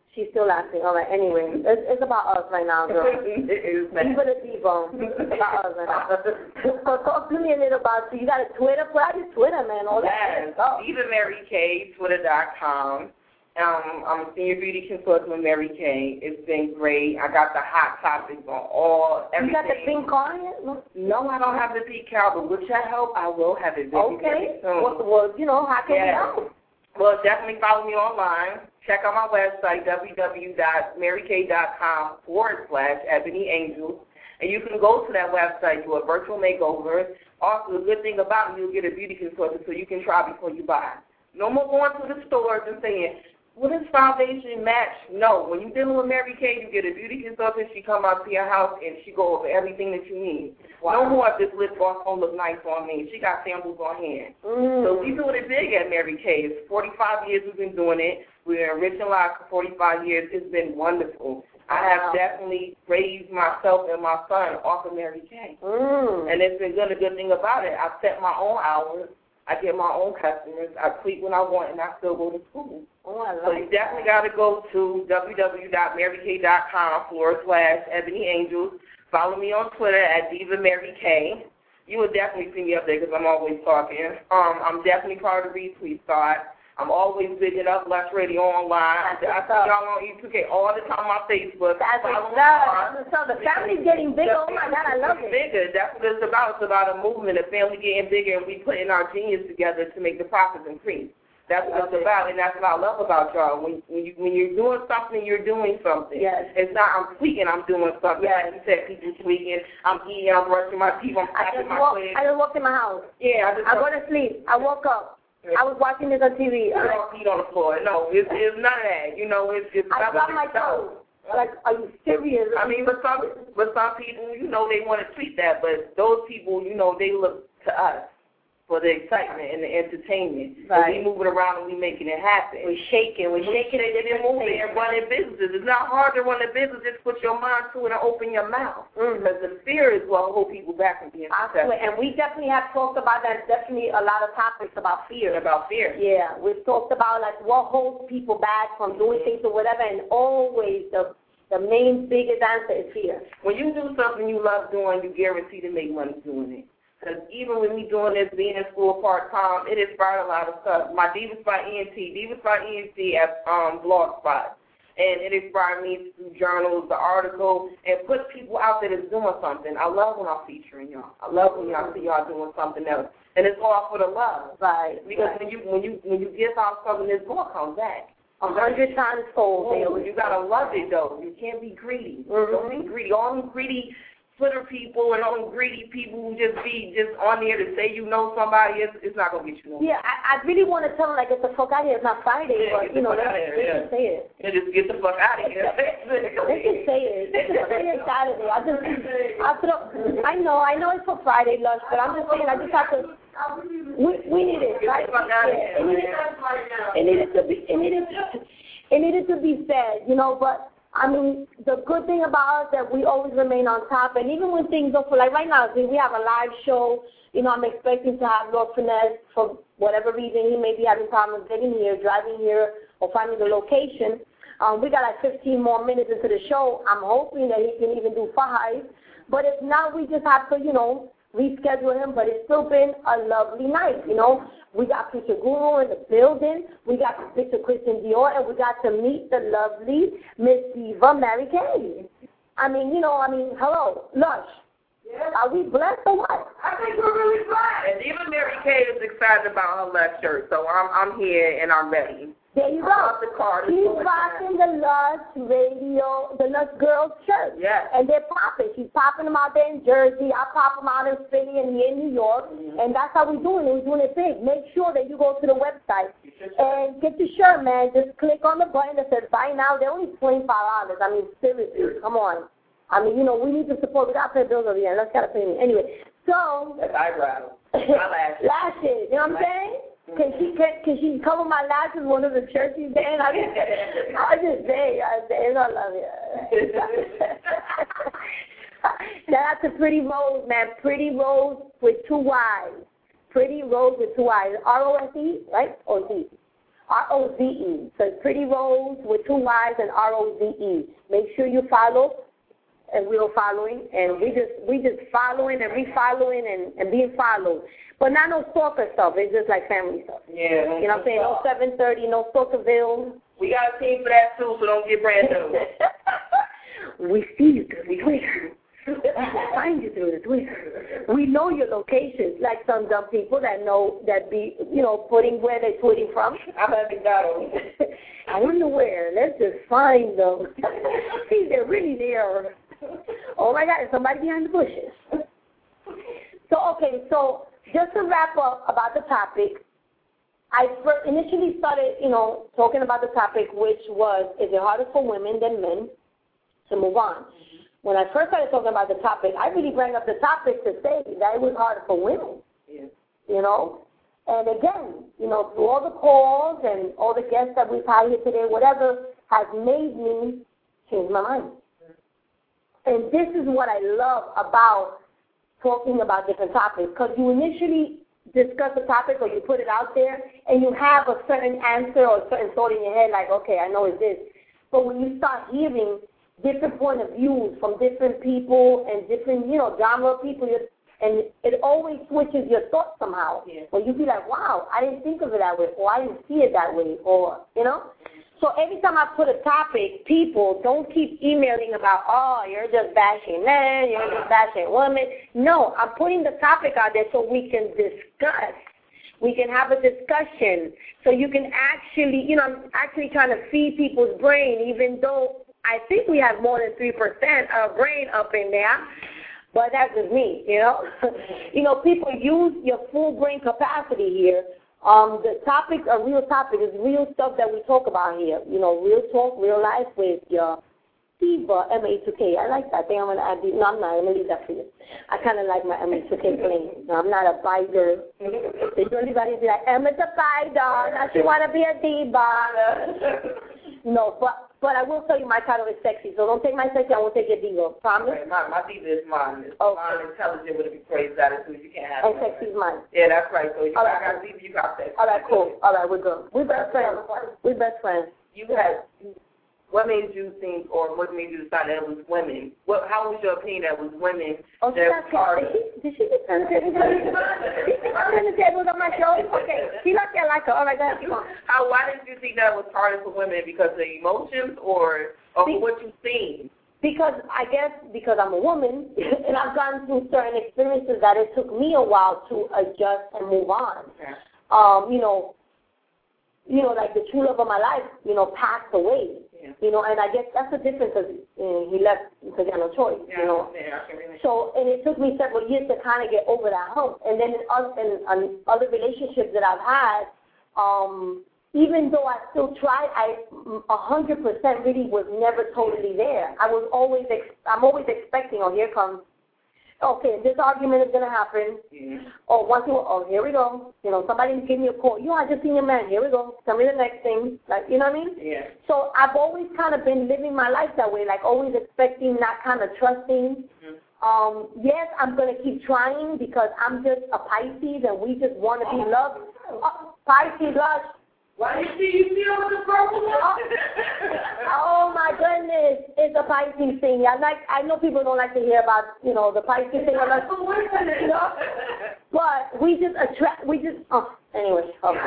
She's still laughing. All right, anyway, it's, it's about us right now, girl. It is, man. Even a T-bone. It's about us right now. So talk to me a little about, so you got a Twitter? What is Twitter, man? All yes, that Diva Mary K, Twitter dot com. Um, I'm a senior beauty consultant with Mary Kay. It's been great. I got the hot topics on all, everything. You got the pink car yet? No, no I don't have the decal, but with your help, I will have it very, okay. very soon. Well, well, you know, how can yes. we help? Well, definitely follow me online. Check out my website, w w w dot mary kay dot com forward slash Ebony Angels. And you can go to that website, do a virtual makeover. Also, the good thing about it, you'll get a beauty consultant so you can try before you buy. No more going to the stores and saying, will this foundation match? No. When you're dealing with Mary Kay, you get a beauty consultant. She come out to your house, and she go over everything that you need. Wow. No more of this lip gloss don't look nice on me. She got samples on hand. Mm. So we doing it big at Mary Kay. It's forty-five years we've been doing it. We're in Rich and Live for forty-five years. It's been wonderful. Wow. I have definitely raised myself and my son off of Mary Kay. Mm. And it's been good. A good thing about it, I set my own hours. I get my own customers. I tweet when I want, and I still go to school. Oh, I like so you definitely got to go to w w w dot mary kay dot com forward slash Ebony Angels. Follow me on Twitter at Diva Mary Kay. You will definitely see me up there because I'm always talking. Um, I'm definitely part of the retweet side. I'm always bigging up Lush Radio Online. I see y'all on E two K all the time on Facebook. That's what's up. So the family's getting bigger. Oh, my God, I love it. Bigger. That's what it's about. It's about a movement, a family getting bigger, and we putting our genius together to make the profits increase. That's what it's about, and that's what I love about y'all. When, when, you, when you're doing something, you're doing something. Yes. It's not I'm tweaking, I'm doing something. Yes. Like you said, people tweaking, I'm eating, I'm brushing my teeth, I'm tapping my walk, legs. I just walked in my house. Yeah. I just I go to sleep. I woke up. I was watching this on T V. I don't eat on the floor. No, it's, it's none of that. You know, it's just. I got my toes. Like, are you serious? I mean, but some, but some people, you know, they want to tweet that, but those people, you know, they look to us for the excitement and the entertainment. Right. And we moving around and we making it happen. We're shaking. We're shaking it and moving and running businesses. It's not hard to run a business. Just put your mind to it and open your mouth. Mm. Because the fear is what will hold people back from being successful. And we definitely have talked about that. Definitely a lot of topics about fear. About fear. Yeah. We've talked about, like, what holds people back from doing things or whatever, and always the the main biggest answer is fear. When you do something you love doing, you guarantee to make money doing it. Because even with me doing this, being in school part-time, it inspired a lot of stuff. My Divas by E N T, Divas by E N T at um, Blogspot. And it inspired me through journals, the article, and put people out there that's doing something. I love when I'm featuring y'all. I love when y'all see y'all doing something else. And it's all for the love. Right. Because right. when you when you when you give out something, it's going to come back. A hundred times fold. Oh, you got to love it, though. You can't be greedy. Mm-hmm. Don't be greedy. All them greedy Twitter people and all them greedy people who just be just on there to say you know somebody, it's, it's not going to get you nowhere. Yeah, I, I really want to tell them, like, get the fuck out of here. It's not Friday, yeah, but, you know, let's yeah. say it. Yeah, just get the fuck out of here. They can say it. They can say it Saturday. I just, I throw, I know, I know it's for Friday lunch, but I'm just saying, I just have to, we, we need it, right? Yeah, it, needed, it needed to be, it needed, it needed to be said, you know, but, I mean, the good thing about us is that we always remain on top, and even when things don't feel like right now, see, we have a live show. You know, I'm expecting to have Lord Finesse for whatever reason. He may be having problems getting here, driving here, or finding the location. Um, we got like fifteen more minutes into the show. I'm hoping that he can even do five. But if not, we just have to, you know, reschedule him. But it's still been a lovely night, you know. We got Picture Guru in the building. We got to speak to Christian Dior, and we got to meet the lovely Miss Diva Mary Kay. I mean, you know, I mean, hello, Lush. Yeah. Are we blessed or what? I think we're really blessed. And Diva Mary Kay is excited about her left shirt, so I'm I'm here and I'm ready. There you go. The card She's rocking the Lush Radio, the Lush Girls shirt. Yes. And they're popping. She's popping them out there in Jersey. I pop them out in Philly and here in New York. Mm-hmm. And that's how we're doing it. We're doing it big. Make sure that you go to the website and get the shirt, man. Just click on the button that says buy now. They're only twenty-five dollars. I mean, seriously. Come on. I mean, you know, we need to support. We got to pay bills over here. Let's got to pay me. Anyway, so. That's eyebrows. My lashes. Lashes. You know what I'm saying? Can she can, can she cover my lashes one of the churches then? I just I just say I say I love you. Shout out to Pretty Rose, man. Pretty Rose with two Y's. Pretty Rose with two Y's. R O S E, right? Or Z? R O Z E. So Pretty Rose with two Y's and R O Z E. Make sure you follow, and we're following, and we just we just following and refollowing and, and being followed. But not no stalker stuff. It's just like family stuff. Yeah. You know what I'm saying? No seven thirty, no Stalkerville. We got a team for that too, so don't get brand new. We see you through the Twitter. We find you through the Twitter. We know your locations, like some dumb people that know that be, you know, putting where they're tweeting from. I'm at McDonald's. I wonder where. Let's just find them. See, they're really there. Oh my God, somebody behind the bushes. So okay, so just to wrap up about the topic, I first initially started, you know, talking about the topic, which was, is it harder for women than men to move on? When I first started talking about the topic, I really bring up the topic to say that it was harder for women, yeah. you know. And again, you know, through all the calls and all the guests that we've had here today, whatever has made me change my mind. And this is what I love about talking about different topics, because you initially discuss a topic or you put it out there and you have a certain answer or a certain thought in your head like, okay, I know it's this. But when you start hearing different point of views from different people and different, you know, genre of people, and it always switches your thoughts somehow. Yeah. Where you be like, wow, I didn't think of it that way, or I didn't see it that way, or, you know. So every time I put a topic, people don't keep emailing about, oh, you're just bashing men, you're just bashing women. No, I'm putting the topic out there so we can discuss. We can have a discussion. So you can actually, you know, I'm actually trying to feed people's brain, even though I think we have more than three percent of brain up in there. But that's just me, you know. You know, people use your full brain capacity here. Um, the topics are real topics. It's real stuff that we talk about here. You know, real talk, real life with your Diva, M A two K. I like that. I think I'm going to add, no, I'm not. I'm going to leave that for you. I kind of like my M A two K playing. No, I'm not a bider. They do everybody be like, Emma's a bider. Now she want to be a diva. No, but but I will tell you my title is sexy. So don't take my sexy. I won't take your diva. Promise? Okay, my, my diva is mine. It's okay. Mine, intelligent with a big praise attitude. You can't have and it. And sexy is mine. Yeah, that's right. So you All got, right. got diva, you got sexy. All right, cool. All right, we're good. We're best friends. We're best friends. You had, what made you think, or what made you decide that it was women? What? How was your opinion that it was women oh, that was harder? Did she just turn the table? Did she turn the tables on my show? Okay, she like that like her. All right, go ahead. Come on. How? Why did you think that it was harder for women? Because of the emotions, or or Be- what you've seen? Because I guess because I'm a woman and I've gone through certain experiences that it took me a while to adjust and move on. Okay. Um, you know, you know, like the true love of my life, you know, passed away. Yeah. You know, and I guess that's the difference because uh, he left because he had no choice. Yeah, you know. yeah, I can really. So, and it took me several years to kind of get over that hump. And then in other, in, in other relationships that I've had, um, even though I still tried, I a hundred percent really was never totally there. I was always, ex- I'm always expecting, oh, here comes. Okay, this argument is going to happen. Yeah. Or once you, oh, here we go. You know, somebody give me a call. Yo, I just seen your man. Here we go. Tell me the next thing. Like, you know what I mean? Yeah. So I've always kind of been living my life that way, like always expecting, not kind of trusting. Mm-hmm. Um, yes, I'm going to keep trying because I'm just a Pisces and we just want to be loved. Uh, Pisces, love. Why do you see you feel with the purple one? Oh my goodness, it's a Pisces thing. I like. I know people don't like to hear about, you know, the Pisces thing. Like, you know? But we just attract. We just. Oh, anyway.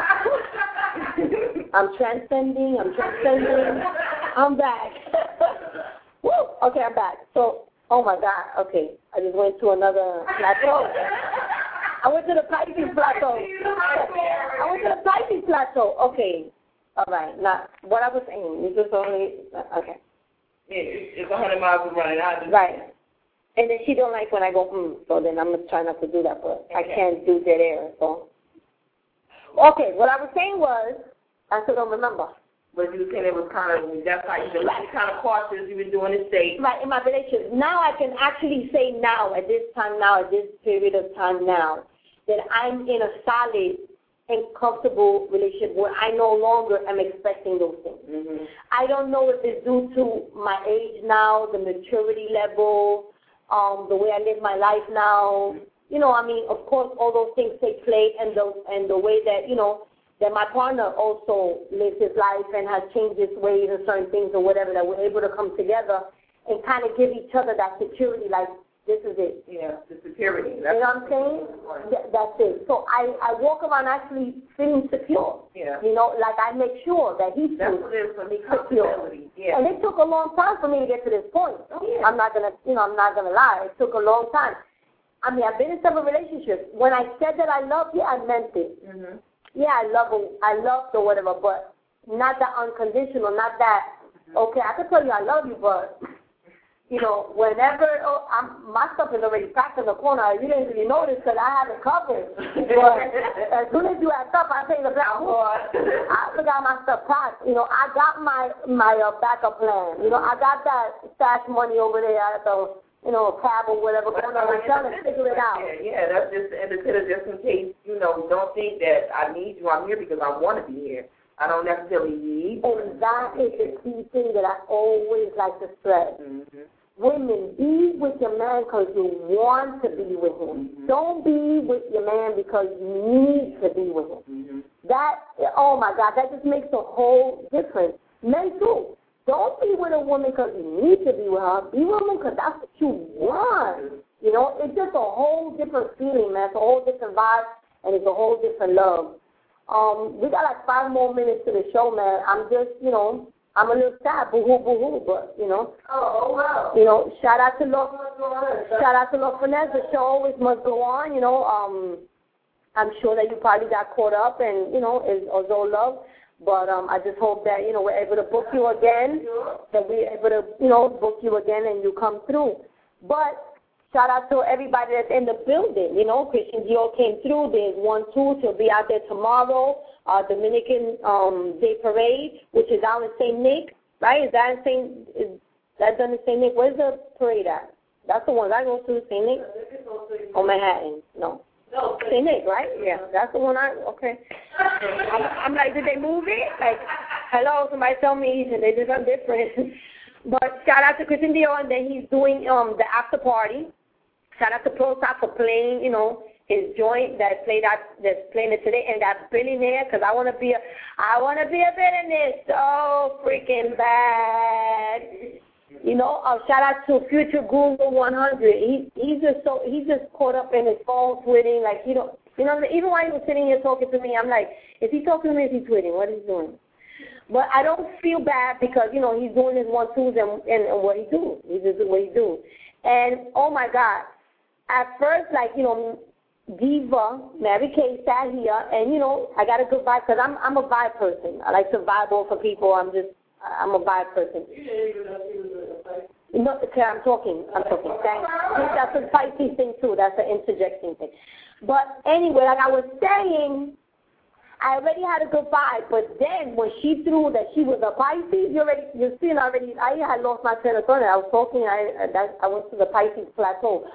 Okay. I'm transcending. I'm transcending. I'm back. Woo. Okay, I'm back. So, oh my God. Okay, I just went to another plateau. I went to the Pisces plateau. I went to the Pisces plateau. Okay. All right. Now, what I was saying, you just only, okay. Yeah, it's a hundred miles of running. I just, right. And then she don't like when I go, hmm, so then I'm going to try not to do that, but okay. I can't do dead air, so. Okay, what I was saying was, I still don't remember. But you were saying it was kind of, that's how you've been kind of cautious, you've been doing this state. Right, in my relationship. Now I can actually say now, at this time now, at this period of time now, that I'm in a solid and comfortable relationship where I no longer am expecting those things. Mm-hmm. I don't know if it's due to my age now, the maturity level, um, the way I live my life now. You know, I mean, of course, all those things take place, and the and the way that, you know, that my partner also lives his life and has changed his ways and certain things or whatever, that we're able to come together and kind of give each other that security, like, this is it. Yeah, the security. That's you know what I'm saying? Th- that's it. So I, I walk around actually feeling secure. Yeah. You know, like I make sure that he's That's what it is for me, secure. Yeah. And it took a long time for me to get to this point. Oh, yeah. I'm not gonna, you know, I'm not gonna lie. It took a long time. I mean, I've been in several relationships. When I said that I loved you, I meant it. Mm-hmm. Yeah, I love her, I loved or whatever, but not that unconditional, not that. Okay, I can tell you I love you, but. You know, whenever oh, I'm, my stuff is already packed in the corner, you didn't really notice because I have it covered. But as soon as you act up, I say the black boy. I forgot my stuff packed. You know, I got my my uh, backup plan. You know, I got that stash money over there at the, you know, cab or whatever. Going on, I'm trying to figure it out. Yeah, yeah, that's just and it's just in case, you know, don't think that I need you. I'm here because I want to be here. I don't necessarily need. And that is the key thing that I always like to stress. Mm-hmm. Women, be with your man because you want to be with him. Mm-hmm. Don't be with your man because you need to be with him. Mm-hmm. That, oh my God, that just makes a whole difference. Men too. Don't be with a woman because you need to be with her. Be with her because that's what you want. You know, it's just a whole different feeling, man. It's a whole different vibe, and it's a whole different love. Um, we got like five more minutes to the show, man. I'm just, you know, I'm a little sad, boo-hoo, boo-hoo, but, you know. Oh, wow. You know, shout out to Love, shout out to Love Finesse. The show always must go on, you know. Um, I'm sure that you probably got caught up and, you know, is Ozo Love. But um, I just hope that, you know, we're able to book you again, that we're able to, you know, book you again and you come through. But shout out to everybody that's in the building. You know, Christian Dior came through. There's one, two. He'll be out there tomorrow. Uh, Dominican um, Day Parade, which is out in Saint Nick, right? Is that in Saint? Is that done in Saint Nick? Where's the parade at? That's the one I go to, Saint Nick. Oh, Manhattan. No. No. Saint Nick, right? Yeah, that's the one I. Okay. I'm, I'm like, did they move it? Like, hello, somebody tell me, and they did something different. But shout out to Christian Dior, and then he's doing um the after party. Shout out to Pro Stop for playing, you know, his joint that played out, that's playing it today, and that billionaire, because I want to be a, I want to be a billionaire so freaking bad. You know, uh, shout out to Future Google one hundred. He he's just so he's just caught up in his phone tweeting, like you know, you know, even while he was sitting here talking to me, I'm like, is he talking to me? Is he tweeting? What is he doing? But I don't feel bad because you know he's doing his one twos and, and and what he do. He just do what he do. And oh my God, at first, like you know. Diva, Mary Kay sat here, and you know, I got a good vibe because I'm I'm a vibe person. I like to vibe off for people. I'm just I'm a vibe person. No, okay, I'm talking. I'm talking. Thanks. That's a Pisces thing too. That's an interjecting thing. But anyway, like I was saying, I already had a good vibe. But then when she threw that she was a Pisces, you already you seen already. I had lost my train of thought. I was talking. I that, I went to the Pisces plateau.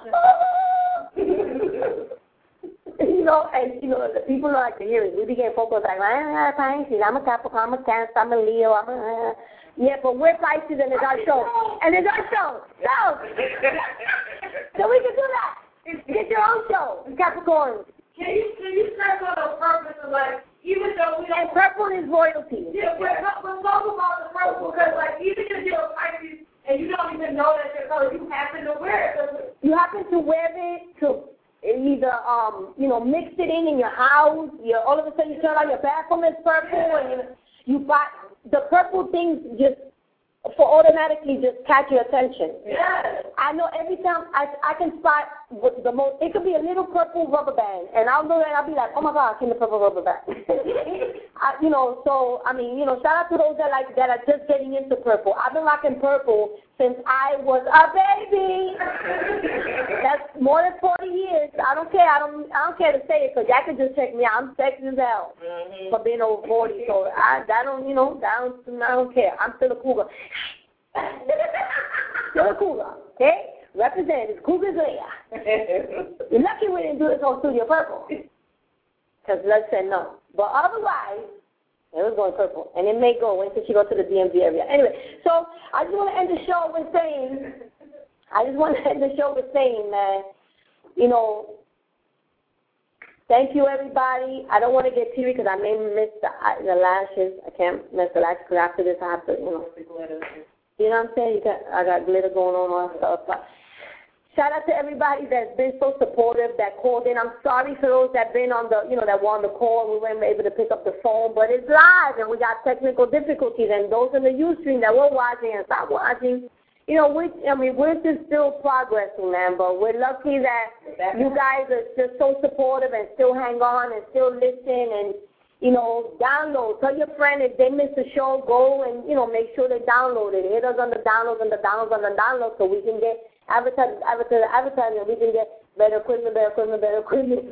You know, and, you know, the people like to hear it. We became focused like, ah, Pisces, I'm a Capricorn, I'm a Cancer, I'm a Leo, I'm a, uh. Yeah, but we're Pisces and it's our show. And it's our show. So, so we can do that. Get your own show, Capricorn. Can you, can you stress on the purpose of, like, even though we don't... And purple is royalty. Yeah, but let's talk about the purple, because, like, even if you're a Pisces and you don't even know that your color, you happen to wear it. You happen to wear it to... either, um, you know, mix it in in your house. You all of a sudden you turn on your bathroom is purple, and you, you buy the purple things just for automatically just catch your attention. Yes. I know every time I I can spot what the most. It could be a little purple rubber band, and I'll know that I'll be like, oh my God, I seen the purple rubber band. I, you know, so I mean, you know, shout out to those that like that are just getting into purple. I've been rocking purple since I was a baby. That's more than forty years. I don't care. I don't. I don't care to say it because y'all can just check me out. I'm sexy as hell mm-hmm. for being over forty. So I, I don't. You know, I don't. I don't care. I'm still a cougar. Still a cougar. Okay. Represent it's Cougar's Leia. You're lucky we didn't do this on Studio Purple because Les said no. But otherwise. It was going purple, and it may go until she goes to the D M V area. Anyway, so I just want to end the show with saying, I just want to end the show with saying that, you know, Thank you, everybody. I don't want to get teary because I may miss the, the lashes. I can't miss the lashes because after this I have to, you know. You know what I'm saying? You got, I got glitter going on and stuff. But shout out to everybody that's been so supportive, that called in. I'm sorry for those that been on the, you know, that were on the call. We weren't able to pick up the phone, but it's live and we got technical difficulties. And those in the Ustream that were watching and stopped watching, you know, we, I mean, we're just still progressing, man. But we're lucky that you guys are just so supportive and still hang on and still listen and, you know, download. Tell your friend if they miss the show, go and, you know, make sure they download it. Hit us on the downloads and the downloads and the downloads so we can get advertising, advertising, advertising. We can get better equipment, better equipment, better equipment.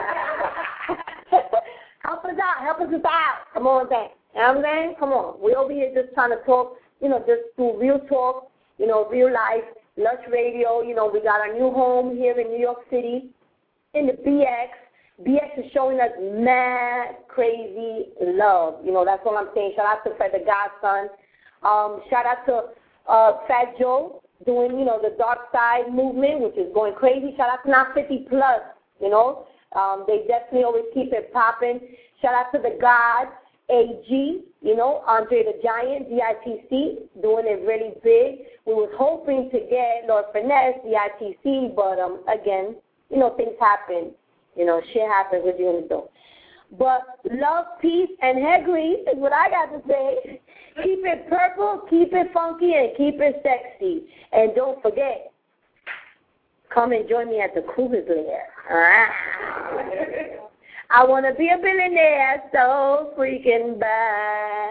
Help us out. Help us out. Come on, man. You know what I'm saying? Come on. We over here just trying to talk, you know, just do real talk. You know, real life, Lush Radio. You know, we got our new home here in New York City in the B X. B X is showing us mad, crazy love. You know, that's what I'm saying. Shout out to Fred the Godson. Um, shout out to uh, Fat Joe doing, you know, the Dark Side movement, which is going crazy. Shout out to Not fifty plus, you know. Um, they definitely always keep it popping. Shout out to the God. A G, you know, Andre the Giant, D I T C, doing it really big. We was hoping to get Lord Finesse, D I T C, but um, again, you know, things happen. You know, shit happens with you in the door. But love, peace, and hair grease is what I got to say. Keep it purple, keep it funky, and keep it sexy. And don't forget, come and join me at the Cougar Lair. I want to be a billionaire so freaking bad.